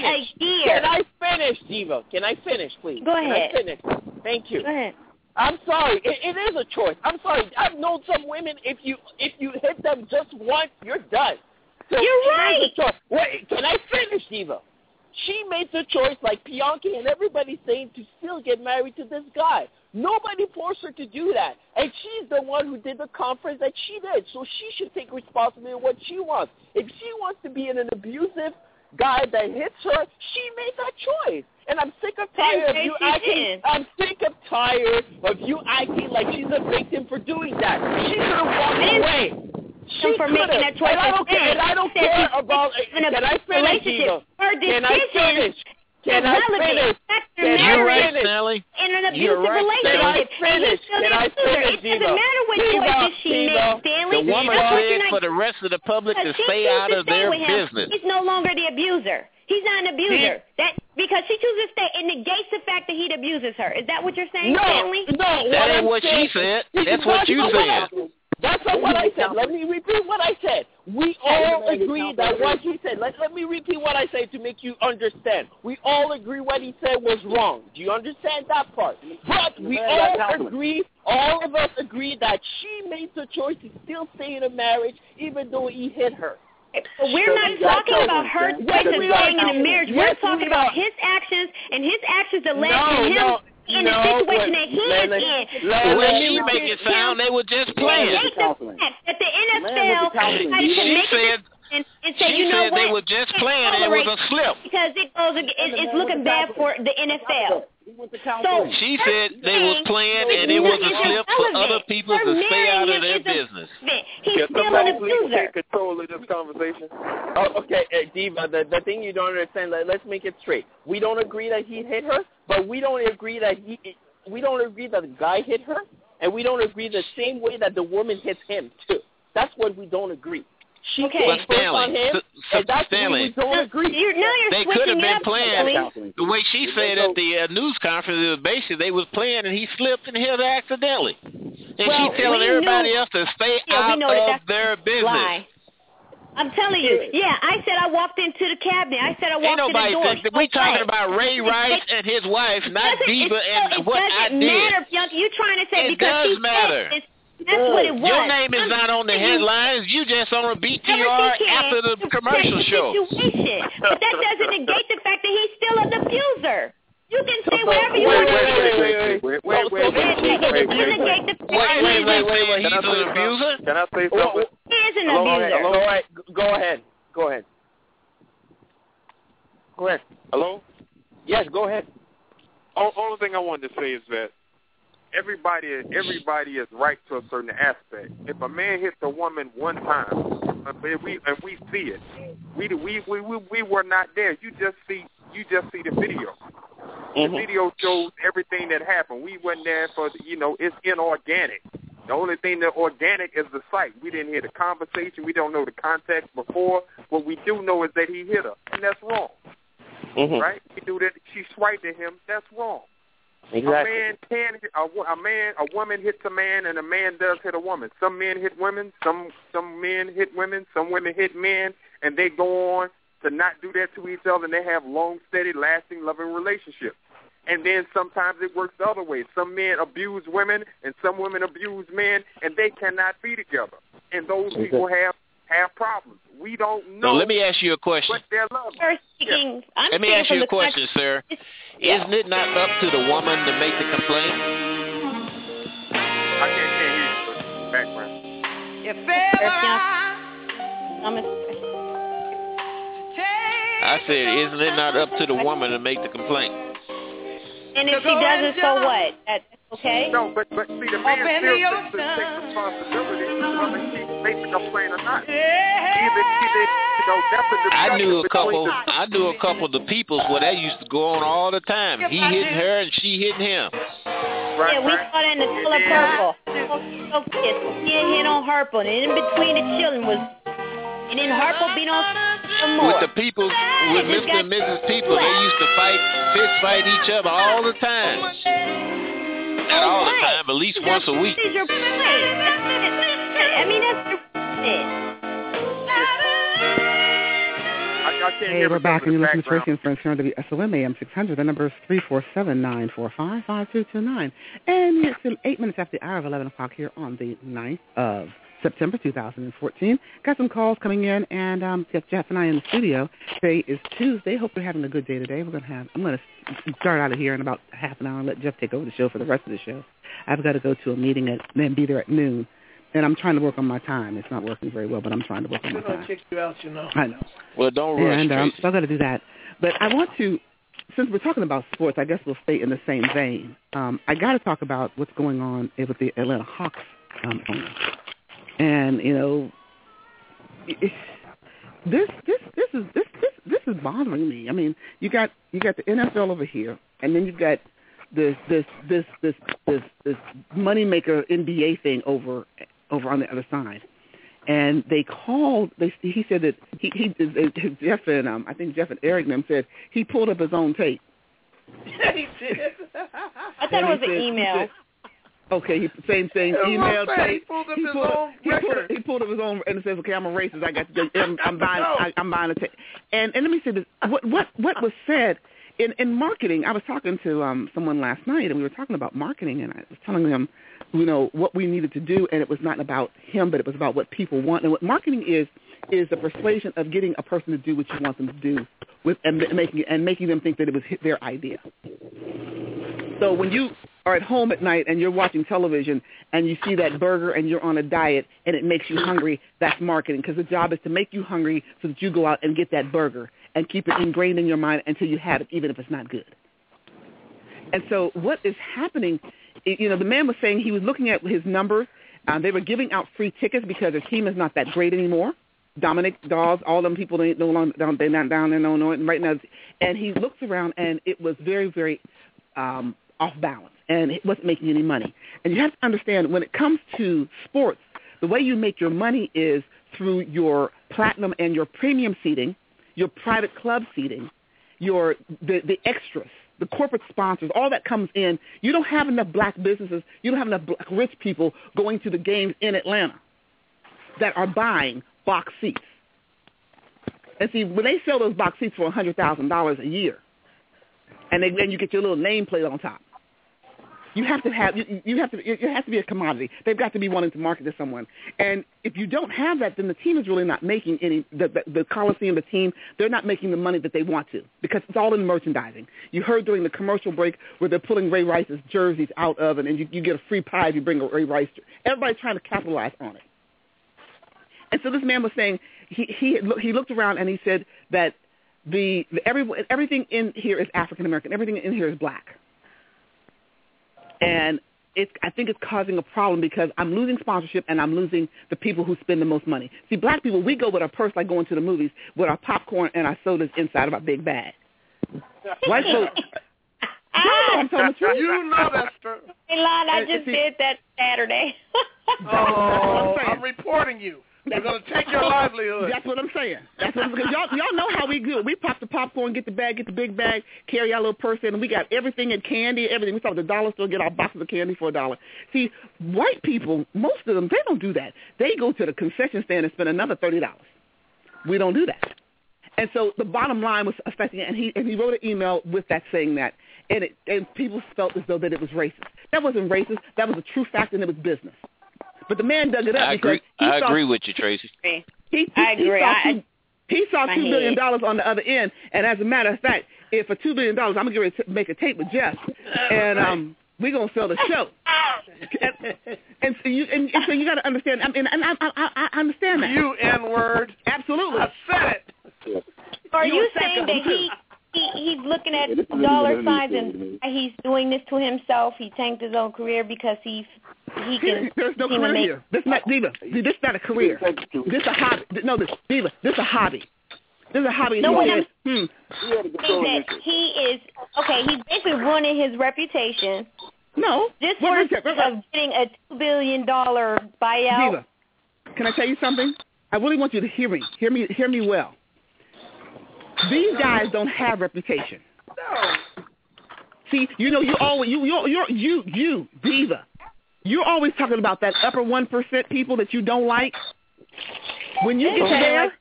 I finish, Diva? Can I finish, please? Go ahead. Can I finish? Thank you. Go ahead. I'm sorry. It is a choice. I'm sorry. I've known some women, if you hit them just once, you're done. So you're right. Wait, can I finish, Diva? She made the choice, like Bianchi and everybody's saying, to still get married to this guy. Nobody forced her to do that. And she's the one who did the conference that she did. So she should take responsibility for what she wants. If she wants to be in an abusive guy that hits her, she made that choice. And I'm sick of tired of you acting. I'm sick of tired of you acting like she's a victim for doing that. She could have walked away. She for making that choice. And I don't care about. Can I finish, Diva? Can I finish? Can I finish? You're right, Sally. In an abusive relationship. Can I finish, Diva? It doesn't matter what choices she made, Stanley. The woman said for the rest of the public to stay out of their business. He's no longer the abuser. He's not an abuser. Because she chooses to stay, it negates the fact that he abuses her. Is that what you're saying, Stanley? No. That ain't what she said. That's what you said. That's not what I said. Let me repeat what I said. We all agree that what he said. Let me repeat what I said to make you understand. We all agree what he said was wrong. Do you understand that part? But we all of us agree that she made the choice to still stay in a marriage even though he hit her. But we're not talking about her choice of staying in a marriage. We're talking about his actions and his actions that led to him in the situation that he is in. The way she make it sound, they were just playing. At the NFL, she said they were just playing and it was a slip. Because it's looking bad for the NFL. So she said they was playing and it was a slip for other people to stay out of their business. He's still an abuser. Take control of this conversation. Oh, okay, Diva, the thing you don't understand, let's make it straight. We don't agree that he hit her, but we don't agree that the guy hit her, and we don't agree the same way that the woman hits him too. That's what we don't agree. She came first on him, and that's why we don't agree. They could have been playing. The way she said at the news conference, it was basically they was playing and he slipped and hit her accidentally. And she's telling everybody else to stay out of their business. I'm telling you. Yeah, I said I walked into the cabinet. I said I walked to the door. We talking about Ray Rice and his wife, not Diva and what I did. It doesn't matter, Bianca. You're trying to say because she said that's what it was. Your name is not on the headlines. You just on a BTR after the commercial show. But that doesn't negate the fact that he's still an abuser. You can say whatever you want to say. Wait. He's an abuser? Can I say something? He is an abuser. All right. Go ahead. Go ahead. Hello? Yes, go ahead. Only thing I wanted to say is that everybody is right to a certain aspect. If a man hits a woman one time, and we see it, we were not there. You just see the video. The video shows everything that happened. We wasn't there for it's inorganic. The only thing that organic is the sight. We didn't hear the conversation. We don't know the context before. What we do know is that he hit her, and that's wrong. Right? We do that. She swiped at him. That's wrong. Exactly. A woman hits a man, and a man does hit a woman. Some men hit women. Some men hit women. Some women hit men, and they go on to not do that to each other, and they have long, steady, lasting, loving relationships. And then sometimes it works the other way. Some men abuse women, and some women abuse men, and they cannot be together. And those people have problems. We don't know. So let me ask you a question. What their love. Let me ask you a question, sir. Isn't it not up to the woman to make the complaint? I can't hear you in the background. I said, isn't it not up to the woman to make the complaint? And if she does it, so what? That's okay? No, but see, the man still takes responsibility whether he makes the complaint or not. I knew a couple of the peoples where that used to go on all the time. He hitting her and she hitting him. Yeah, we saw that in the color purple. He hit on Harpo, and in between the children was, and then Harpo beat on some more. With the people, with Mr. and Mrs. People, they used to fist fight each other all the time. Not all the time, at least once a week. I mean, that's your point. Hey, we're back, and you're listening to Tracy and Friends here on WSOM AM 600. The number is 347-945-5229. And it's 8 minutes after the hour of 11 o'clock here on the 9th of September 2014. Got some calls coming in, and Jeff and I in the studio. Today is Tuesday. Hope you're having a good day today. I'm going to start out of here in about half an hour and let Jeff take over the show for the rest of the show. I've got to go to a meeting and be there at noon. And I'm trying to work on my time. It's not working very well, but I'm trying to work on my time. They're going to kick you out, you know. I know. Well, don't rush, and so I've got to do that. But I want to, since we're talking about sports, I guess we'll stay in the same vein. I got to talk about what's going on with the Atlanta Hawks owner. And you know, this is bothering me. I mean, you got the NFL over here, and then you've got this moneymaker NBA thing over on the other side. And they called. He said that Jeff and I think Jeff and Eric and them said he pulled up his own tape. Yeah, he did. I thought it was an email. Okay, same thing. Email tape. He pulled up his own record. He pulled up his own, and it says, "Okay, I'm a racist. I got to. I'm buying a tape." And let me say this: what was said in marketing? I was talking to someone last night, and we were talking about marketing, and I was telling them, you know, what we needed to do, and it was not about him, but it was about what people want. And what marketing is the persuasion of getting a person to do what you want them to do, and making them think that it was their idea. So when you are at home at night and you're watching television and you see that burger and you're on a diet and it makes you hungry, that's marketing, because the job is to make you hungry so that you go out and get that burger and keep it ingrained in your mind until you have it, even if it's not good. And so what is happening, you know, the man was saying he was looking at his numbers. They were giving out free tickets because their team is not that great anymore. Dominic Dawes, all them people, they're not down there no more right now. And he looks around, and it was very, very off balance, and it wasn't making any money. And you have to understand, when it comes to sports, the way you make your money is through your platinum and your premium seating, your private club seating, the extras, the corporate sponsors, all that comes in. You don't have enough black businesses, you don't have enough black rich people going to the games in Atlanta that are buying box seats. And see, when they sell those box seats for $100,000 a year, and then you get your little nameplate on top, it has to be a commodity. They've got to be wanting to market to someone. And if you don't have that, then the team is really not making any, the Coliseum, the team, they're not making the money that they want to, because it's all in merchandising. You heard during the commercial break where they're pulling Ray Rice's jerseys out of, and you get a free pie if you bring a Ray Rice. Everybody's trying to capitalize on it. And so this man was saying, he looked around and he said that everything in here is African American. Everything in here is black. And I think it's causing a problem, because I'm losing sponsorship and I'm losing the people who spend the most money. See, black people, we go with our purse like going to the movies with our popcorn and our sodas inside of our big bag. White folks, I'm telling the truth. You know that's true. Hey, Lon, I just did that Saturday. I'm reporting you. They're going to take your livelihood. That's what I'm saying. Because y'all know how we do. We pop the popcorn, get the big bag, carry our little purse in, and we got everything in candy, everything. We stop at the dollar store, get our boxes of candy for $1. See, white people, most of them, they don't do that. They go to the concession stand and spend another $30. We don't do that. And so the bottom line was affecting it, and he wrote an email with that saying that, and people felt as though that it was racist. That wasn't racist. That was a true fact, and it was business. But the man dug it up. I agree with you, Tracy. I agree. He saw $2 billion on the other end, and as a matter of fact, if for $2 billion, I'm gonna get ready to make a tape with Jeff, and we're gonna sell the show. and so you got to understand. I mean, and I understand that. You N-word. Absolutely. I said it. Are you saying that he's looking at dollar signs and he's doing this to himself? He tanked his own career because he can. There's no career here. This not Diva. This is not a career. This a hobby. No, Diva. This a hobby. This is a hobby. No, what I'm saying that he is he's basically ruining his reputation. No. Just for of getting a $2 billion buyout. Diva, can I tell you something? I really want you to hear me. Hear me well. These guys don't have reputation. No. See, you know, you Diva. You're always talking about that upper 1% people that you don't like. When you get to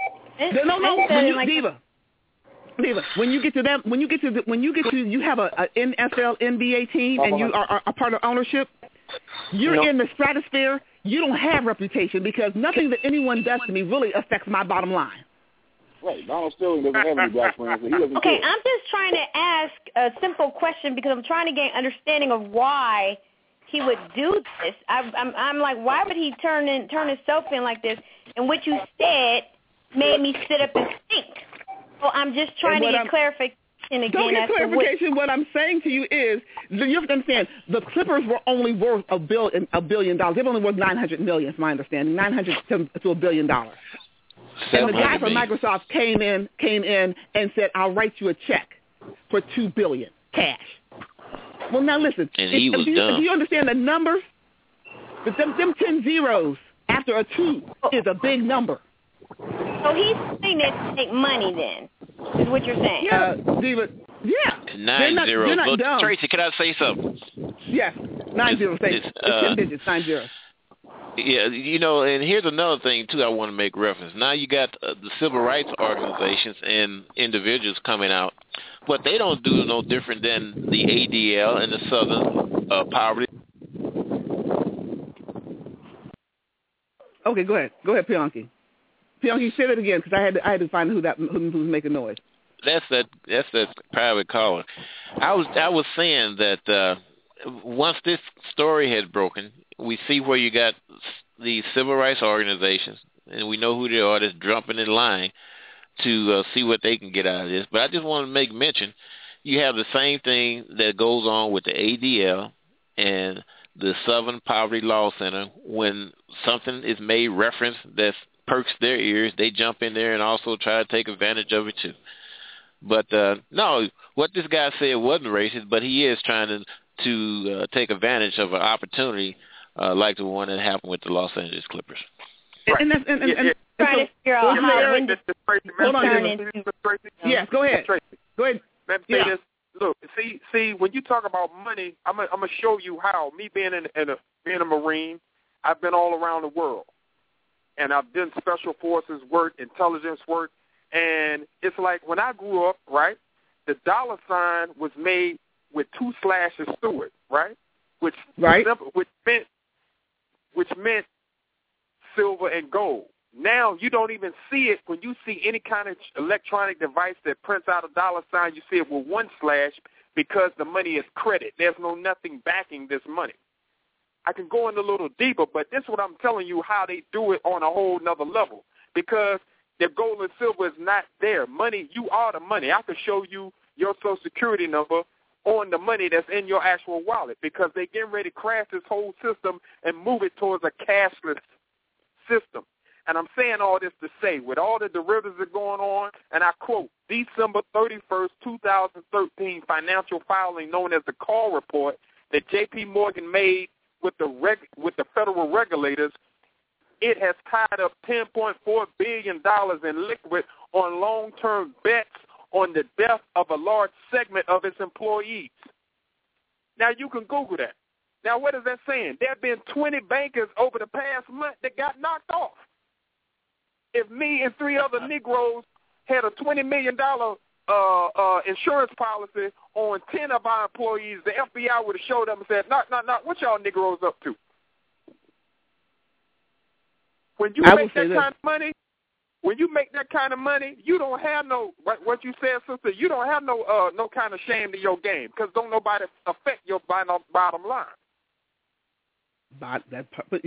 there, Diva, when you get to them, you have a NFL, NBA team, and you are a part of ownership. You're in the stratosphere. You don't have reputation because nothing that anyone does to me really affects my bottom line. Right, Donald Sterling doesn't have any black friends, so he doesn't care. I'm just trying to ask a simple question because I'm trying to gain understanding of why he would do this. I'm like, why would he turn himself in like this? And what you said made me sit up and think. So I'm just trying to get clarification again. Don't get clarification. What I'm saying to you is, you have to understand, the Clippers were only worth $1 billion. They're only worth $900 million, is my understanding, $900 to $1 billion. And the guy from Microsoft came in and said, "I'll write you a check for $2 billion cash." Well, now listen. And he was dumb. Do you understand the numbers? But them 10 zeros after a 2 is a big number. So he's saying this to make money then, is what you're saying? Yeah, Diva. Yeah. 9 zeros. They're not dumb. Tracy, can I say something? Yes. 9 zeros. It's 10 digits. 9 zeros. Yeah, you know, and here's another thing, too, I want to make reference. Now you got the civil rights organizations and individuals coming out, but they don't do no different than the ADL and the Southern Poverty. Okay, go ahead. Go ahead, Pianki. Pianki, say that again, because I had to find who's making noise. That's that private caller. I was saying that once this story had broken, we see where you got the civil rights organizations, and we know who they are that's jumping in line to see what they can get out of this. But I just want to make mention, you have the same thing that goes on with the ADL and the Southern Poverty Law Center. When something is made reference that perks their ears, they jump in there and also try to take advantage of it too. But no, what this guy said wasn't racist, but he is trying to take advantage of an opportunity like the one that happened with the Los Angeles Clippers. Right. And trying to figure out how when hold on. Yes, go ahead. Go ahead. Let me say this. Look, see, when you talk about money, I'm gonna show you how. Me being being a Marine, I've been all around the world, and I've done special forces work, intelligence work, and it's like when I grew up, right? The dollar sign was made with 2 slashes through it, right? Which meant silver and gold. Now you don't even see it when you see any kind of electronic device that prints out a dollar sign. You see it with 1 slash because the money is credit. There's nothing backing this money. I can go in a little deeper, but this is what I'm telling you how they do it on a whole nother level, because the gold and silver is not there. Money, you are the money. I can show you your Social Security number on the money that's in your actual wallet, because they're getting ready to crash this whole system and move it towards a cashless system. And I'm saying all this to say, with all the derivatives that are going on, and I quote, December 31st, 2013 financial filing known as the call report that J.P. Morgan made with the federal regulators, it has tied up $10.4 billion in liquid on long-term bets on the death of a large segment of its employees. Now, you can Google that. Now, what is that saying? There have been 20 bankers over the past month that got knocked off. If me and 3 other Negroes had a $20 million insurance policy on 10 of our employees, the FBI would have showed up and said, knock, what y'all Negroes up to? When you make that kind of money, when you make that kind of money, you don't have no, what you said, sister, you don't have no kind of shame in your game because don't nobody affect your bottom line. But when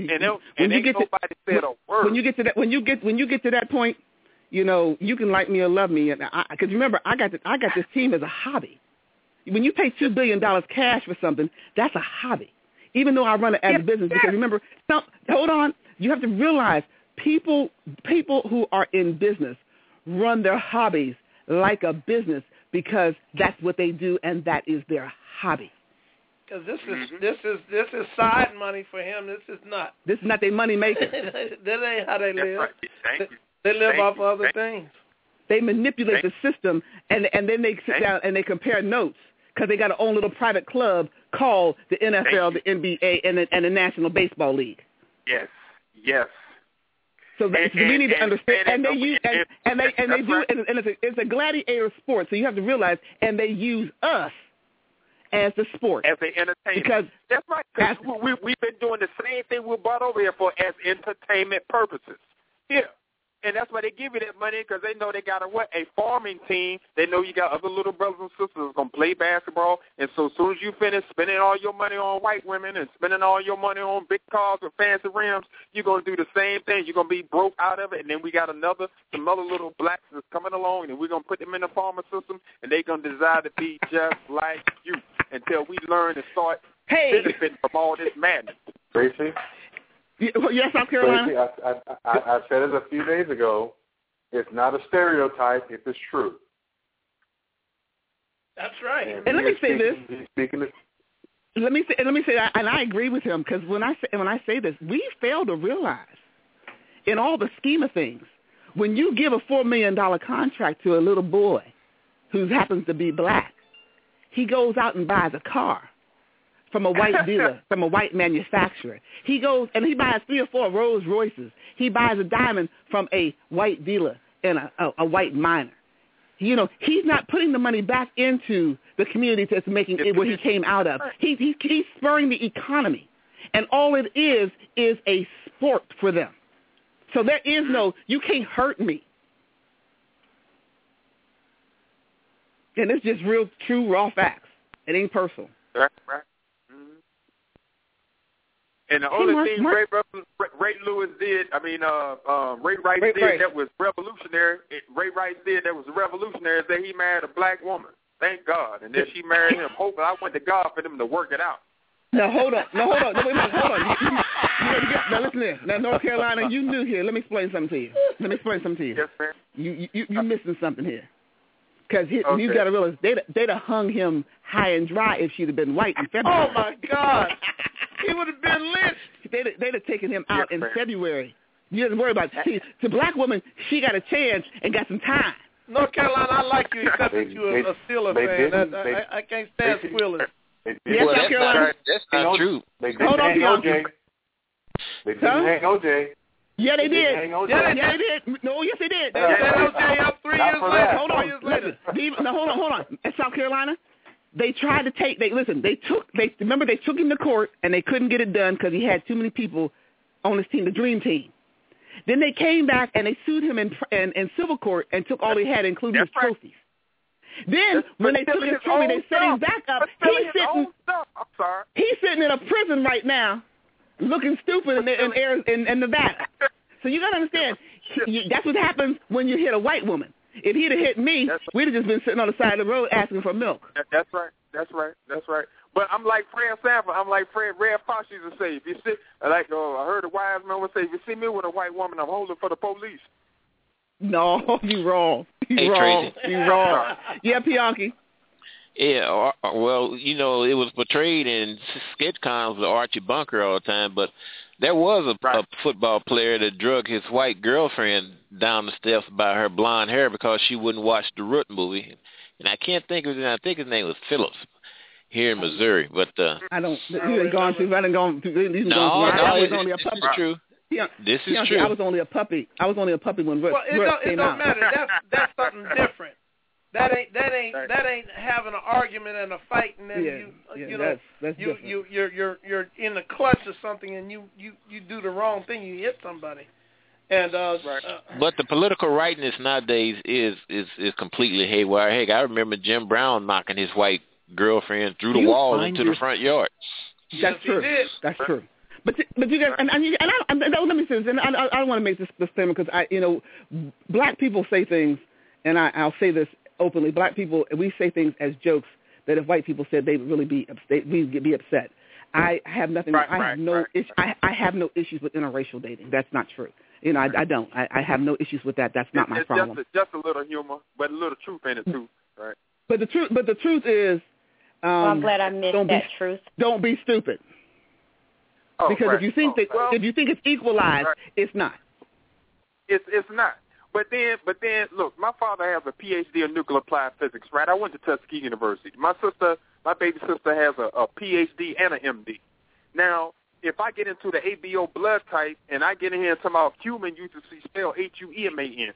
you get to that point, you know, you can like me or love me, and because remember, I got this team as a hobby. When you pay $2 billion cash for something, that's a hobby. Even though I run it as a business, because remember, hold on, you have to realize people who are in business run their hobbies like a business because that's what they do, and that is their hobby. Because this is side money for him. This is not their money making. That ain't how they live. Right. Thank you. They live off other things. They manipulate the system, and then they sit down and they compare notes because they got their own little private club called the NFL, the NBA, and the National Baseball League. Yes. So we need to understand, and they use and it's a gladiator sport. So you have to realize, and they use us as the sport. As the entertainment. Because that's right. Because we've been doing the same thing we're brought over here for as entertainment purposes. Yeah. And that's why they give you that money, because they know they got a farming team. They know you got other little brothers and sisters who's going to play basketball. And so as soon as you finish spending all your money on white women and spending all your money on big cars with fancy rims, you're going to do the same thing. You're going to be broke out of it. And then we got some other little blacks that's coming along, and we're going to put them in the farming system, and they're going to desire to be just like you until we learn to start benefiting from all this madness. Tracy? Yes, South Carolina. Tracy, I said it a few days ago. It's not a stereotype if it's true. That's right. And let me say this. Let me say that, and I agree with him, because when I say this, we fail to realize, in all the scheme of things, when you give a $4 million contract to a little boy who happens to be black, he goes out and buys a car from a white dealer, from a white manufacturer. He goes and he buys 3 or 4 Rolls Royces. He buys a diamond from a white dealer and a white miner. You know, he's not putting the money back into the community that's making it where he came out of. He's spurring the economy. And all it is a sport for them. So there is no, you can't hurt me. And it's just real, true, raw facts. It ain't personal. Right. And the only thing Ray Lewis did, Ray Rice did that was revolutionary. Ray Rice did that was revolutionary is that he married a black woman. Thank God. And then she married him. Hopefully, I went to God for them to work it out. Now, hold on. Hold on. Now, listen here. Now, North Carolina, you new here. Let me explain something to you. Yes, ma'am. You're missing something here. Because you got to realize, they'd have hung him high and dry if she'd have been white in February. Oh, my God. He would have been lynched. They'd have taken him out in February. You didn't worry about it. See, the black woman, she got a chance and got some time. North Carolina, I like you except that you're a Steelers fan. I can't stand Steelers. Yes, South Carolina. That's not true. They didn't hang OJ. They didn't hang OJ. Yeah, they did. Yeah, they did. No, yes, they did. They set OJ up 3 years later. Hold on. In South Carolina, they tried to take. They took him to court and they couldn't get it done because he had too many people on his team, the Dream Team. Then they came back and they sued him in civil court and took all he had, including his trophies. Then when they took his trophy, they set him back up. He's sitting in a prison right now, looking stupid in Nevada. So you got to understand, that's what happens when you hit a white woman. If he'd have hit me, we'd have just been sitting on the side of the road asking for milk. That's right. But I'm like Fred Sanford. I'm like Red Fox used to say. If you see, I heard a wise man would say, if you see me with a white woman, I'm holding for the police. No, you wrong. You wrong. Yeah, Pianki. Yeah, well, you know, it was portrayed in sketch cons with Archie Bunker all the time, but there was a football player that drug his white girlfriend down the steps by her blonde hair because she wouldn't watch the Root movie. And I can't think of his name. I think his name was Phillips here in Missouri. But I don't. You ain't gone too. I didn't go. No, I was only a puppy. This is true. This is true. I was only a puppy. When Root came out. It don't matter. That's something different. That ain't having an argument and a fight, and then you're in the clutch of something, and you do the wrong thing. You hit somebody, And but the political rightness nowadays is completely haywire. Heck, I remember Jim Brown knocking his white girlfriend through the wall into the front yard. That's true. That's true. But you guys, and let me say this, and I don't want to make this statement because black people say things, and I'll say this openly. Black people, we say things as jokes that if white people said, they would really be upset. I have nothing. I have no issues with interracial dating. That's not true. I don't. I have no issues with that. That's not my problem. Just a little humor, but a little truth in it too, right? But the truth is, I'm glad I missed that truth. Don't be stupid. Because if you think it's equalized, it's not. It's not. But then, look, my father has a PhD in nuclear applied physics, right? I went to Tuskegee University. My baby sister has a PhD and an MD. Now, if I get into the ABO blood type and I get in here and talk about human, you just spell Hueman,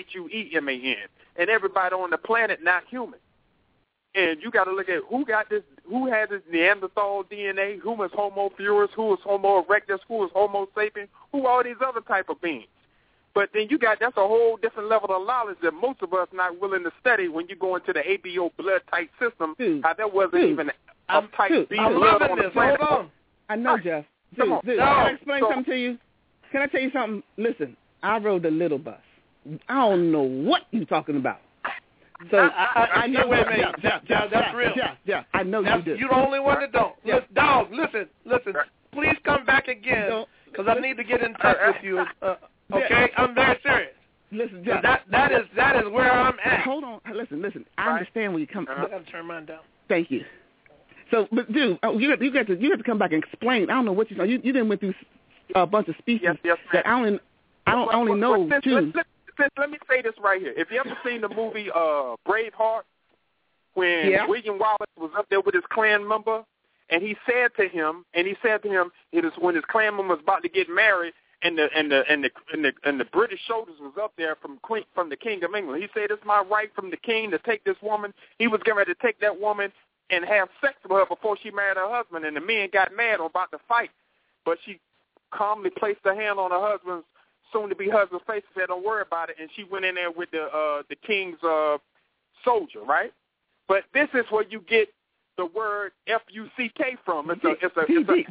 and everybody on the planet not human. And you got to look at who had this Neanderthal DNA, who was Homo furus, who was Homo erectus, who was Homo sapien, who all these other type of beings. But then that's a whole different level of knowledge that most of us not willing to study when you go into the ABO blood type system. How that wasn't even a type B blood on the planet. Hold on. I know, Jeff. Dude, can I explain something to you? Can I tell you something? Listen, I rode the little bus. I don't know what you're talking about. So I know. Wait a minute, Jeff, that's real. Yeah, I know you do. You're the only one that don't. Yeah. Dog, listen. Please come back again because I need to get in touch with you. Okay, I'm very serious. Listen, Jeff. That is where I'm at. Hold on. Listen. I understand where you come. I got to turn mine down. Thank you. So, but dude, you have to come back and explain. I don't know what you know. You didn't went through a bunch of species that I only know two. Let me say this right here. If you ever seen the movie Braveheart, when William Wallace was up there with his Klan member, and he said to him, it is when his Klan member was about to get married, and the British soldiers was up there from the King of England. He said, "It's my right from the king to take this woman." He was getting ready to take that woman and have sex with her before she married her husband, and the men got mad about the fight, but she calmly placed her hand on her husband's soon-to-be husband's face and said, "Don't worry about it," and she went in there with the king's soldier, right? But this is where you get the word F-U-C-K from. It's a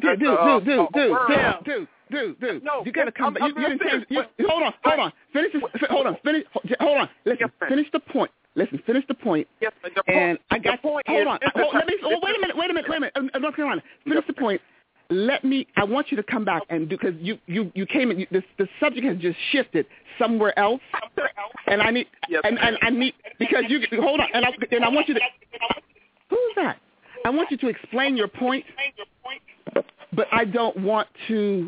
Dude. No, you gotta come back. Hold on. Listen, finish the point. Finish the point. Yes, and I got. Hold on. Wait a minute. North Carolina. Finish the point. I want you to come back and do, because you came in. The subject has just shifted somewhere else, and I need because you hold on, and I want you to. Who's that? I want you to explain your point, but I don't want to.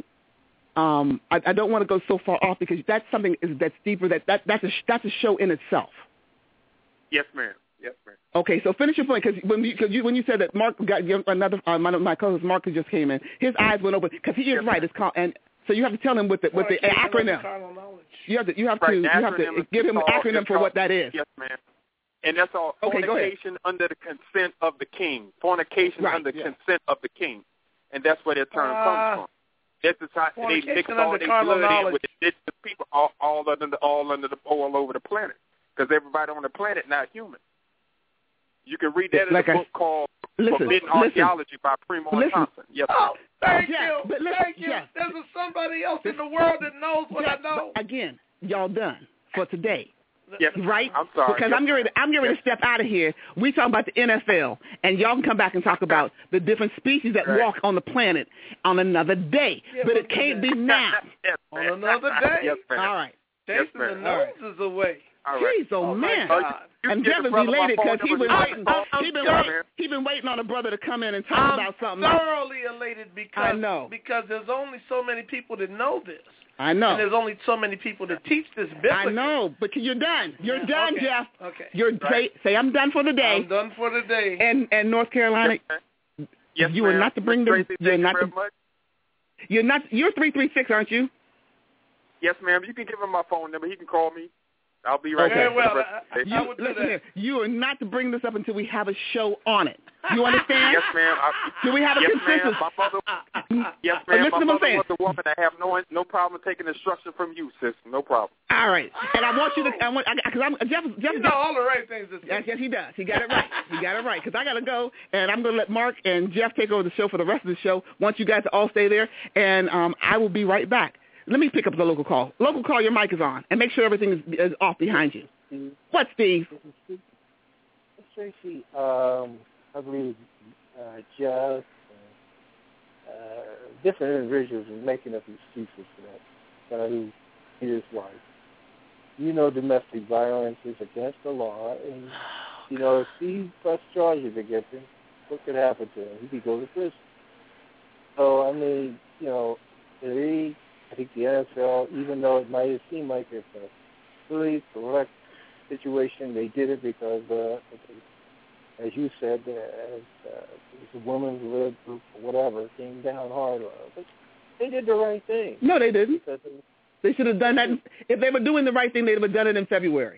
I don't want to go so far off because that's something that's deeper. That's a show in itself. Yes, ma'am. Okay, so finish your point because when you said that Mark got another my co-host Mark just came in, his eyes went open because he is right. It's called, and so you have to tell him with the acronym. You have to give him an acronym for what that is. Yes, ma'am. And that's all. Fornication under the consent of the king. Fornication under the consent of the king, and that's where that term comes from. This is how they mix all their blood in with the people all over the planet, because everybody on the planet not human. You can read that in a book called Forbidden Archaeology by Primo Thompson. Yes. Oh, thank you. There's somebody else in the world that knows what I know. Again, y'all done for today. Yes, right? I'm sorry. Because I'm getting ready to step out of here. We talking about the NFL, and y'all can come back and talk about the different species that walk on the planet on another day. But it can't be now. On another day. Yes, ma'am. All right. Chasing the noses away. Jeez, man. And Jeff is elated because he's been waiting on a brother to come in and talk about something. I'm thoroughly elated because there's only so many people that know this. I know. And there's only so many people that teach this biblically. I know, but you're done. You're done, okay. Jeff. Okay. Say I'm done for the day. I'm done for the day. And North Carolina, yes, you are not to bring them. You're 336, aren't you? Yes, ma'am. You can give him my phone number. He can call me. I'll be right Okay. back. Well, listen here. You are not to bring this up until we have a show on it. You understand? Yes, ma'am. Do we have a consensus? Yes, ma'am. Listen to My what I'm saying. mother was a woman. I have no problem taking instruction from you, sis. No problem. All right. And I want you to, because Jeff you know all the right things to say. Yes, he does. He got it right. He got it right. Because I got to go, and I'm going to let Mark and Jeff take over the show for the rest of the show once you guys all stay there, and I will be right back. Let me pick up the local call. Local call, your mic is on, and make sure everything is off behind you. What, Steve? Tracy, I believe Jeff, different individuals are making up excuses for that guy who hit his wife. You know, domestic violence is against the law, and you know if he pressed charges against him, what could happen to him? He could go to prison. So I mean, you know, I think the NFL, even though it might have seemed like it's a really correct situation, they did it because, as you said, as a woman's lib group or whatever came down hard on it. But they did the right thing. No, they didn't. They should have done that. If they were doing the right thing, they would have done it in February.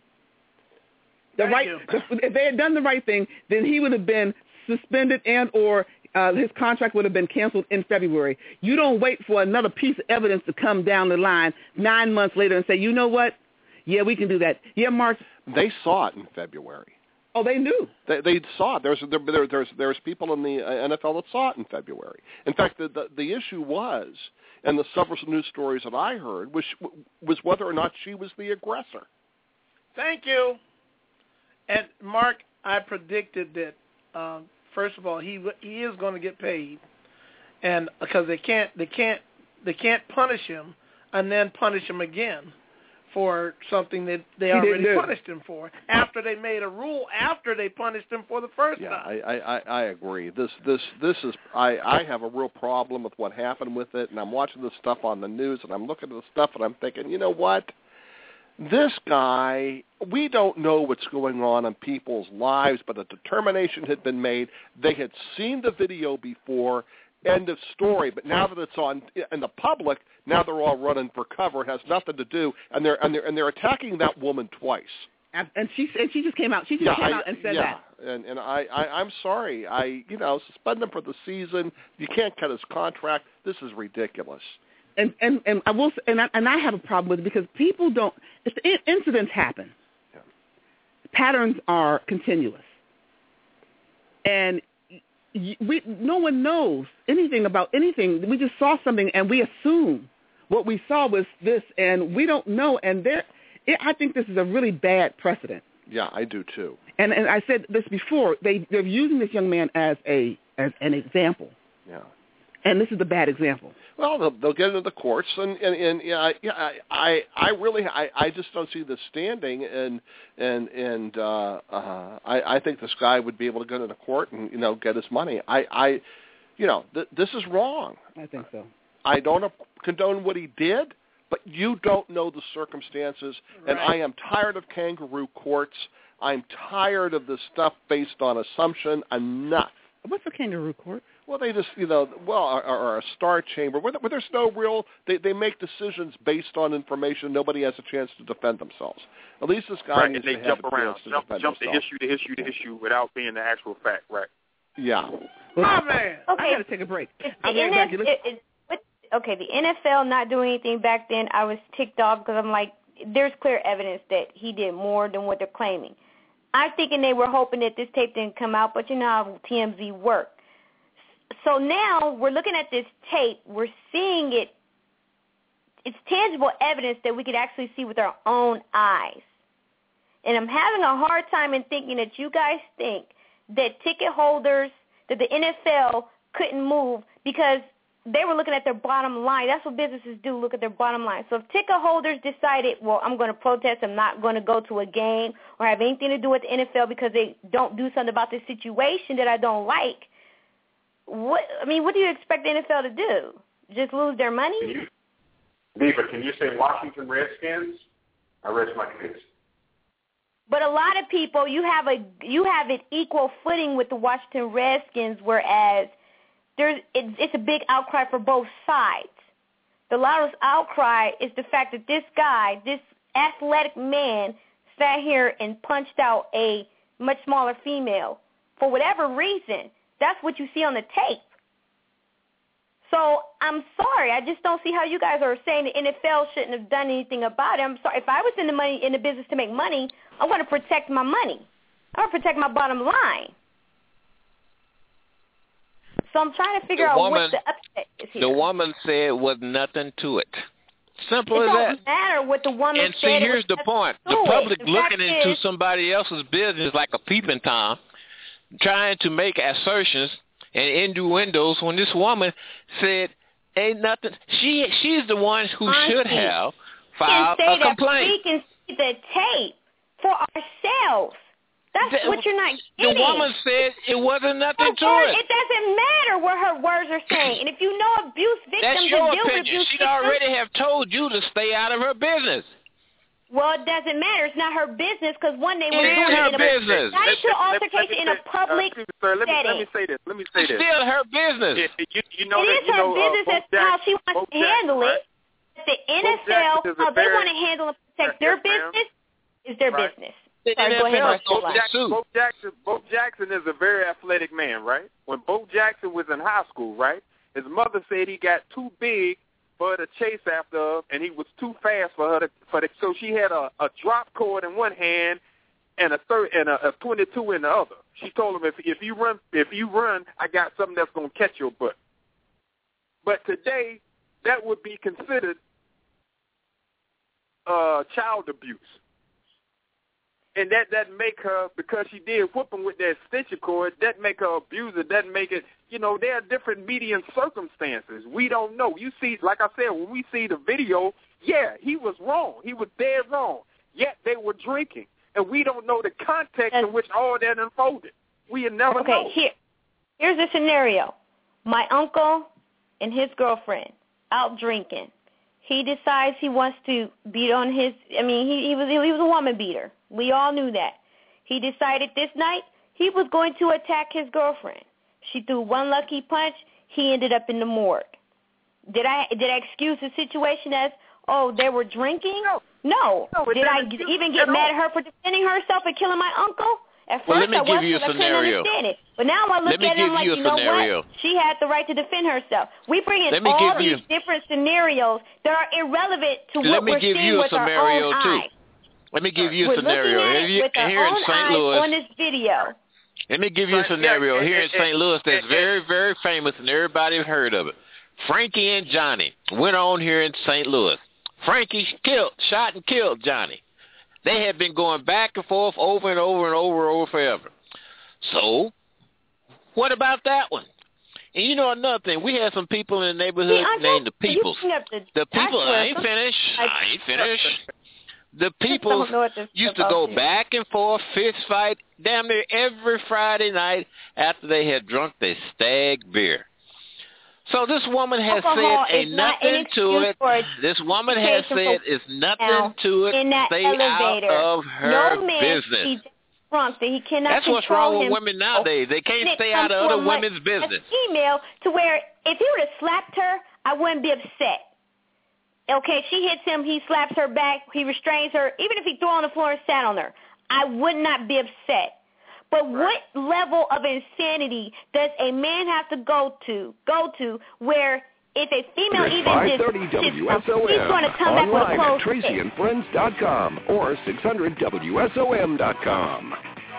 If they had done the right thing, then he would have been suspended and or his contract would have been canceled in February. You don't wait for another piece of evidence to come down the line 9 months later and say, you know what? Yeah, we can do that. Yeah, Mark. They saw it in February. Oh, they knew. They saw it. There's people in the NFL that saw it in February. In fact, the issue was, and the several news stories that I heard, was whether or not she was the aggressor. Thank you. And Mark, I predicted that. First of all, he is going to get paid, and because they can't punish him and then punish him again for something that they already punished him for after they made a rule after they punished him for the first time. I agree. This is I have a real problem with what happened with it, and I'm watching this stuff on the news, and I'm looking at the stuff, and I'm thinking, you know what? This guy, we don't know what's going on in people's lives, but a determination had been made. They had seen the video before, end of story. But now that it's on in the public, now they're all running for cover. It has nothing to do, and they're attacking that woman twice. And she just came out. She just came out and said that. And I'm sorry. Suspend him for the season. You can't cut his contract. This is ridiculous. And I will, and I have a problem with it because people don't. If incidents happen, patterns are continuous, and no one knows anything about anything. We just saw something, and we assume what we saw was this, and we don't know. And I think this is a really bad precedent. Yeah, I do too. And I said this before. They're using this young man as an example. Yeah. And this is the bad example. Well, they'll get into the courts, and I really just don't see the standing, and I think this guy would be able to go into the court and get his money. This is wrong. I think so. I don't condone what he did, but you don't know the circumstances, and I am tired of kangaroo courts. I'm tired of this stuff based on assumption. Enough. What's a kangaroo court? Well, they just, or a star chamber, where there's no real, they make decisions based on information. Nobody has a chance to defend themselves. At least this guy needs to have a chance to defend himself. Jump the issue without being the actual fact, right? Yeah. Oh, man. Okay. I got to take a break. The NFL not doing anything back then, I was ticked off because I'm like, there's clear evidence that he did more than what they're claiming. I'm thinking they were hoping that this tape didn't come out, but you know how TMZ works. So now we're looking at this tape. We're seeing it. It's tangible evidence that we could actually see with our own eyes. And I'm having a hard time in thinking that you guys think that ticket holders, that the NFL couldn't move because they were looking at their bottom line. That's what businesses do, look at their bottom line. So if ticket holders decided, well, I'm going to protest, I'm not going to go to a game or have anything to do with the NFL because they don't do something about this situation that I don't like, what do you expect the NFL to do? Just lose their money? Diva, can you say Washington Redskins? I rest my case. But a lot of people, you have it equal footing with the Washington Redskins, whereas it's a big outcry for both sides. The loudest outcry is the fact that this guy, this athletic man sat here and punched out a much smaller female. For whatever reason, that's what you see on the tape. So I'm sorry. I just don't see how you guys are saying the NFL shouldn't have done anything about it. I'm sorry. If I was in the business to make money, I want to protect my money. I want to protect my bottom line. So I'm trying to figure out what the upset is here. The woman said was nothing to it. Simple as that. It don't matter what the woman and said. And see, here's the point. The public looking into somebody else's business like a peeping Tom, trying to make assertions and innuendos when this woman said ain't nothing. She's the one who should have filed a complaint. We can see the tape for ourselves. That's what you're not getting. The woman said it wasn't nothing to it. It doesn't matter what her words are saying. And if you know abuse victims, that's your opinion. She'd already have told you to stay out of her business. Well, it doesn't matter. It's not her business because one day we're doing it her business. Not into altercation in a public setting. Let me say this. It's still her business. You know it is her business. That's how she wants to handle it. The NFL, how they want to handle and protect their business is their business. Sorry, go ahead, Bo Jackson is a very athletic man, right? When Bo Jackson was in high school, right, his mother said he got too big for her to chase after her, and he was too fast for her so she had a drop cord in one hand and a 22 in the other. She told him if you run, I got something that's gonna catch your butt. But today, that would be considered child abuse. And that make her, because she did whoop him with that extension cord, that make her abuser, that make it, there are different median circumstances. We don't know. You see, like I said, when we see the video, yeah, he was wrong. He was dead wrong. Yet they were drinking. And we don't know the context in which all that unfolded. We'll never know. Okay, here's the scenario. My uncle and his girlfriend out drinking. He decides he wants to beat on he was a woman beater. We all knew that. He decided this night he was going to attack his girlfriend. She threw one lucky punch. He ended up in the morgue. Did I excuse the situation as, they were drinking? No. Did I even get mad at her for defending herself and killing my uncle? At first I wasn't, I couldn't understand it. But now I look at it and I'm like, you know what? She had the right to defend herself. We bring in all these different scenarios that are irrelevant to what we're seeing with our own eyes. Let me give you a scenario. Here in St. Louis, on this video. Let me give you a scenario here in St. Louis that's very, very famous and everybody's heard of it. Frankie and Johnny went on here in St. Louis. Frankie shot and killed Johnny. They had been going back and forth over and over and over forever. So, what about that one? And another thing, we had some people in the neighborhood named the Peoples. The People, I ain't finished. The Peoples used to go back and forth, fist fight, damn near every Friday night after they had drunk their stag beer. So this woman has said ain't nothing to it. This woman has said it's nothing to it. Stay out of her business. That's what's wrong with women nowadays. They can't stay out of other women's business. A female to where if he would have slapped her, I wouldn't be upset. Okay, she hits him, he slaps her back, he restrains her. Even if he threw her on the floor and sat on her, I would not be upset. But what level of insanity does a man have to go to where if a female even just he's going to come back with a closed fist? TracyandFriends.com or 600WSOM.com.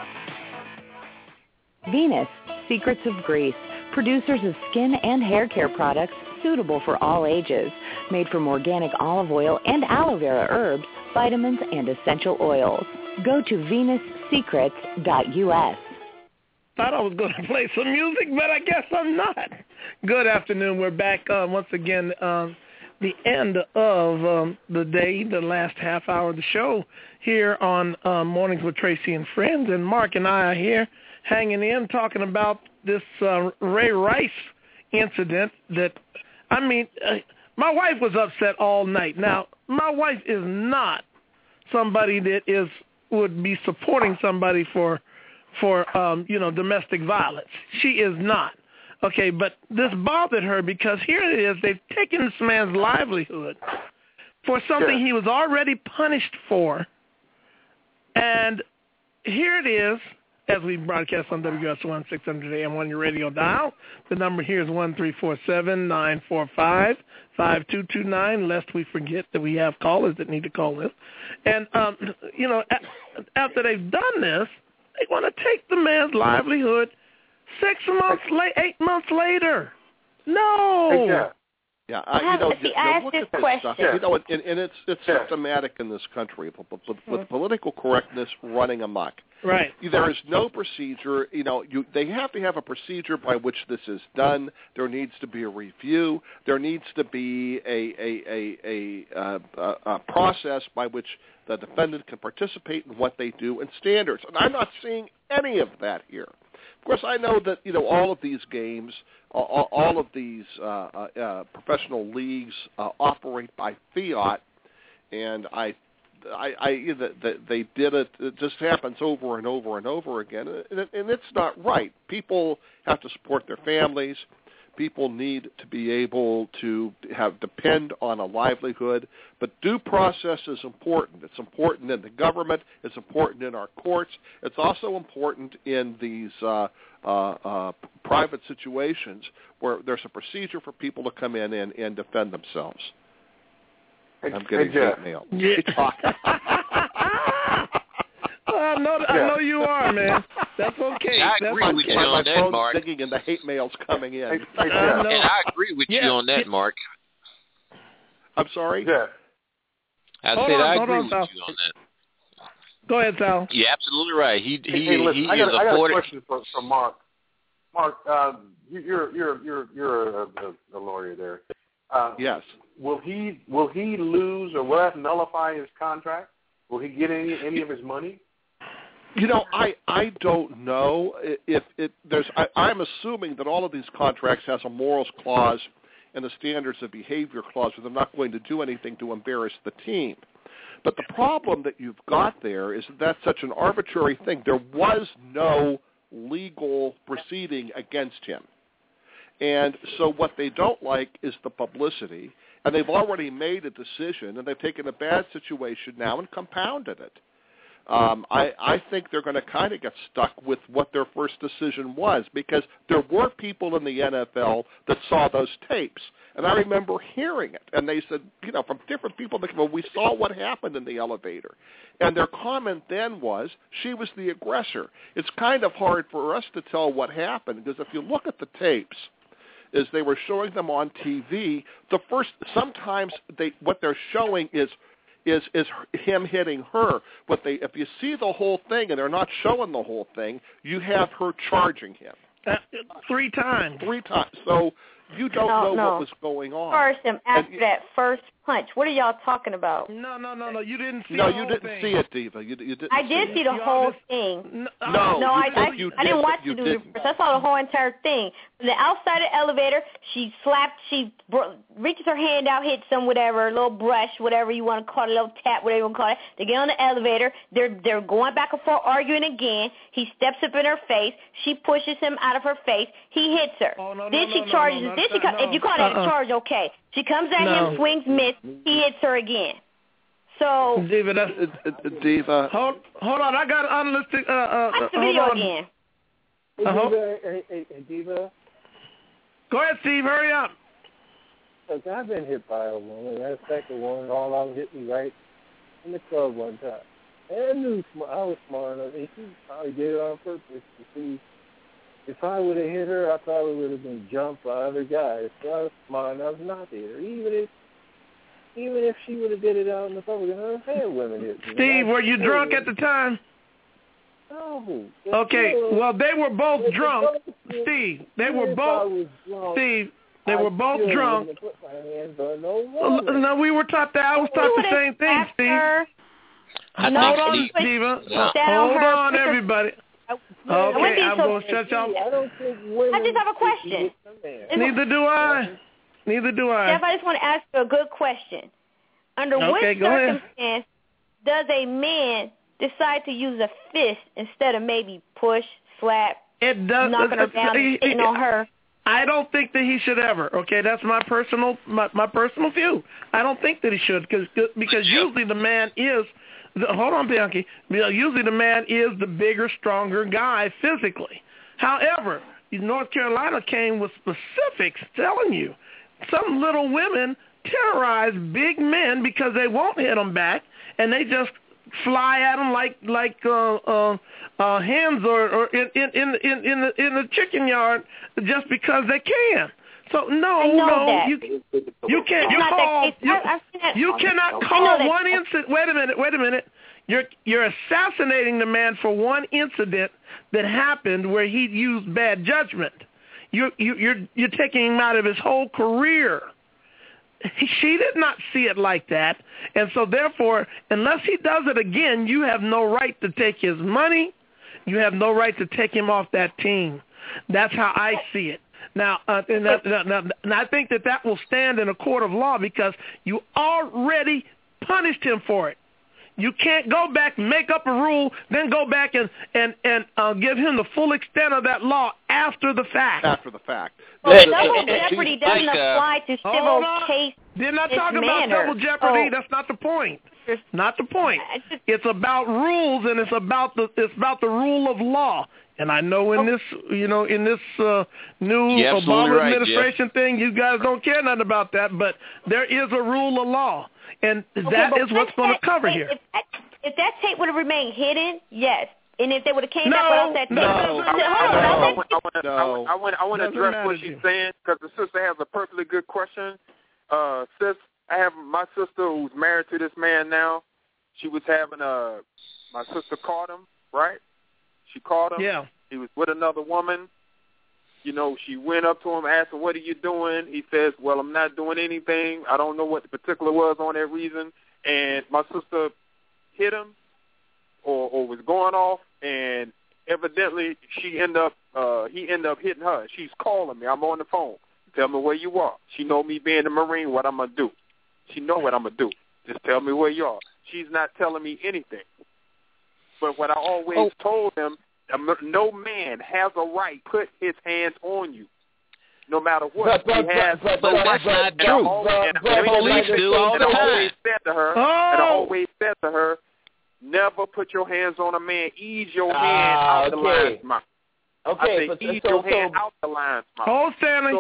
Venus, Secrets of Grease, producers of skin and hair care products suitable for all ages, made from organic olive oil and aloe vera herbs, vitamins, and essential oils. Go to venussecrets.us. Thought I was going to play some music, but I guess I'm not. Good afternoon. We're back once again, the end of the day, the last half hour of the show here on Mornings with Tracy and Friends. And Mark and I are here hanging in, talking about this Ray Rice incident that, my wife was upset all night. Now, my wife is not somebody that would be supporting somebody for domestic violence. She is not. Okay, but this bothered her because here it is, they've taken this man's livelihood. for something he was already punished for. And here it is, as we broadcast on WS1 600 AM on your radio dial. The number here is 1-347-945-5229, lest we forget that we have callers that need to call in. And, after they've done this, they want to take the man's livelihood 8 months later. No. Yeah, I asked this question. And it's symptomatic in this country with political correctness running amok. Right. There is no procedure. They have to have a procedure by which this is done. There needs to be a review. There needs to be a process by which the defendant can participate in what they do and standards. And I'm not seeing any of that here. Of course, I know that all of these games, all of these professional leagues operate by fiat, and they did it. It just happens over and over and over again, and it's not right. People have to support their families. People need to be able to depend on a livelihood, but due process is important. It's important in the government. It's important in our courts. It's also important in these private situations where there's a procedure for people to come in and defend themselves. I'm getting hate mail. I know you are, man. That's okay. I agree with you on that, Mark. Thinking and the hate mail's coming in. And I agree with you on that, Mark. I'm sorry? Yeah. I agree with you on that. Go ahead, Sal. You're absolutely right. He listen, I is got a question for Mark. Mark, you're a lawyer there. Yes. Will he lose or will that nullify his contract? Will he get any of his money? I don't know if there's. I'm assuming that all of these contracts has a morals clause and a standards of behavior clause where they're not going to do anything to embarrass the team. But the problem that you've got there is that's such an arbitrary thing. There was no legal proceeding against him. And so what they don't like is the publicity, and they've already made a decision, and they've taken a bad situation now and compounded it. I think they're going to kind of get stuck with what their first decision was, because there were people in the NFL that saw those tapes. And I remember hearing it, and they said, from different people, we saw what happened in the elevator. And their comment then was, she was the aggressor. It's kind of hard for us to tell what happened, because if you look at the tapes, as they were showing them on TV, sometimes what they're showing is him hitting her. If you see the whole thing and they're not showing the whole thing, you have her charging him. 3 times. 3 times. So you don't know what was going on. First, after that first punch, what are y'all talking about? No. You didn't see the whole thing. No, you didn't see it, Diva. You didn't. I did see the whole thing. I didn't watch you do it first. I saw the whole entire thing. From the outside of the elevator, she reaches her hand out, hits some whatever, a little brush, whatever you want to call it, a little tap, whatever you want to call it. They get on the elevator. They're going back and forth, arguing again. He steps up in her face. She pushes him out of her face. He hits her. She charges. If you call that a charge, okay. She comes at him, swings, miss. He hits her again. So Diva, Diva. Hold on, I got unlisted. Watch the video again. Hey, Diva. Go ahead, Steve. Hurry up. Look, I've been hit by a woman. Matter of fact, a woman all out hit me right in the club one time. And I knew I was smart enough. And she probably did it on purpose to see. If I would have hit her, I probably would have been jumped by other guys. So I was smart enough not to hit her. Even if she would have did it out in the public, I had women hit me. Steve, were you drunk at the time? No. Okay, well, they were both drunk. Steve, they were both drunk. No, we were taught that. I was taught the same thing, Steve. Hold on, Steve. Hold on, everybody. Okay, I'm going to shut y'all. I just have a question. Neither do I. Jeff, I just want to ask you a good question. Under which circumstance does a man decide to use a fist instead of maybe push, slap, knocking her down, hitting on her? I don't think that he should ever. Okay, that's my personal view. I don't think that he should because usually the man is. Hold on, Bianchi. Usually the man is the bigger, stronger guy physically. However, North Carolina came with specifics telling you some little women terrorize big men because they won't hit them back, and they just fly at them like hens or in the chicken yard just because they can. So no, you can't. You cannot call one incident. Wait a minute. You're assassinating the man for one incident that happened where he used bad judgment. You're taking him out of his whole career. She did not see it like that, and so therefore, unless he does it again, you have no right to take his money. You have no right to take him off that team. That's how I see it. Now, and I think that will stand in a court of law because you already punished him for it. You can't go back, make up a rule, then go back and give him the full extent of that law after the fact. Well, double jeopardy doesn't apply to civil case. They're not talking about double jeopardy. That's not the point. Not the point. It's about rules, and it's about the rule of law. And I know in this new Obama administration thing, you guys don't care nothing about that, but there is a rule of law, and that is what's going to cover here. If that tape would have remained hidden, yes. And if they would have came back without that tape, I want to address what she's saying because the sister has a perfectly good question. Sis, I have my sister who's married to this man now. She was having my sister caught him, right? She caught him. Yeah. He was with another woman. You know, she went up to him, asked him, "What are you doing?" He says, "Well, I'm not doing anything. I don't know what the particular was on that reason." And my sister hit him or was going off, and evidently he ended up hitting her. She's calling me. I'm on the phone. Tell me where you are. She know me being a Marine, what I'm going to do. She know what I'm going to do. Just tell me where you are. She's not telling me anything. But what I always told them, no man has a right to put his hands on you, no matter what. But that's not true. Police do all the time. And I always said to her, never put your hands on a man. Ease your hand out the line's mouth. Okay, ease your hand out the line's mouth. Oh, Stanley.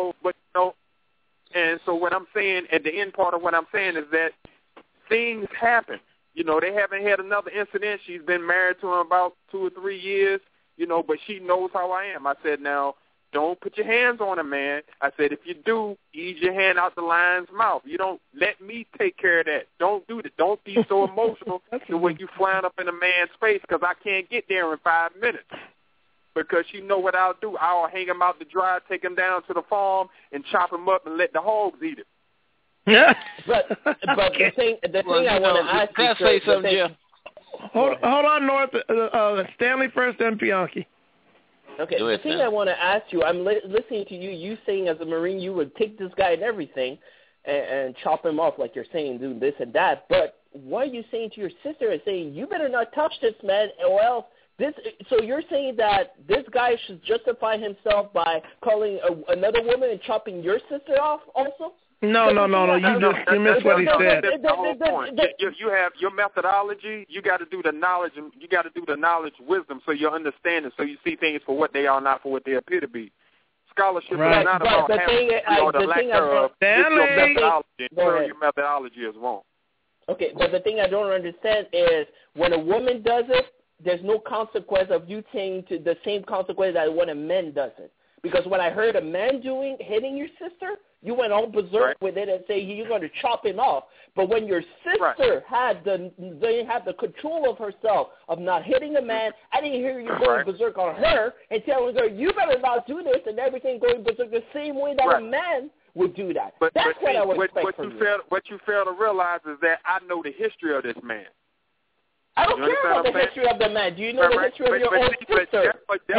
And so what I'm saying, at the end part of what I'm saying is that things happen. You know, they haven't had another incident. She's been married to him about 2 or 3 years, you know, but she knows how I am. I said, now, don't put your hands on a man. I said, if you do, ease your hand out the lion's mouth. You don't let me take care of that. Don't do that. Don't be so emotional to when you flying up in a man's face because I can't get there in 5 minutes. Because you know what I'll do. I'll hang him out to dry, take him down to the farm, and chop him up and let the hogs eat it. Yeah. But the thing I want to ask you. Can I say something, Jeff? Hold on, North. Stanley first, then Bianchi. Okay, the thing I want to ask you, I'm listening to you saying as a Marine you would take this guy and everything and chop him off like you're saying, do this and that. But what are you saying to your sister and saying, you better not touch this man or else this? So you're saying that this guy should justify himself by calling another woman and chopping your sister off also? No. You missed what he said. That's the whole point. You have your methodology. You got to do the knowledge, and you got to do the knowledge, wisdom, so you understand it, so you see things for what they are, not for what they appear to be. Scholarship is not about having the lack thereof. Your methodology is wrong. Okay, but the thing I don't understand is when a woman does it, there's no consequence of you saying to the same consequence as when a man does it. Because when I heard a man hitting your sister, you went all berserk with it and say you're going to chop him off. But when your sister had the control of herself of not hitting a man, I didn't hear you going berserk on her and telling her you better not do this and everything going berserk the same way that a man would do that. That's what I would expect from you. What you fail to realize is that I know the history of this man. I don't care about the history of the man. Do you know the history of your own sister?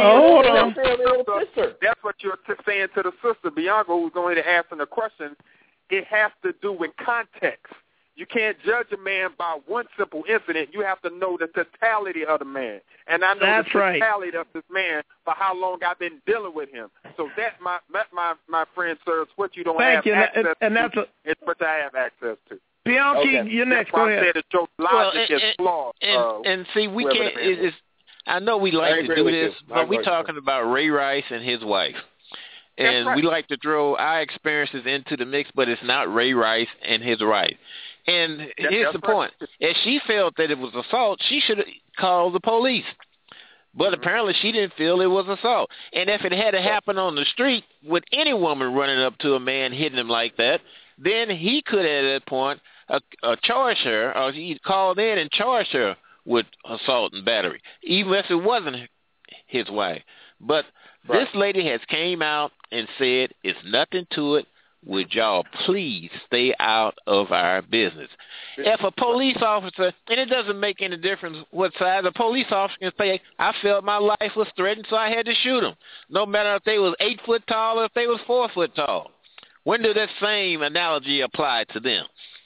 That's what you're saying to the sister, Bianca, who's going to ask the question. It has to do with context. You can't judge a man by one simple incident. You have to know the totality of the man. And I know That's the right. totality of this man for how long I've been dealing with him. So that, my friend, sir, is what you don't have access to. It's what I have access to. Bianchi, you're next. Go ahead. I said that your logic is flawed. And see, we can't. I know we like to do this, but we're talking about Ray Rice and his wife. And we like to throw our experiences into the mix, but it's not Ray Rice and his wife. And here's the point. If she felt that it was assault, she should have called the police. But apparently she didn't feel it was assault. And if it had happened on the street with any woman running up to a man hitting him like that, then he could at that point charge her, or he called in and charged her with assault and battery, even if it wasn't his wife. But this lady has came out and said it's nothing to it. Would y'all please stay out of our business? If a police officer, and it doesn't make any difference what side, a police officer can say, I felt my life was threatened, so I had to shoot them, no matter if they was 8 foot tall or if they was 4 foot tall. When did that same analogy apply to them?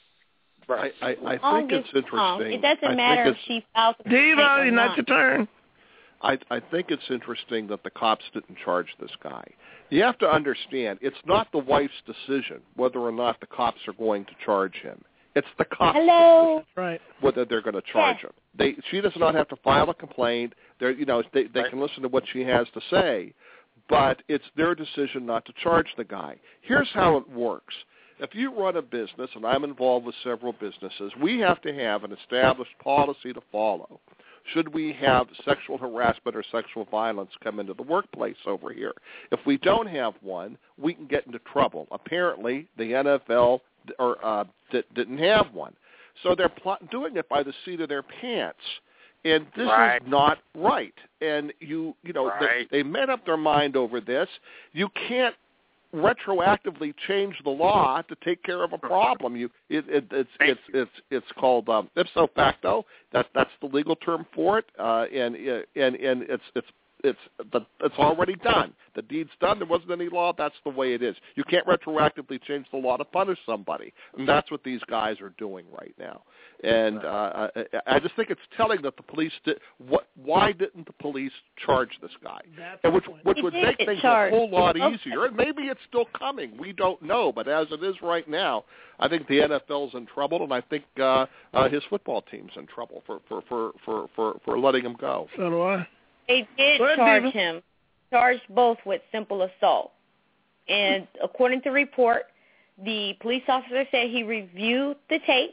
I think it's interesting. It doesn't matter if she files a complaint Diva, or not your turn. I think it's interesting that the cops didn't charge this guy. You have to understand, it's not the wife's decision whether or not the cops are going to charge him. It's the cops' decision whether they're going to charge him. She does not have to file a complaint. They can listen to what she has to say, but it's their decision not to charge the guy. Here's how it works. If you run a business, and I'm involved with several businesses, we have to have an established policy to follow. Should we have sexual harassment or sexual violence come into the workplace over here? If we don't have one, we can get into trouble. Apparently, the NFL didn't have one. So they're doing it by the seat of their pants. And this is not right. And, they made up their mind over this. You can't retroactively change the law to take care of a problem. It's called ipso facto. That's the legal term for it, and it's already done. The deed's done. There wasn't any law. That's the way it is. You can't retroactively change the law to punish somebody, and that's what these guys are doing right now. And I just think it's telling that the police did. Why didn't the police charge this guy? Which would make things a whole lot easier. And maybe it's still coming. We don't know. But as it is right now, I think the NFL's in trouble, and I think his football team's in trouble for letting him go. So do I. They did charge him. Charged both with simple assault. And according to report, the police officer said he reviewed the tape.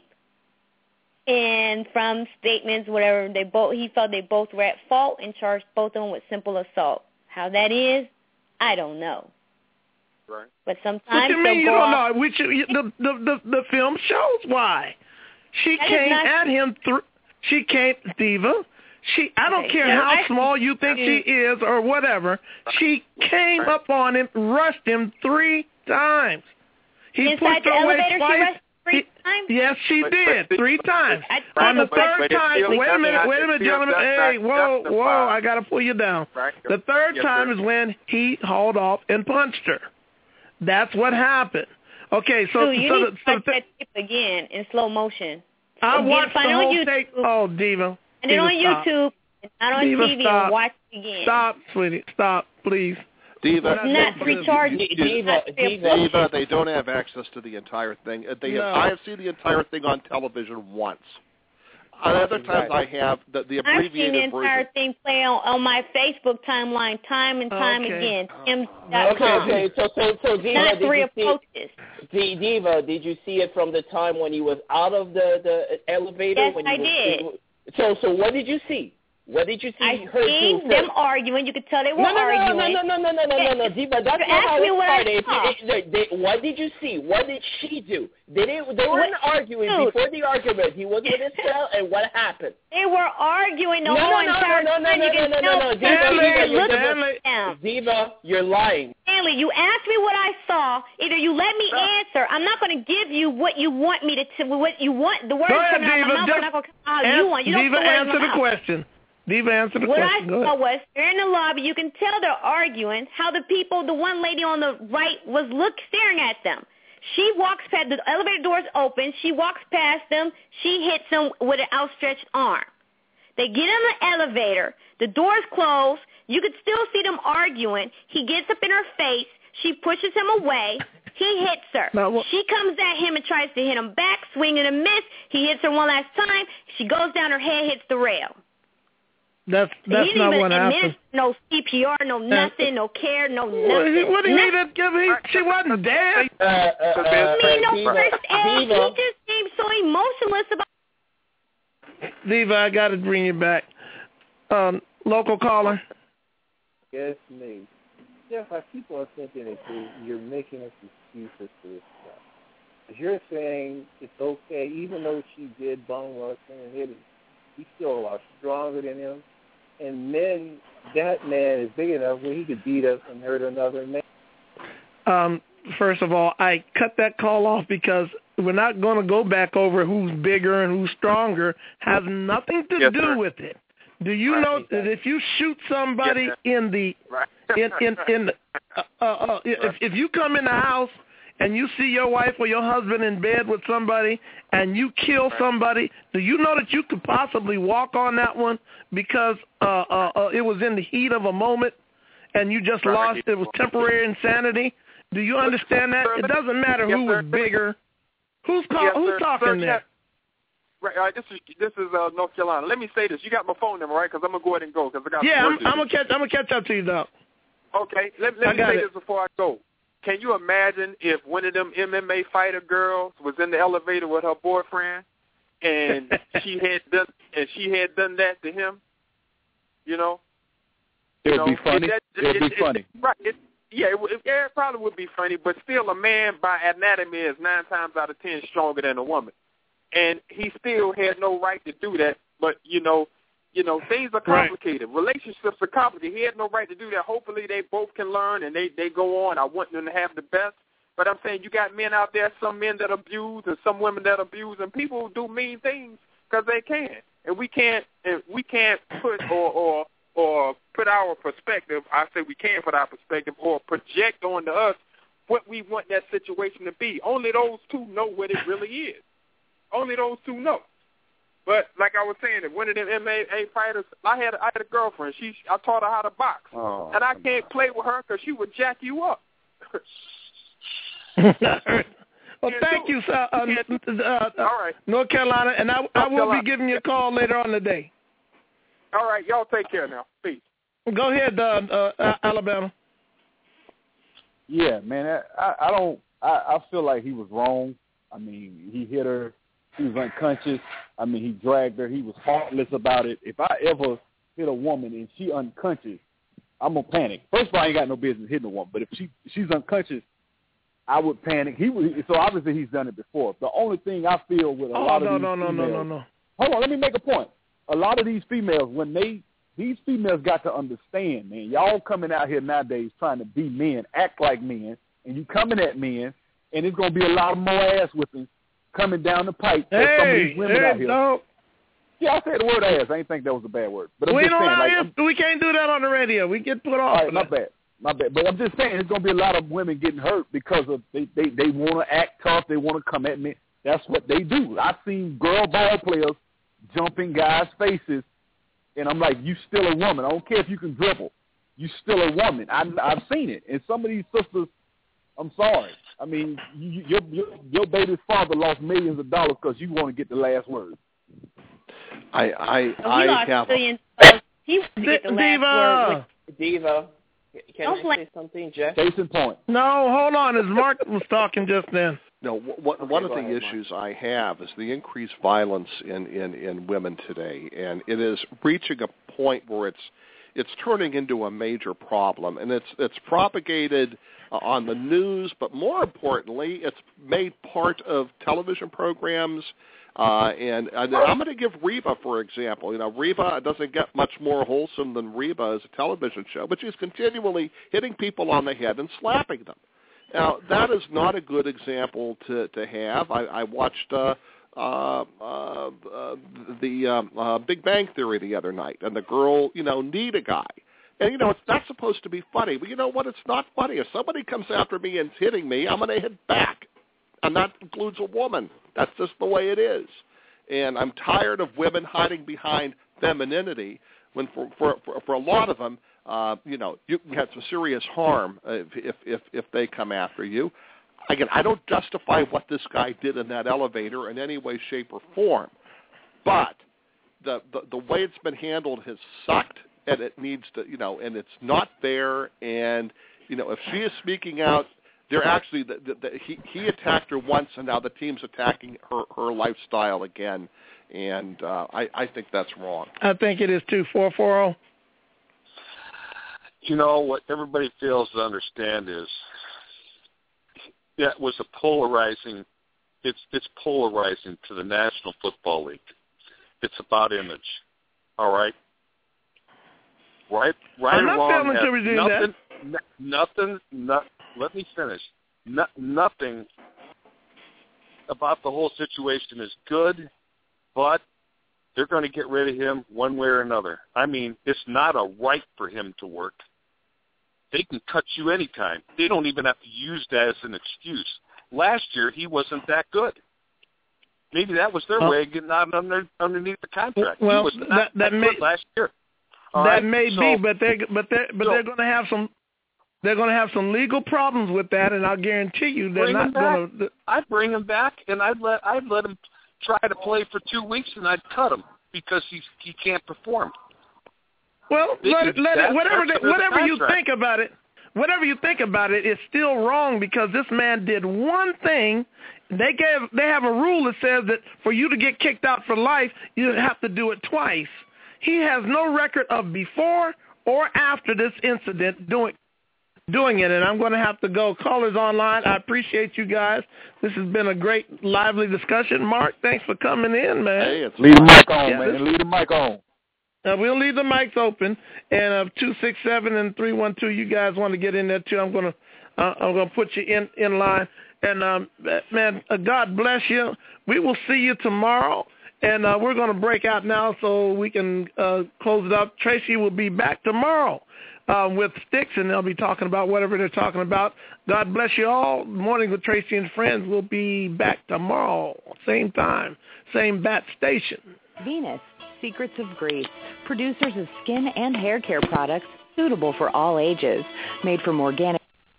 And from statements, whatever, he felt they both were at fault and charged both of them with simple assault. How that is, I don't know. Right. But sometimes what you mean you don't know? The film shows why. She came at him she came, Diva. I don't care how small you think she is or whatever. She came up on him, rushed him 3 times. He Inside pushed her away twice. 3 times? Yes, she did. 3 times. On the third time, wait a minute, gentlemen. Hey, whoa, I got to pull you down. The third time is when he hauled off and punched her. That's what happened. Okay, so you need to watch that tape again in slow motion. I watched the whole tape. Oh, Diva. And then on YouTube, not on TV, and watch it again. Stop, sweetie. Stop, please. Diva, not recharging. Diva, they don't have access to the entire thing. I have seen the entire thing on television once. Other times I have the abbreviated version. I've seen the entire thing play on my Facebook timeline time and time again. Okay. So Diva, not 3 approaches. Diva, did you see it from the time when he was out of the elevator? Yes, I did. So what did you see? What did you see? I seen them arguing. You could tell they were arguing. No, Diva, that's not how it started. What did you see? What did she do? They weren't arguing before the argument. He was in his cell, and what happened? They were arguing the whole entire time. Diva, you're lying. Stanley, you asked me what I saw. Either you let me answer. I'm not going to give you what you want me to. What you want. The words coming out of my mouth are not going to come out how you want. You don't Diva, answer the question. Diva, answer the question. What I saw was they're in the lobby. You can tell they're arguing. How the one lady on the right was staring at them. She walks past, the elevator doors open. She walks past them. She hits him with an outstretched arm. They get in the elevator. The doors close. You could still see them arguing. He gets up in her face. She pushes him away. He hits her. She comes at him and tries to hit him back, swing and a miss. He hits her one last time. She goes down. Her head hits the rail. That's not what happened. No CPR, no nothing, no care, no nothing. What do you mean that give me? She wasn't dead. I mean, no first aid. He just seemed so emotionless about. Diva, I got to bring you back. Local caller. Yes, me. Jeff, I keep on thinking that you're making us excuses for this stuff. As you're saying it's okay, even though she did bone rush and hit him, he's still a lot stronger than him. And that man is big enough where he could beat up and hurt another man. First of all, I cut that call off because we're not going to go back over who's bigger and who's stronger. Has nothing to do with it. Do you know that if you shoot somebody in the if you come in the house and you see your wife or your husband in bed with somebody and you kill somebody, do you know that you could possibly walk on that one because it was in the heat of a moment and you just lost? It was temporary insanity. Do you understand that? It doesn't matter who was bigger. Who's talking there? Right, this is North Carolina. Let me say this. You got my phone number, right? Because I'm gonna go ahead and go. Cause I got I'm gonna catch up to you, though. Okay, let me say this before I go. Can you imagine if one of them MMA fighter girls was in the elevator with her boyfriend, and she had done that to him? You know, it would be funny. It'd be funny, right? It probably would be funny, but still, a man by anatomy is 9 times out of 10 stronger than a woman. And he still had no right to do that. But, you know, things are complicated. Right. Relationships are complicated. He had no right to do that. Hopefully they both can learn and they go on. I want them to have the best. But I'm saying you got men out there, some men that abuse and some women that abuse, and people do mean things because they can. And we can't put or put our perspective, I say we can put our perspective or project onto us what we want that situation to be. Only those two know what it really is. Only those two know. But like I was saying, if one of them MMA fighters, I had a girlfriend. I taught her how to box, and I can't play with her because she would jack you up. Well, thank you, sir. All right, North Carolina, and I will be giving you a call later on today. All right, y'all take care now. Peace. Go ahead, Alabama. Yeah, man. I feel like he was wrong. I mean, he hit her. She was unconscious. I mean, he dragged her. He was heartless about it. If I ever hit a woman and she unconscious, I'm going to panic. First of all, I ain't got no business hitting a woman. But if she's unconscious, I would panic. So obviously he's done it before. The only thing I feel with a lot of these females. No. Hold on, let me make a point. A lot of these females, these females got to understand, man, y'all coming out here nowadays trying to be men, act like men, and you coming at men, and it's going to be a lot of more ass whippings coming down the pipe for some of these women out here. No. Yeah, I said the word ass. I didn't think that was a bad word. But we can't do that on the radio. We get put off. All right, my bad. But I'm just saying there's going to be a lot of women getting hurt because of they want to act tough. They want to come at me. That's what they do. I've seen girl ball players jumping guys' faces, and I'm like, you still a woman. I don't care if you can dribble. You still a woman. I've seen it. And some of these sisters, I'm sorry. I mean, your baby's father lost millions of dollars because you want to get the last word. I have millions. He wants to get the last word. Diva, can I say something, Jeff? Case in point. No, hold on. As Mark was talking just then. No, one of the issues I have is the increased violence in women today, and it is reaching a point where it's turning into a major problem, and it's propagated on the news, but more importantly, it's made part of television programs. And I'm going to give Reba, for example. You know, Reba doesn't get much more wholesome than Reba as a television show, but she's continually hitting people on the head and slapping them. Now, that is not a good example to have. I watched the Big Bang Theory the other night, and the girl, kneed a guy. And, it's not supposed to be funny. But you know what? It's not funny. If somebody comes after me and is hitting me, I'm going to hit back. and that includes a woman. That's just the way it is. And I'm tired of women hiding behind femininity when for a lot of them, you can have some serious harm if they come after you. Again, I don't justify what this guy did in that elevator in any way, shape, or form, but the way it's been handled has sucked, and it needs to, and it's not fair. And if she is speaking out, they're actually he attacked her once, and now the team's attacking her lifestyle again, and I think that's wrong. I think it is too. 440. What everybody fails to understand is that was a polarizing. It's polarizing to the National Football League. It's about image. All right. Right I'm or not wrong. failing to redeem Nothing. Let me finish. Nothing about the whole situation is good, but they're going to get rid of him one way or another. I mean, it's not a right for him to work. They can cut you anytime. They don't even have to use that as an excuse. Last year, he wasn't that good. Maybe that was their way of getting out underneath the contract. Well, he was not that good last year. That may be, but they're going to have some. They're going to have some legal problems with that, and I'll guarantee you they're not going to. I'd bring him back, and I'd let him try to play for 2 weeks, and I'd cut him because he can't perform. Well, whatever you think about it, it's still wrong because this man did one thing. They have a rule that says that for you to get kicked out for life, you have to do it twice. He has no record of before or after this incident doing it, and I'm going to have to go. Callers online, I appreciate you guys. This has been a great, lively discussion. Mark, thanks for coming in, man. Hey, leave the mic on, man. Leave the mic on. We'll leave the mics open, and 267 and 312. You guys want to get in there too? I'm gonna put you in line. And man, God bless you. We will see you tomorrow, and we're gonna break out now so we can close it up. Tracy will be back tomorrow with Sticks, and they'll be talking about whatever they're talking about. God bless you all. Morning with Tracy and Friends. We'll be back tomorrow, same time, same bat station. Venus. Secrets of Grace, producers of skin and hair care products suitable for all ages, made from organic.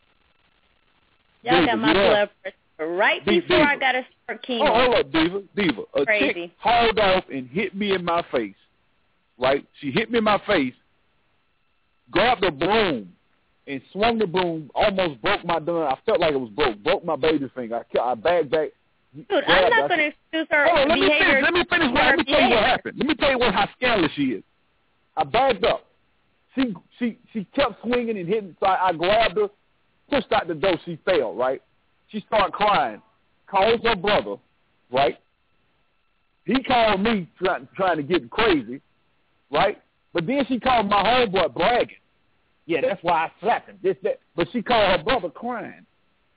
Y'all got my blood pressure right before I got to start chemo. Oh, hold up, Diva. A Crazy. chick hauled off and hit me in my face, right? She hit me in my face, grabbed a broom, and swung the broom, almost broke my gun. I felt like it was broke my baby finger. I bagged back. Dude, I'm not going to excuse her behavior. Let me tell you what happened. Let me tell you how scandalous she is. I backed up. She kept swinging and hitting, so I grabbed her, pushed out the door. She fell, right? She started crying. Calls her brother, right? He called me trying to get crazy, right? But then she called my homeboy bragging. Yeah, that's why I slapped him. This, that. But she called her brother crying.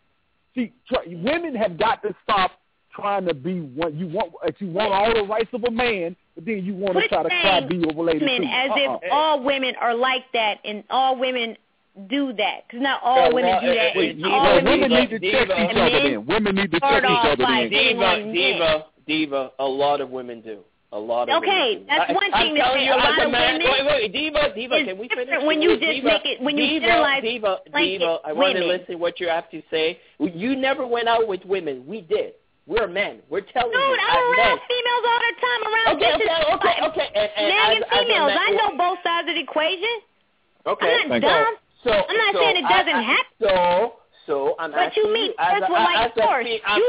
Women have got to stop trying to be what you want. If you want all the rights of a man, but then you want to try to cry be your lady too. As if all women are like that and all women do that. Because not all women do that. Women need to check each other then. Women need to check each other then. Diva, a lot of women do. A lot of women do. That's one thing to say. A lot of women. Wait, Diva, can we finish? When you just make it, when you generalize. Diva, I want to listen to what you have to say. You never went out with women. We did. We're men. We're telling you. Dude, I'm around females all the time. Okay. Men and females. I know both sides of the equation. Okay. I'm not dumb. I'm not saying it doesn't happen. So I'm but asking you mean that's what like force.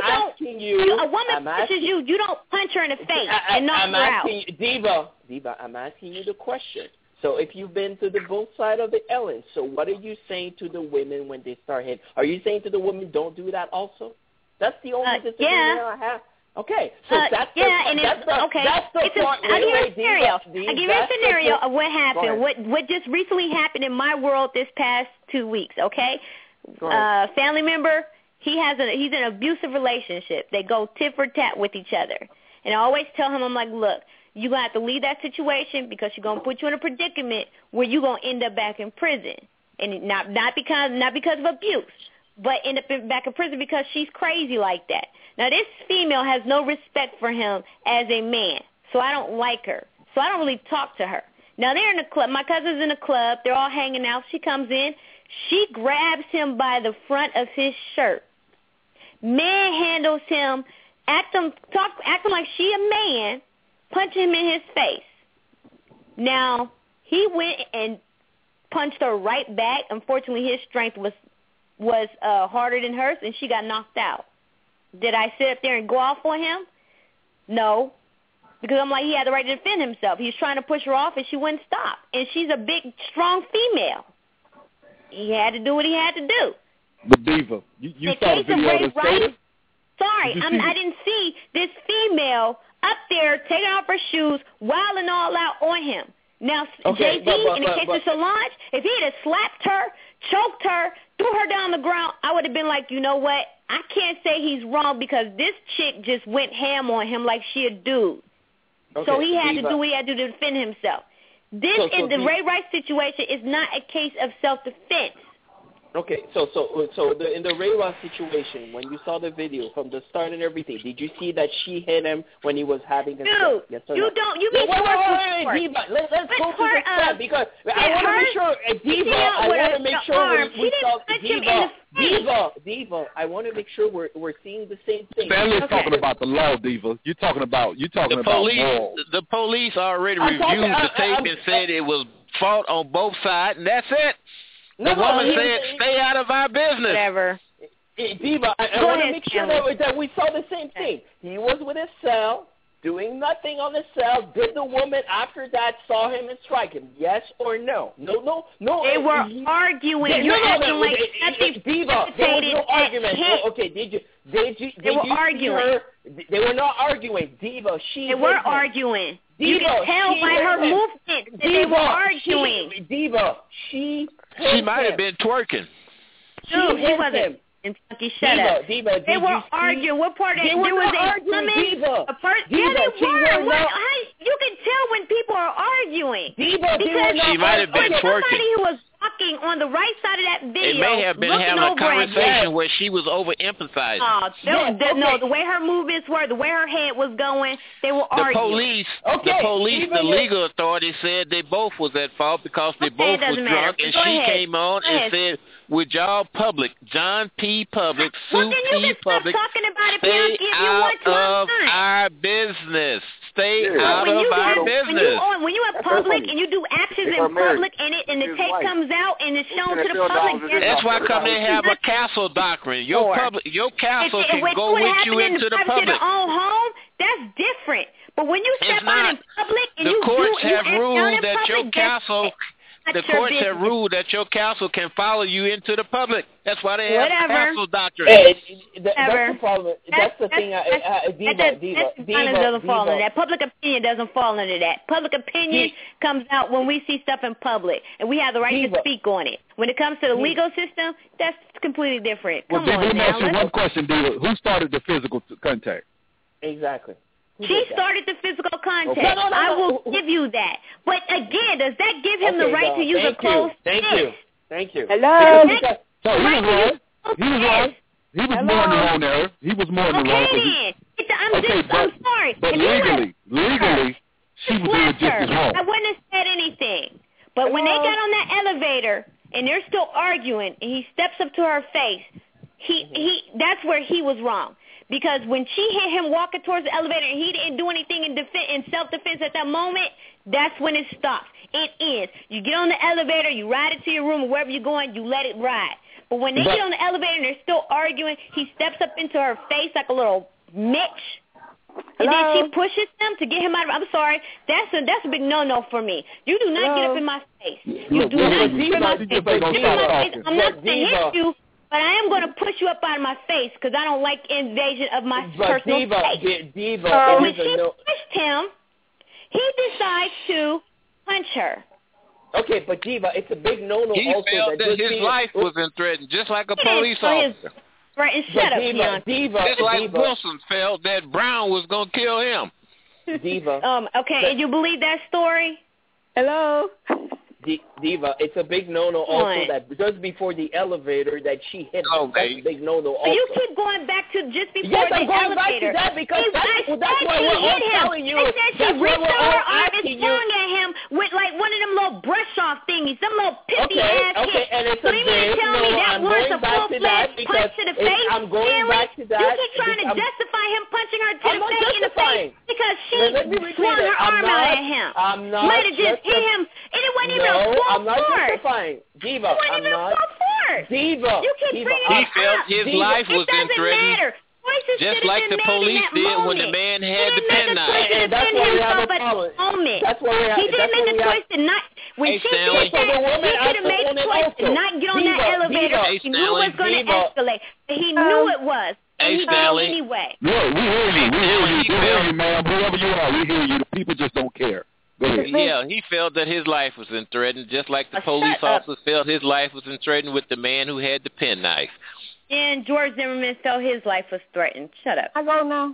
A woman pushes you. You don't punch her in the face and knock her out. Diva, I'm asking you the question. So if you've been to the both side of the Ellen, so what are you saying to the women when they start hitting? Are you saying to the women, don't do that also? That's the only disagreement I have. Okay, so that's the part. I'll give you a scenario. I'll give you a scenario of what happened. What just recently happened in my world this past 2 weeks. Okay, family member. He's in an abusive relationship. They go tit for tat with each other, and I always tell him, I'm like, look, you're gonna have to leave that situation because you're gonna put you in a predicament where you're gonna end up back in prison, and not because of abuse. but end up back in prison because she's crazy like that. Now, this female has no respect for him as a man, so I don't like her. So I don't really talk to her. Now, they're in the club. My cousin's in the club. They're all hanging out. She comes in. She grabs him by the front of his shirt, manhandles him, acting like she a man, punching him in his face. Now, he went and punched her right back. Unfortunately, his strength was harder than hers, and she got knocked out. Did I sit up there and go off on him? No, because I'm like, he had the right to defend himself. He was trying to push her off, and she wouldn't stop. And she's a big, strong female. He had to do what he had to do. But Diva, you saw the video of the Sorry, I didn't see this female up there taking off her shoes, wilding all out on him. Now, okay, JD, in the case of Solange, if he had slapped her, choked her, threw her down the ground, I would have been like, you know what? I can't say he's wrong because this chick just went ham on him like she a dude. Okay, so he had Diva. to do what he had to do to defend himself. This in the Ray Rice situation is not a case of self-defense. Okay, so in the Ray Rice situation, when you saw the video from the start and everything, did you see that she hit him when he was having a Dude, yes or you no? don't. You mean wait, Diva, let's go to the step because I want to make sure, Diva, I want to make sure we saw Diva. I want to make sure we're seeing the same thing. Stanley's talking about the law, Diva. You're talking about morals. The police already reviewed the tape and said it was fault on both sides, and that's it. The woman said, stay out of our business. Whatever. Diva, I want to make sure that we saw the same thing. He was with his cell, doing nothing on the cell. Did the woman after that saw him and strike him? Yes or no? No. They were arguing. You're acting like nothing. Diva, there was no argument. Okay, they were arguing. They were not arguing. Diva, They were arguing. Diva, you can tell by her movement that they were arguing. Diva, she might have been twerking. Dude, he wasn't. And Funky, shut up. Diva, they were arguing. What part of it? There was a woman. Yeah, they were. You can tell when people are arguing. Diva, she might have been twerking. Somebody who was walking on the right side of that video. It may have been having a conversation where she was overemphasizing. No, the way her movements were, the way her head was going, they were arguing. The legal authority said they both was at fault because they both was drunk, and she came on and said, "Would y'all public, John P. Public, Sue P. Public, stay out of our business. Stay out of our business." When you are public and you do actions in public and the tape comes out and it's shown to the public. That's why come they have a castle doctrine. Your castle can go with you into the public. Their own home, that's different. But when you step out in public and the courts have ruled that your castle. The courts have ruled that your castle can follow you into the public. That's why they have castle doctrine. That's the problem. That's the thing. Diva doesn't fall into that. Public opinion doesn't fall into that. Public opinion comes out when we see stuff in public, and we have the right to speak on it. When it comes to the legal system, that's completely different. Well, Diva, let me ask you one question, Diva. Who started the physical contact? Exactly. She started the physical contact. Okay. No. I will give you that. But again, does that give him the right to use a closed fist? Thank you. Hello? So he was wrong. He was more in the wrong there. He was more in the wrong. I'm sorry. But legally, she was doing just as wrong. I wouldn't have said anything. But when they got on that elevator and they're still arguing and he steps up to her face, that's where he was wrong. Because when she hit him walking towards the elevator and he didn't do anything in self-defense at that moment, that's when it stops. It ends. You get on the elevator, you ride it to your room or wherever you're going, you let it ride. But when they get on the elevator and they're still arguing, he steps up into her face like a little Mitch. And then she pushes him to get him out of. I'm sorry, that's a big no for me. You do not get up in my face. You do not get in my face. I'm not going to hit you. But I am going to push you up out of my face because I don't like invasion of my personal space. So when she pushed him, he decides to punch her. Okay, but Diva, it's a big no-no he also. He felt that his life was threatened, just like a police officer. Right, and shut up, Diva. Just like Wilson felt that Brown was going to kill him. Diva. Okay, and you believe that story? Hello? Diva, it's a big no-no also that just before the elevator that she hit him. That's a big no-no also. So you keep going back to just before yes, the I'm going elevator. back to that because that's what we're all telling you. They said she reached out her arm and swung at him with like one of them little brush-off thingies, some little pithy-ass hit. And it's so you mean to tell me that was a full-fledged punch to the face? I'm going back to that. You keep trying to justify him punching her in the face because she swung her arm out at him. I'm not. Might have just hit him, and it wasn't even a full I'm not force. justifying. Diva, it wasn't even a full force. Diva. You keep bringing he it felt up. his life was it doesn't threatened. Matter. Just like the police did when the man had the penknife. And that's why we have a problem. That's why we have. He didn't make the choice to not. When she did that, he could have made the choice to not get on that elevator. He knew it was going to escalate. He knew it was. And he did anyway. Yeah, we hear you. We hear you, ma'am. Whoever you are, we hear you. The people just don't care. Go ahead. Yeah, he felt that his life was threatened, just like the police officers felt his life was threatened with the man who had the penknife. And George Zimmerman felt his life was threatened. Shut up. I go now.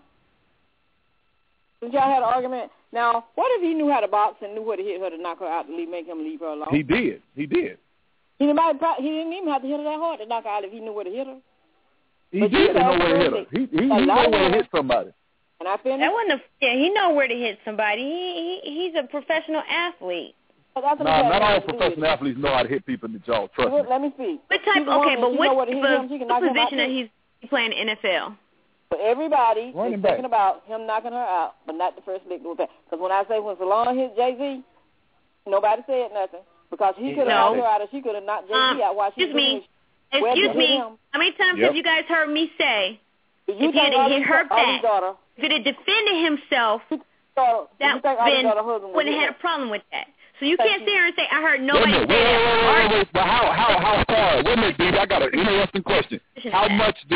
Since y'all had an argument, now, what if he knew how to box and knew where to hit her to knock her out to make him leave her alone? He did. He didn't even have to hit her that hard to knock her out if he knew where to hit her. He did know where to hit her. He know where to hit somebody. And I finished? That wasn't he know where to hit somebody. He's a professional athlete. Not all professional athletes know how to hit people in the jaw. Trust me. Let me speak. What type? Okay, but what position that he's playing in the NFL? But everybody is thinking about him knocking her out, but not the first lick. Because when I say when Salon hit Jay-Z, nobody said nothing because he could have knocked her out, or she could have knocked Jay-Z out while she was doing it. Excuse me. How many times have you guys heard me say if he had hit her back, if he had defended himself, that wouldn't have had a problem with that. So you can't sit here and say, I heard nobody say that. But how hard? Wait a minute, dude. I got an interesting question. How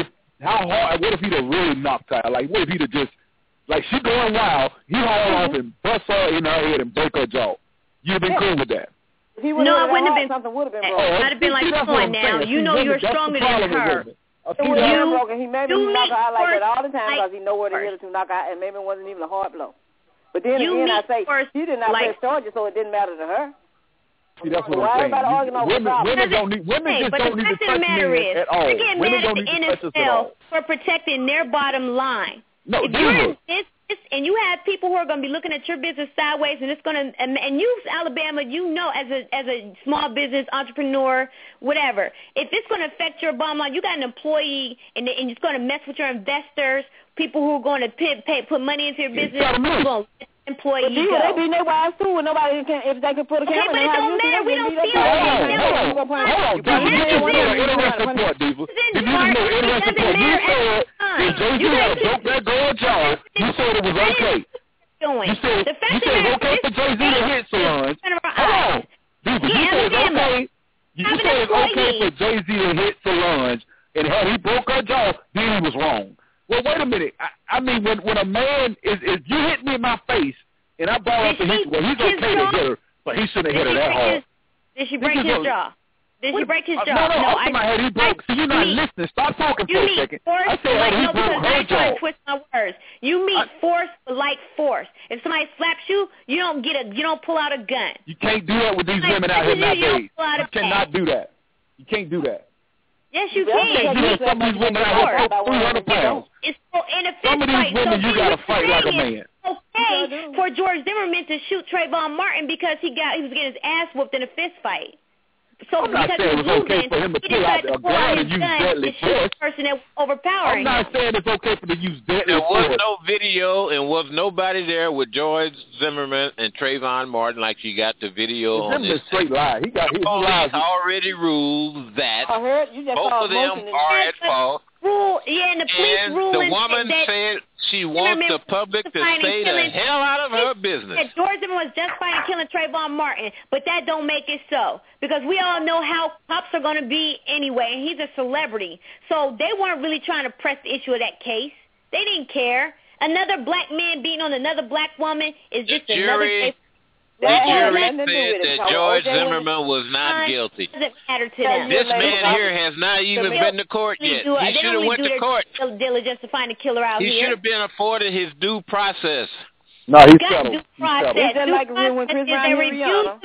hard? What if he'd have really knocked her? Like, what if he'd have just, like, she going wild, he haul off and bust her in her head and break her jaw? You'd have been cool with that. No, I wouldn't have been. Something would have been broken. I'd have been like, come on now. You know you're stronger than her. It would have been broken. He maybe knock her out like that all the time because he know where to hit her to knock her out, and maybe it wasn't even a hard blow. But then again, I say, she did not press charges, so it didn't matter to her. See, that's what I'm saying. Women just don't need to touch men at all. You get mad at the NFL for protecting their bottom line. No, if you're in business and you have people who are going to be looking at your business sideways, and it's going to, and you, Alabama, you know, as a small business entrepreneur, whatever, if it's going to affect your bottom line, you got an employee, and it's going to mess with your investors, people who are going to put money into your business, you're going to employee but they beat their wives too, and nobody can, if they can put a camera in their house. Okay, but it don't matter. We don't see it. Hold on. Did you know interesting part, Diva? Did you know interesting part? You said if Jay-Z had broke that girl's jaw, you said it was okay. You said it's okay for Jay-Z to hit Solange. Hold on. Diva, you said it's okay. You said it's okay for Jay-Z to hit Solange, and had he broke her jaw, then he was wrong. Well, wait a minute. I mean, when a man is you hit me in my face, and I ball up the heat, well, he's okay to hit her, but he shouldn't have hit her that hard. Did she break his jaw? Did she break his jaw? No, I'm talking about he broke. See, you're not listening. Stop talking for a second. I said he broke her jaw. Twist my words. You meet force like force. If somebody slaps you, you don't pull out a gun. You can't do that with these women out here nowadays. You cannot do that. You can't do that. Yes, you can. Some of these women out here are 300 pounds. Some of these women, you got to fight like a man. Okay for George Zimmerman to shoot Trayvon Martin because he was getting his ass whooped in a fist fight. So I'm not saying it was okay for him to pull out a gun and use deadly force. Person that overpowering. I'm not saying it's okay for him to use deadly force. There was no video and was nobody there with George Zimmerman and Trayvon Martin like you got the video on this. Straight lie. He got his lies. Already ruled that both of them are at fault. And the police ruling. The woman said she wants the public to stay the hell out of her business. George Zimmerman was justified in killing Trayvon Martin, but that don't make it so. Because we all know how cops are going to be anyway, and he's a celebrity. So they weren't really trying to press the issue of that case. They didn't care. Another black man beating on another black woman is just another case. The jury said that George Zimmerman was not guilty. Doesn't matter to them. This man here has not even been to court yet. He should have went to court. Diligence to find a killer out here. He should have been afforded his due process. No, he's settled. Due process. Is that like when Chris Brown hit Rihanna?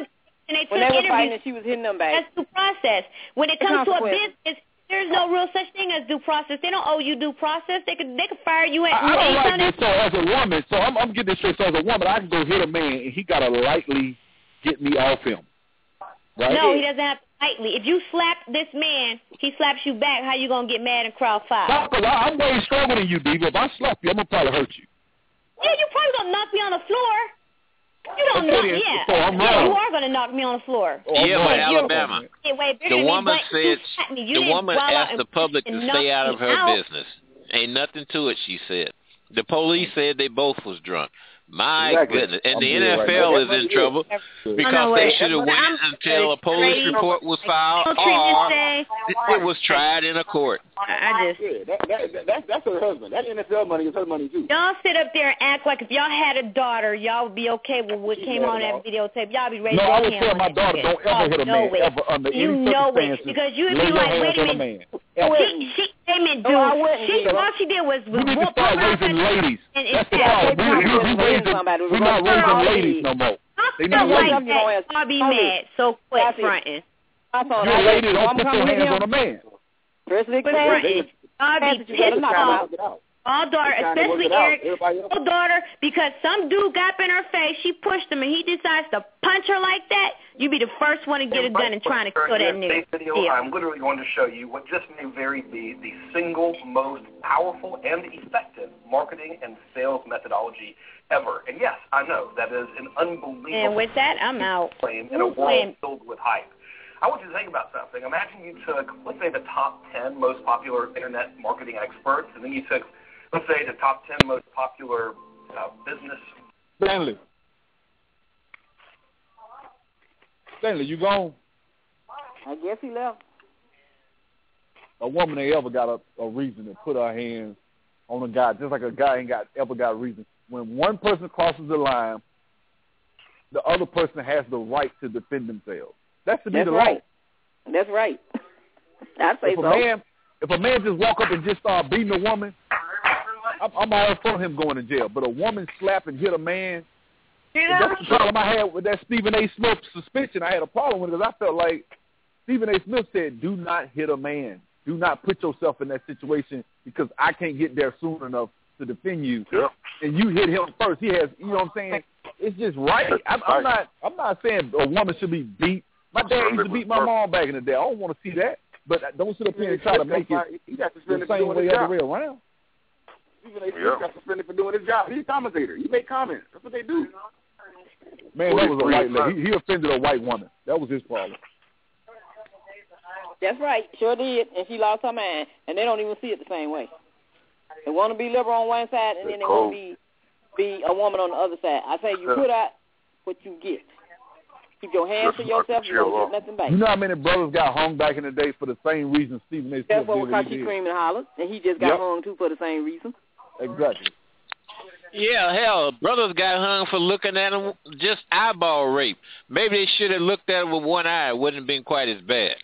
and they took when they were interviews. fighting, she was hitting them back. That's due process. When it comes to a business, there's no real such thing as due process. They don't owe you due process. They could fire you at. I don't like this. So as a woman, so I'm getting this straight. So as a woman, I can go hit a man and he gotta lightly get me off him. Right? No, he doesn't have to lightly. If you slap this man, he slaps you back. How you gonna get mad and crowd foul? No, because I'm way stronger than you, Diva. If I slap you, I'm gonna probably hurt you. Yeah, you probably gonna knock me on the floor. You don't know. Yeah, so I'm yeah, you are gonna knock me on the floor. Yeah, but Alabama, the woman said the woman asked the public to stay out of her business. Ain't nothing to it, she said. The police said they both was drunk. My goodness. And the NFL is in trouble because they should have waited until a police report was filed or it was tried in a court. That's her husband. That NFL money is her money, too. Y'all sit up there and act like if y'all had a daughter, y'all would be okay with what came on that videotape. Y'all be ready to I would tell my daughter, don't ever hit a man, ever under any circumstances. Because you would be like, wait a minute. All she did was we need to start raising ladies. That's the problem. We're not raising ladies no more. They not raising. I'll be mad. So quit fronting. You're a lady, don't put your hands on a man. I'll be pissed off. All daughter, especially Eric, all daughter, because some dude got up in her face, she pushed him, and he decides to punch her like that. You be the first one to get a gun and trying to kill that nigga. I'm literally going to show you what just may very be the single most powerful and effective marketing and sales methodology ever. And yes, I know that is an unbelievable. And with that, I'm out. In a world filled with hype. I want you to think about something. Imagine you took, let's say, the top 10 most popular internet marketing experts, and then you took, let's say, the top 10 most popular business. Stanley, you gone? I guess he left. A woman ain't ever got a reason to put her hands on a guy, just like a guy ain't ever got a reason. When one person crosses the line, the other person has the right to defend themselves. That's the law. That's right. I say If a man just walk up and just start beating a woman, I'm all for him going to jail. But a woman slap and hit a man, that's the problem I had with that Stephen A. Smith suspension. I had a problem with it because I felt like Stephen A. Smith said, do not hit a man. Do not put yourself in that situation because I can't get there soon enough to defend you. Yep. And you hit him first. He has, you know what I'm saying? It's just right. I'm not saying a woman should be beat. My dad used to beat my mom back in the day. I don't want to see that. But don't sit up here and try to make it the same way other way around. Even they got suspended for doing his job. He's a commentator. He make comments. That's what they do. Man, that was a white lady. He offended a white woman. That was his problem. That's right. Sure did. And she lost her mind. And they don't even see it the same way. They want to be liberal on one side, and then they want to be a woman on the other side. I say you put out what you get. Keep your hands to yourself. You don't get nothing back. You know how many brothers got hung back in the day for the same reason Stephen A. Smith did? That's what she screamed and hollered, and he just got hung too for the same reason. Exactly. Yeah, hell, brothers got hung for looking at him just eyeball rape. Maybe they should have looked at him with one eye. It wouldn't have been quite as bad.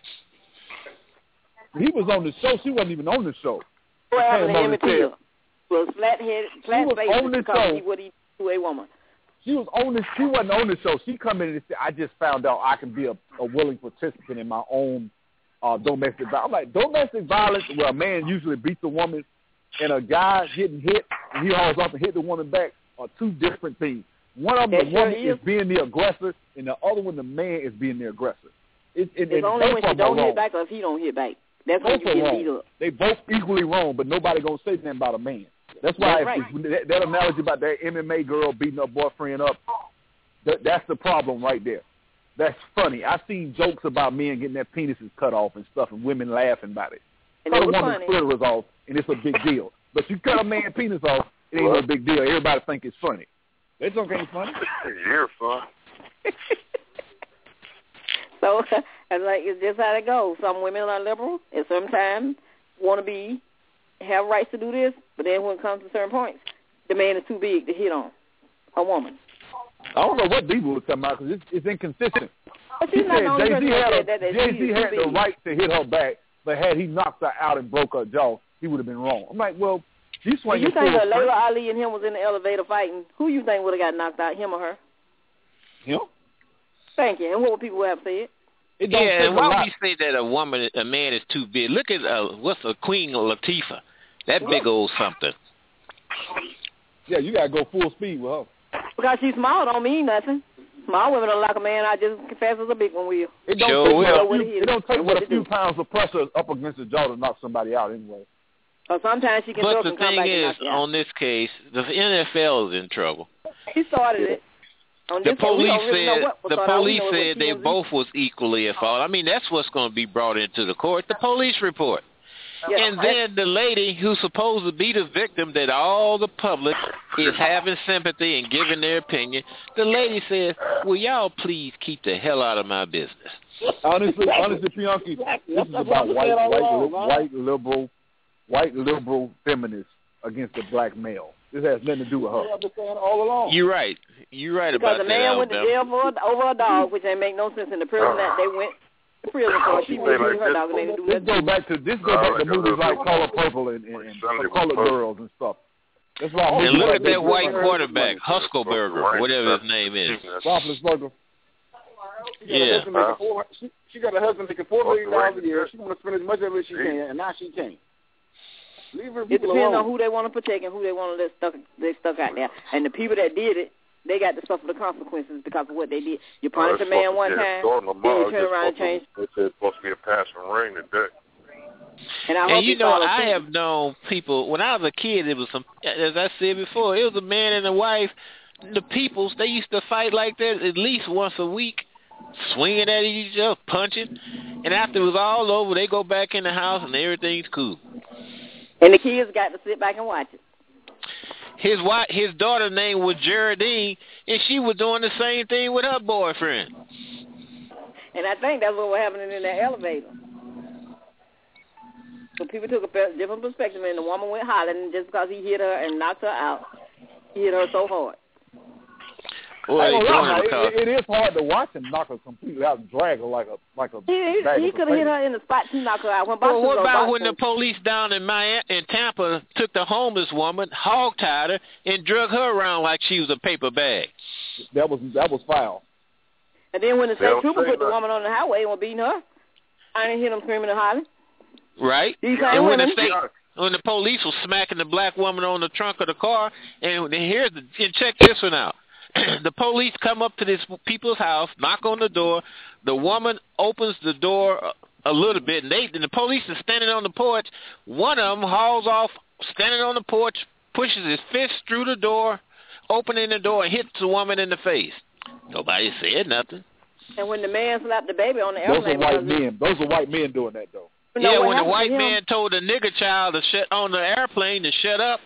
He was on the show. She wasn't even on the show. What happened to Emmett Till? Was flat-headed, flat-faced because he would eat to a woman. She was on this. She wasn't on the show. She come in and said, "I just found out I can be a willing participant in my own domestic violence." I'm like, domestic violence, where a man usually beats a woman, and a guy getting hit, and he hauls off and hit the woman back, are two different things. One of them, the woman is being the aggressor, and the other one, the man is being the aggressor. It's only when she don't hit back or if he don't hit back. That's when you get beat up. They both equally wrong, but nobody gonna say nothing about a man. That's why that analogy about that MMA girl beating her boyfriend up, that's the problem right there. That's funny. I've seen jokes about men getting their penises cut off and stuff, and women laughing about it. Cut a woman's clitoris off, and it's a big deal. But you cut a man's penis off, it ain't no big deal. Everybody think it's funny. That joke ain't funny. You're fun. So it's just how it goes. Some women are liberal, and sometimes want to have rights to do this, but then when it comes to certain points, the man is too big to hit on a woman. I don't know what Diva was talking about because it's inconsistent. But she's not the only person that Jay-Z had the right to hit her back, but had he knocked her out and broke her jaw, he would have been wrong. I'm like, well, you swing. You think that Layla Ali and him was in the elevator fighting? Who you think would have got knocked out, him or her? Him. Thank you. And what would people have said? Yeah, and why would you say that a man is too big? Look at what's a Queen Latifah, that big old something. Yeah, you gotta go full speed with her. Because she's small don't mean nothing. Small women don't like a man I just confess as a big one will. It don't take but a few pounds of pressure up against the jaw to knock somebody out anyway. So sometimes she can but look the and come back thing and is, knock you out. on this case, the NFL is in trouble. He started it. The police said they both was equally at fault. I mean, that's what's going to be brought into the court, the police report. Yeah, and then the lady who's supposed to be the victim that all the public is having sympathy and giving their opinion, the lady says, will y'all please keep the hell out of my business? Honestly, Bianchi, this is about white liberal feminists against the black male. This has nothing to do with her. All along. You're right. You're right about that. Because the man went to jail over a dog, which ain't make no sense. In the prison that they went to prison for, she went to her dog and they didn't do that. This goes back to movies like Color Purple and Colored Girls and stuff. That's why. And look at that white quarterback, Huskelberger, whatever his name is. Roethlisberger. Yeah. She got a husband making $4 million a year. She want to spend as much of it as she can, and now she can't. Leave her it depends on who they want to protect and who they want to let stuck out there. And the people that did it, they got to suffer the consequences because of what they did. You punish a man one time, then you turn around and change. It's supposed to be a passing rain today. And you know, I have known people, when I was a kid, it was some, as I said before, it was a man and a wife. The peoples, they used to fight like that at least once a week, swinging at each other, punching. And after it was all over, they go back in the house and everything's cool. And the kids got to sit back and watch it. His daughter's name was Geraldine, and she was doing the same thing with her boyfriend. And I think that's what was happening in that elevator. So people took a different perspective, and the woman went hollering just because he hit her and knocked her out. He hit her so hard. It is hard to watch him knock her completely out and drag her like a He could have hit her in the spot to knock her out. What about when the police down in Tampa took the homeless woman, hog-tied her, and drug her around like she was a paper bag? That was foul. And then when the state trooper put the woman on the highway and was beating her, I didn't hear them screaming and hollering. Right. And when the police was smacking the black woman on the trunk of the car, and check this one out. The police come up to this people's house, knock on the door. The woman opens the door a little bit, and the police are standing on the porch. One of them hauls off, standing on the porch, pushes his fist through the door, opening the door, and hits the woman in the face. Nobody said nothing. And when the man slapped the baby on the airplane, those are white men doing that, though. Yeah, when the white man told the nigger child to shut on the airplane to shut up.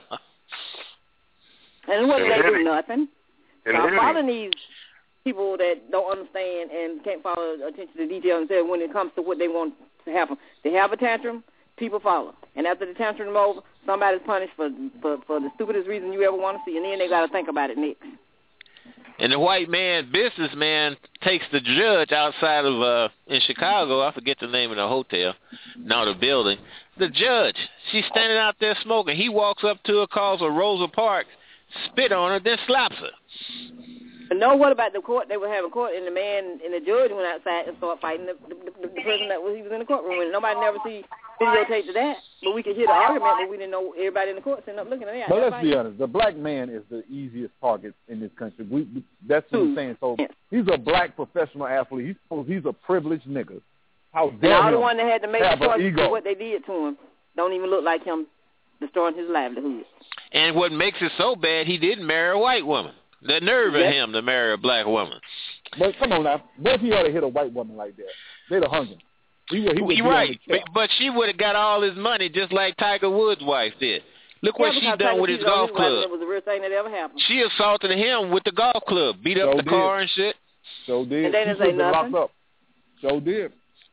And what did they do? Nothing. I'm following these people that don't understand and can't follow attention to detail and say when it comes to what they want to happen. They have a tantrum, people follow. And after the tantrum is over, somebody's punished for the stupidest reason you ever want to see, and then they got to think about it next. And the white man, businessman, takes the judge outside of, in Chicago, I forget the name of the hotel, no, the building. The judge, she's standing out there smoking. He walks up to her, calls her Rosa Parks, spit on her, then slaps her. No, what about the court? They were having court, and the man and the judge went outside and started fighting the person that he was in the courtroom. And nobody never see videotape of that, but we could hear the argument, but we didn't know everybody in the court sitting up looking at that. But let's be honest, the black man is the easiest target in this country. That's what I'm saying. So he's a black professional athlete. He's a privileged nigga. How dare him? And all the one that had to make the choice for what they did to him don't even look like him destroying his livelihood. And what makes it so bad, he didn't marry a white woman. The nerve of him to marry a black woman. But come on now, what if he had to hit a white woman like that? They'd have hung him. You're right, but she would have got all his money just like Tiger Woods' wife did. Look what she done with his golf club. It was the real thing that ever happened. She assaulted him with the golf club, beat up the car and shit. So did. And they didn't say nothing. Locked up. So did.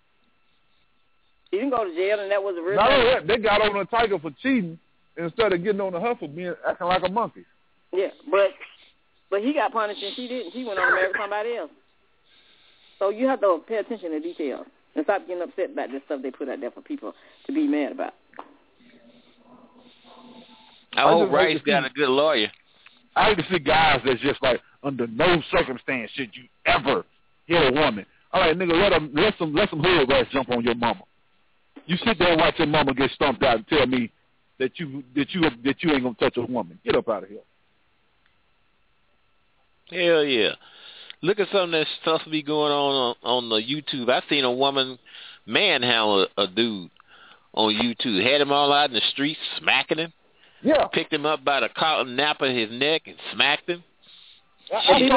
He didn't go to jail, and that was the real thing. No, they got on the Tiger for cheating instead of getting on the her for acting like a monkey. Yeah, but he got punished and she didn't. She went on to marry somebody else. So you have to pay attention to details and stop getting upset about this stuff they put out there for people to be mad about. I hope Rice got a good lawyer. I hate to see guys that's just like, under no circumstance should you ever hit a woman. All right, nigga, let some hood rats jump on your mama. You sit there and watch your mama get stomped out and tell me that you ain't gonna touch a woman. Get up out of here. Hell yeah. Look at some of that stuff be going on the YouTube. I seen a woman manhandle a dude on YouTube. Had him all out in the streets, smacking him. Yeah. Picked him up by the collar, nape of his neck, and smacked him. This lady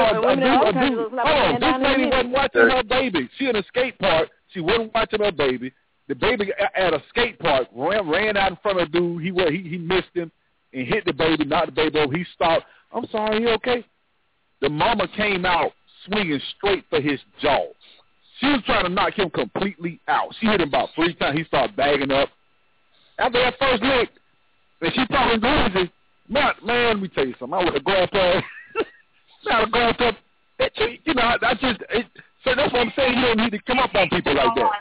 wasn't watching her baby. She in a skate park. She wasn't watching her baby. The baby at a skate park ran out in front of the dude. He missed him and hit the baby, knocked the baby over. He stopped. I'm sorry, you okay? The mama came out swinging straight for his jaw. She was trying to knock him completely out. She hit him about 3 times. He started bagging up. After that first lick, and she talking crazy. Man, let me tell you something. I would have gone to you know, so that's what I'm saying. You don't need to come up on people like that.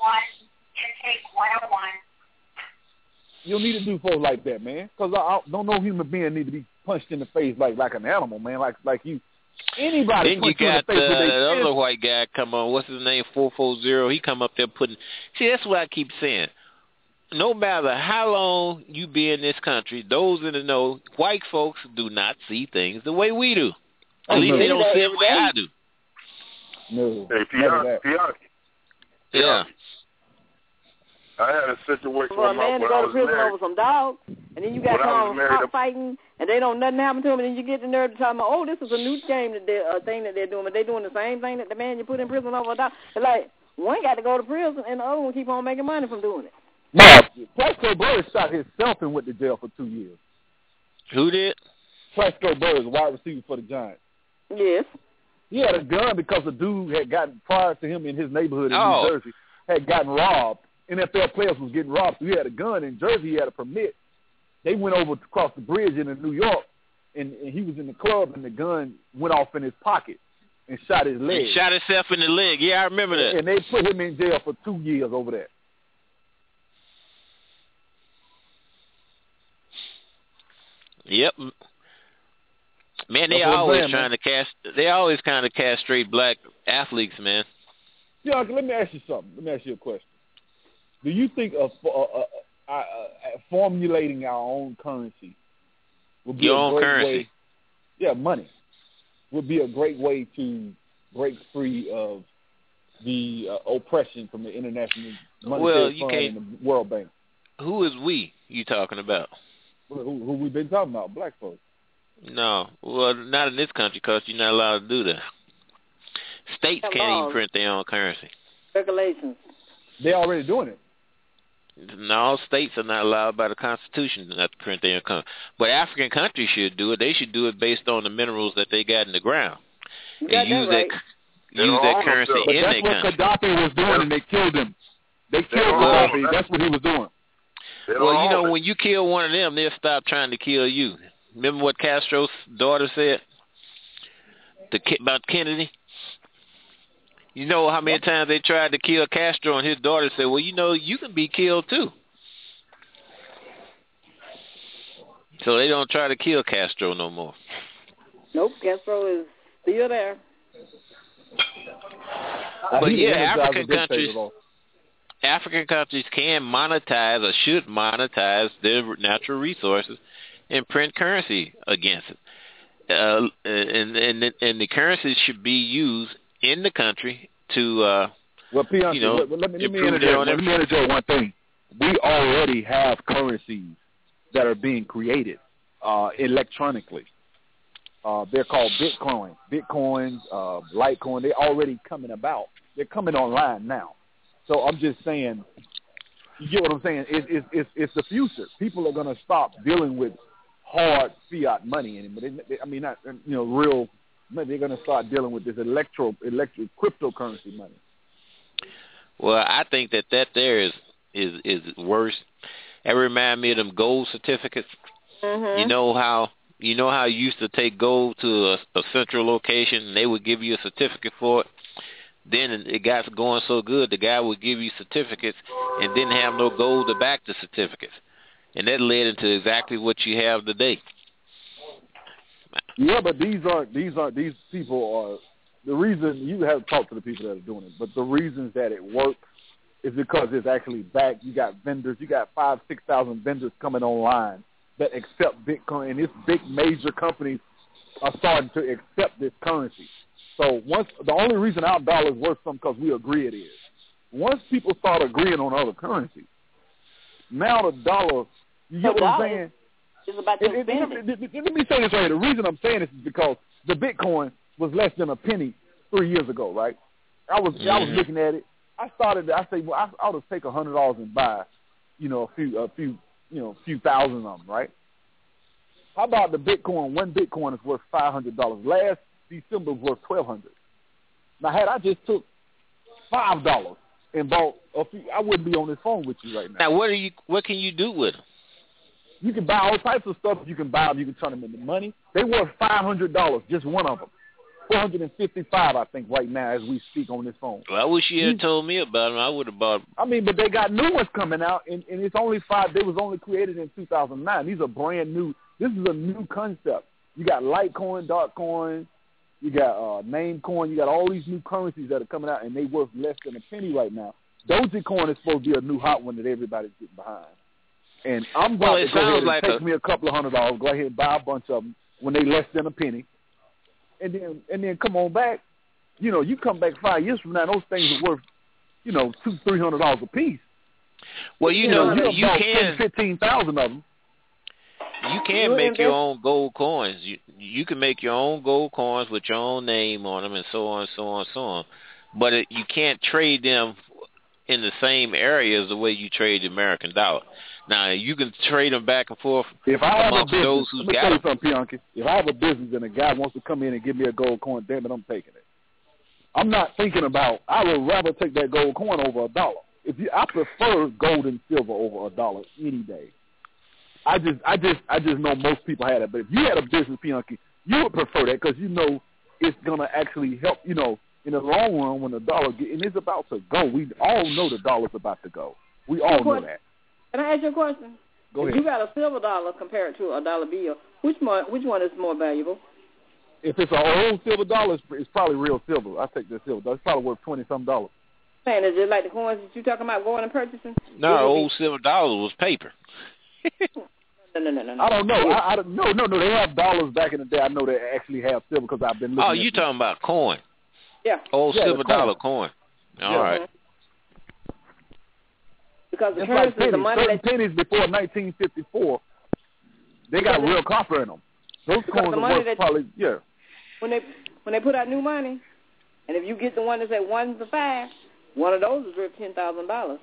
You don't need to do folks like that, man. Because I don't know human being need to be punched in the face like an animal, man. Like you. Anybody. Then you got the other white guy come on. What's his name? 440. He come up there putting. See, that's what I keep saying. No matter how long you be in this country, those in the know, white folks do not see things the way we do. At least they don't see it the way I do. No. Hey, Piaki. Yeah. I had a situation for a man to go to prison over some dogs, and then you got some fighting, and they don't nothing happen to them, and then you get the nerve to talk about, oh, this is a new game thing that they're doing, but they're doing the same thing that the man you put in prison over a dog. It's like one got to go to prison, and the other one keep on making money from doing it. No, Plaxico Burress shot himself and went to jail for 2 years. Who did? Plaxico Burress, wide receiver for the Giants. Yes. He had a gun because a dude had gotten, prior to him in his neighborhood in New Jersey, had gotten robbed. NFL players was getting robbed, so he had a gun. In Jersey, he had a permit. They went over to cross the bridge into New York, and he was in the club, and the gun went off in his pocket and shot his leg. He shot himself in the leg. Yeah, I remember that. And they put him in jail for 2 years over that. Yep. Man, they always trying to they always kind of castrate black athletes, man. Yeah, let me ask you something. Let me ask you a question. Do you think of formulating our own currency would be a great way? Yeah, money would be a great way to break free of the oppression from the International Monetary Fund and the World Bank. Who is we you talking about? Who we been talking about? Black folks. No, well, not in this country because you're not allowed to do that. States can't even print their own currency. Regulations. They're already doing it. No, states are not allowed by the Constitution not to print their own currency. But African countries should do it. They should do it based on the minerals that they got in the ground. And use that currency in their country. That's what Gaddafi was doing, and they killed him. They killed Gaddafi. That's what he was doing. Well, you know, when you kill one of them, they'll stop trying to kill you. Remember what Castro's daughter said about Kennedy? You know how many times they tried to kill Castro, and his daughter said, well, you know, you can be killed too. So they don't try to kill Castro no more. Nope, Castro is still there. But yeah, African countries can monetize or should monetize their natural resources and print currency against it. And the currency should be used in the country to, let me interject one thing. We already have currencies that are being created electronically. They're called Bitcoin. Bitcoins, Litecoin, they're already coming about. They're coming online now. So I'm just saying, you get what I'm saying? It's the future. People are going to stop dealing with hard fiat money anymore. Not real money. They're going to start dealing with this electric cryptocurrency money. Well, I think that there is worse. It reminds me of them gold certificates. Mm-hmm. You know how you used to take gold to a central location and they would give you a certificate for it. Then it got going so good, the guy would give you certificates and didn't have no gold to back the certificates. And that led into exactly what you have today. Yeah, but these people the reason you have to talk to the people that are doing it, but the reasons that it works is because it's actually back. You got vendors. You got 5,000-6,000 vendors coming online that accept Bitcoin, and these big major companies are starting to accept this currency. So the only reason our dollar is worth something because we agree it is. Once people start agreeing on other currencies, now the dollar, you get what I'm saying? It's about your spending. Let me say this right here. The reason I'm saying this is because the Bitcoin was less than a penny 3 years ago, right? I was looking at it. I said, well, I ought to take $100 and buy, a few thousand of them, right? How about the Bitcoin? One Bitcoin is worth $500. Last December was worth $1,200. Now, had I just took $5 and bought a few, I wouldn't be on this phone with you right now. Now, what can you do with them? You can buy all types of stuff. You can buy them. You can turn them into money. They worth $500, just one of them. $455, I think, right now as we speak on this phone. Well, I wish you had told me about them. I would have bought them. I mean, but they got new ones coming out, and it's only They was only created in 2009. These are brand new. This is a new concept. You got Litecoin, Darkcoin, you got Namecoin. You got all these new currencies that are coming out, and they worth less than a penny right now. Dogecoin is supposed to be a new hot one that everybody's getting behind. And I'm going to go ahead and take me a couple of $100, go ahead and buy a bunch of them when they less than a penny. And then come on back. You come back 5 years from now, those things are worth, $200-$300 a piece. Well, you can 15,000 of them. You can make your own gold coins. You can make your own gold coins with your own name on them, and so on, so on, so on. But you can't trade them in the same area as the way you trade the American dollar. Now, you can trade them back and forth amongst those who got them. Let me tell you something, Bianchi. If I have a business and a guy wants to come in and give me a gold coin, damn it, I'm taking it. I'm not thinking about, I would rather take that gold coin over $1. I prefer gold and silver over $1 any day. I just know most people have that. But if you had a business, Bianchi, you would prefer that because it's going to actually help, in the long run when the dollar and it's about to go. We all know the dollar's about to go. We all know that. Can I ask you a question? Go ahead. If you got a silver dollar compared to a dollar bill, which one is more valuable? If it's an old silver dollar, it's probably real silver. I take the silver. It's probably worth $20-something. Man, is it like the coins that you talking about going and purchasing? No, old silver dollar was paper. No. I don't know. No. They have dollars back in the day. I know they actually have silver because I've been looking. Oh, you talking about coin? Yeah. Old silver dollar coin. All right. Because the it's currency like is the money pennies before 1954, they got real copper in them. Those coins are worth probably, yeah. When they put out new money, and if you get the one that's at 1 to 5, one of those is worth $10,000.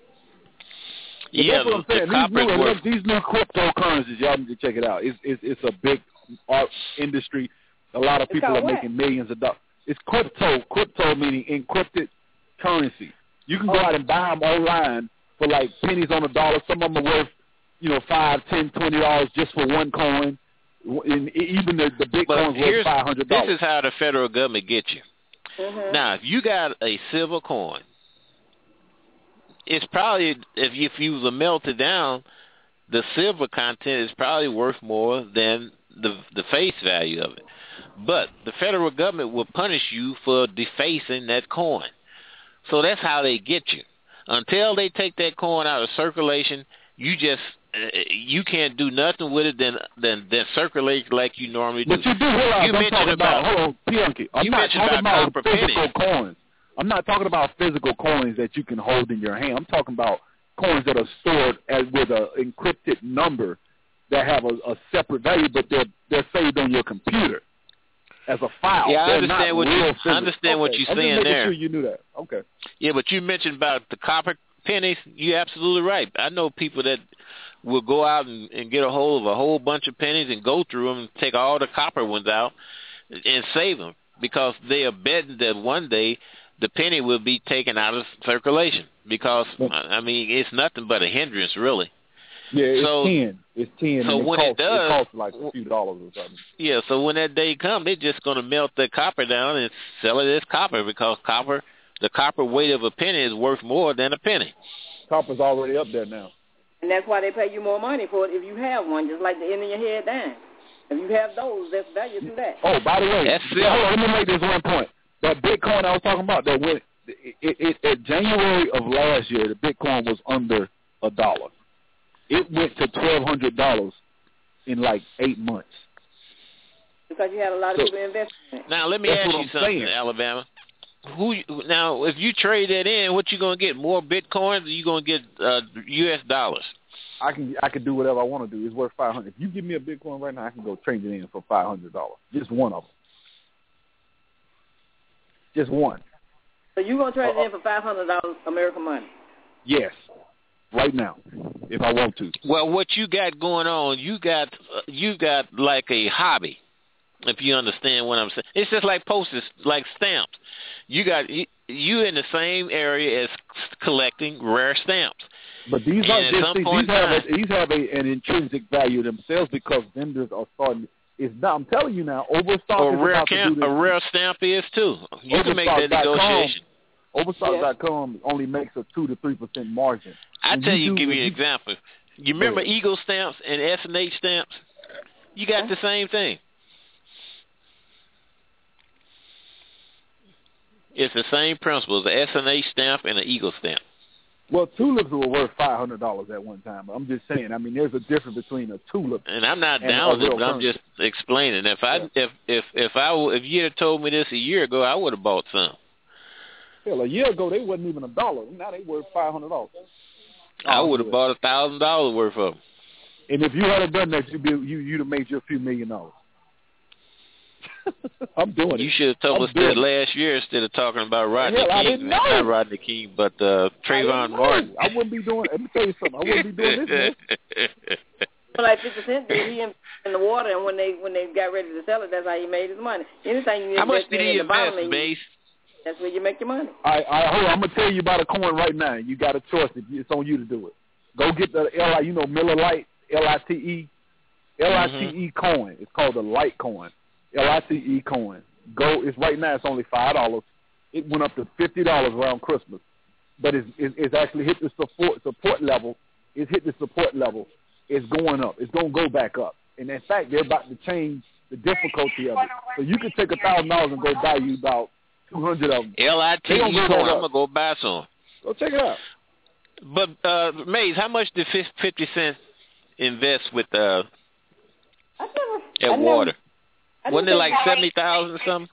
Yeah, that's what I'm saying. These new cryptocurrencies, y'all need to check it out. It's a big art industry. A lot of people are making millions of dollars. It's crypto. Crypto meaning encrypted currency. You can go out and buy them online for like pennies on a dollar. Some of them are worth, $5, $10, $20 just for one coin. And even the big coins worth $500. This is how the federal government gets you. Mm-hmm. Now, if you got a silver coin, it's probably, if you was to melt it down, the silver content is probably worth more than the face value of it. But the federal government will punish you for defacing that coin. So that's how they get you. Until they take that coin out of circulation, you can't do nothing with it than circulate like you normally do. But you do realize I'm talking about, hold on, Bianchi. I'm not talking about physical coins. I'm not talking about physical coins that you can hold in your hand. I'm talking about coins that are stored with an encrypted number that have a separate value, but they're saved on your computer as a file. Yeah, I understand what you're saying there. Sure you knew that. Okay. Yeah, but you mentioned about the copper pennies. You're absolutely right. I know people that will go out and get a hold of a whole bunch of pennies and go through them and take all the copper ones out and save them because they are betting that one day the penny will be taken out of circulation because, I mean, it's nothing but a hindrance, really. Yeah, it's 10. So when it costs like a few dollars or something. Yeah, so when that day comes, they're just going to melt the copper down and sell it as copper because the copper weight of a penny is worth more than a penny. Copper's already up there now. And that's why they pay you more money for it if you have one, just like the end of your head down. If you have those, there's value to that. Oh, by the way, hold on, let me make this one point. That Bitcoin I was talking about, that went at January of last year, the Bitcoin was under $1. It went to $1,200 in like 8 months. Because you had a lot of people investing in it. Now let me ask you something, Alabama. Now, if you trade that in, what you gonna get? More Bitcoins, or you gonna get U.S. dollars? I can do whatever I want to do. It's worth $500. If you give me a Bitcoin right now, I can go trade it in for $500. Just one of them. Just one. So you gonna trade it in for $500 American money? Yes, right now, if I want to. Well, what you got going on? You got like a hobby. If you understand what I'm saying, it's just like postage, like stamps. You in the same area as collecting rare stamps. But these are these have an intrinsic value themselves because vendors are starting. I'm telling you now, Overstock is about to do this. A rare stamp is too. You can make that negotiation. Overstock.com only makes a 2 to 3% margin. Give you an example. You remember Eagle stamps and S&H stamps? You got the same thing. It's the same principle, the S&H stamp and the Eagle stamp. Well, tulips were worth $500 at one time. I'm just saying. I mean, there's a difference between a tulip. And I'm not down with it, but I'm just explaining. If you had told me this a year ago, I would have bought some. Hell, a year ago they wasn't even $1. Now they worth $500. I would have bought $1,000 worth of them. And if you had done that, you'd have made you a few $1 million. I'm doing it. You should have told us that last year instead of talking about Rodney King. I didn't know. Not Rodney King, but Trayvon Martin. I wouldn't be doing. Let me tell you something. I wouldn't be doing this. Well, like 50 Cent did, he invested in the water, and when they got ready to sell it, that's how he made his money. Anything you how much invest did he invest, Base? That's where you make your money. Hold on, I'm gonna tell you about a coin right now. You got a choice. It's on you to do it. Go get the Miller Lite, LITE coin. It's called the Litecoin. LITE coin. It's right now. It's only $5. It went up to $50 around Christmas, but it's actually hit the support level. It's hit the support level. It's going up. It's gonna go back up. And in fact, they're about to change the difficulty of it. So you can take $1,000 and go buy you about 200 of them. LITE coin. I'm gonna go buy some. Go check it out. But Maze, how much did 50 Cent invest with water? Wasn't it like 70,000 or something?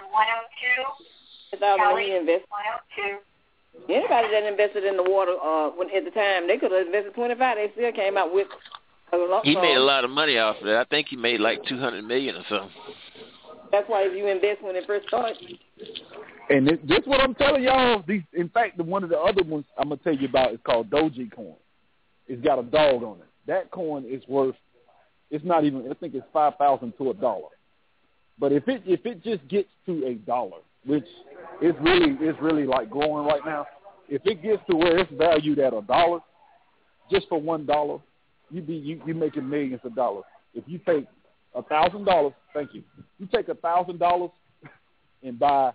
Anybody that invested in the water at the time, they could have invested $25. They still came out with a lump sum. He made a lot of money off of it. I think he made like $200 million or something. That's why if you invest when it first starts. And this is what I'm telling y'all. In fact, one of the other ones I'm gonna tell you about is called Dogecoin. It's got a dog on it. That coin is worth. It's not even. I think it's 5,000 to $1. But if it just gets to $1, which is really like growing right now, if it gets to where it's valued at $1, just for $1, you making millions of dollars. If you take $1,000, thank you. You take $1,000 and buy,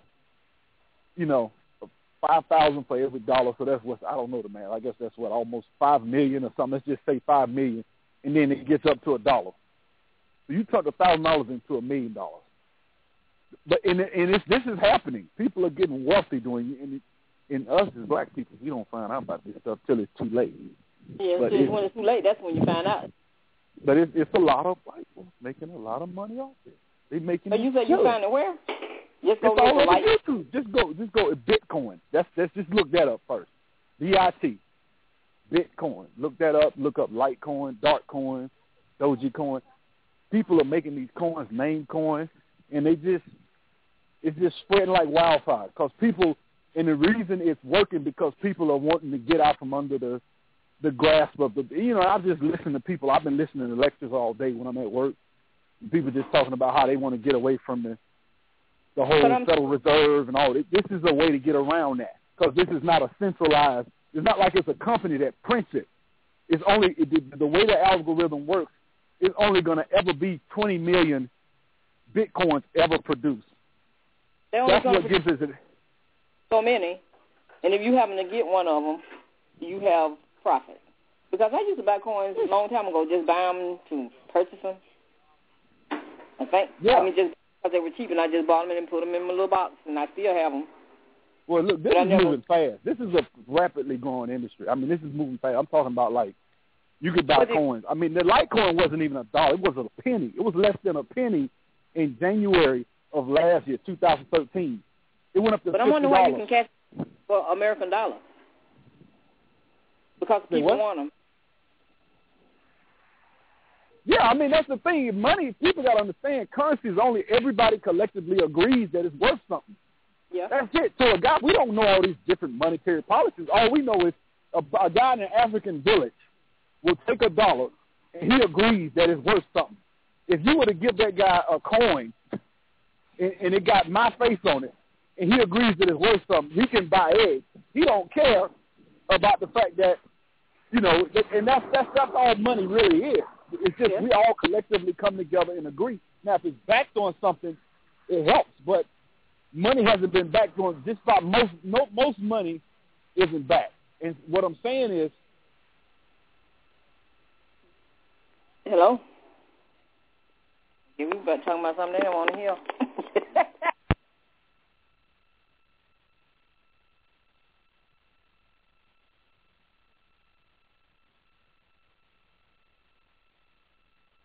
5,000 for every dollar. So that's what I don't know the math. I guess that's what almost 5 million or something. Let's just say 5 million, and then it gets up to $1. So you took $1,000 into $1 million. But this is happening. People are getting wealthy doing it. And us as black people, we don't find out about this stuff till it's too late. Yeah, when it's too late, that's when you find out. But it's a lot of white folks making a lot of money off it. They making. But you said you find it where? Just go it's all over YouTube. Just go at Bitcoin. Let's just look that up first. BIT, Bitcoin. Look that up. Look up Litecoin, Darkcoin, Dogecoin. People are making these coins, name coins, and it's just spreading like wildfire. Because people, and the reason it's working because people are wanting to get out from under the grasp of the. I've just listened to people. I've been listening to lectures all day when I'm at work. People just talking about how they want to get away from the whole Federal Reserve and all. This is a way to get around that because this is not a centralized. It's not like it's a company that prints it. It's only the way the algorithm works. It's only going to ever be 20 million Bitcoins ever produced. That's what gives us so many. And if you happen to get one of them, you have profit. Because I used to buy coins a long time ago, just buy them to purchase them. I think. Yeah. Just Because they were cheap, and I just bought them and put them in my little box, and I still have them. Well, look, this is moving fast. This is a rapidly growing industry. I mean, this is moving fast. I'm talking about, like, you could buy coins. I mean, the Litecoin wasn't even $1. It was a penny. It was less than a penny in January of last year, 2013. It went up to $50. But I wonder why you can catch for American dollar. Because people want them. Yeah, I mean, that's the thing. Money, people got to understand, currency is only everybody collectively agrees that it's worth something. Yeah. That's it. So a guy, we don't know all these different monetary policies. All we know is a guy in an African village will take $1 and he agrees that it's worth something. If you were to give that guy a coin and it got my face on it and he agrees that it's worth something, he can buy eggs. He don't care about the fact that, you know, and that's all money really is. It's just we all collectively come together and agree. Now, if it's backed on something, it helps. But money hasn't been backed on. Just about most money isn't backed. And what I'm saying is, hello. You better talking about something they don't want to hear.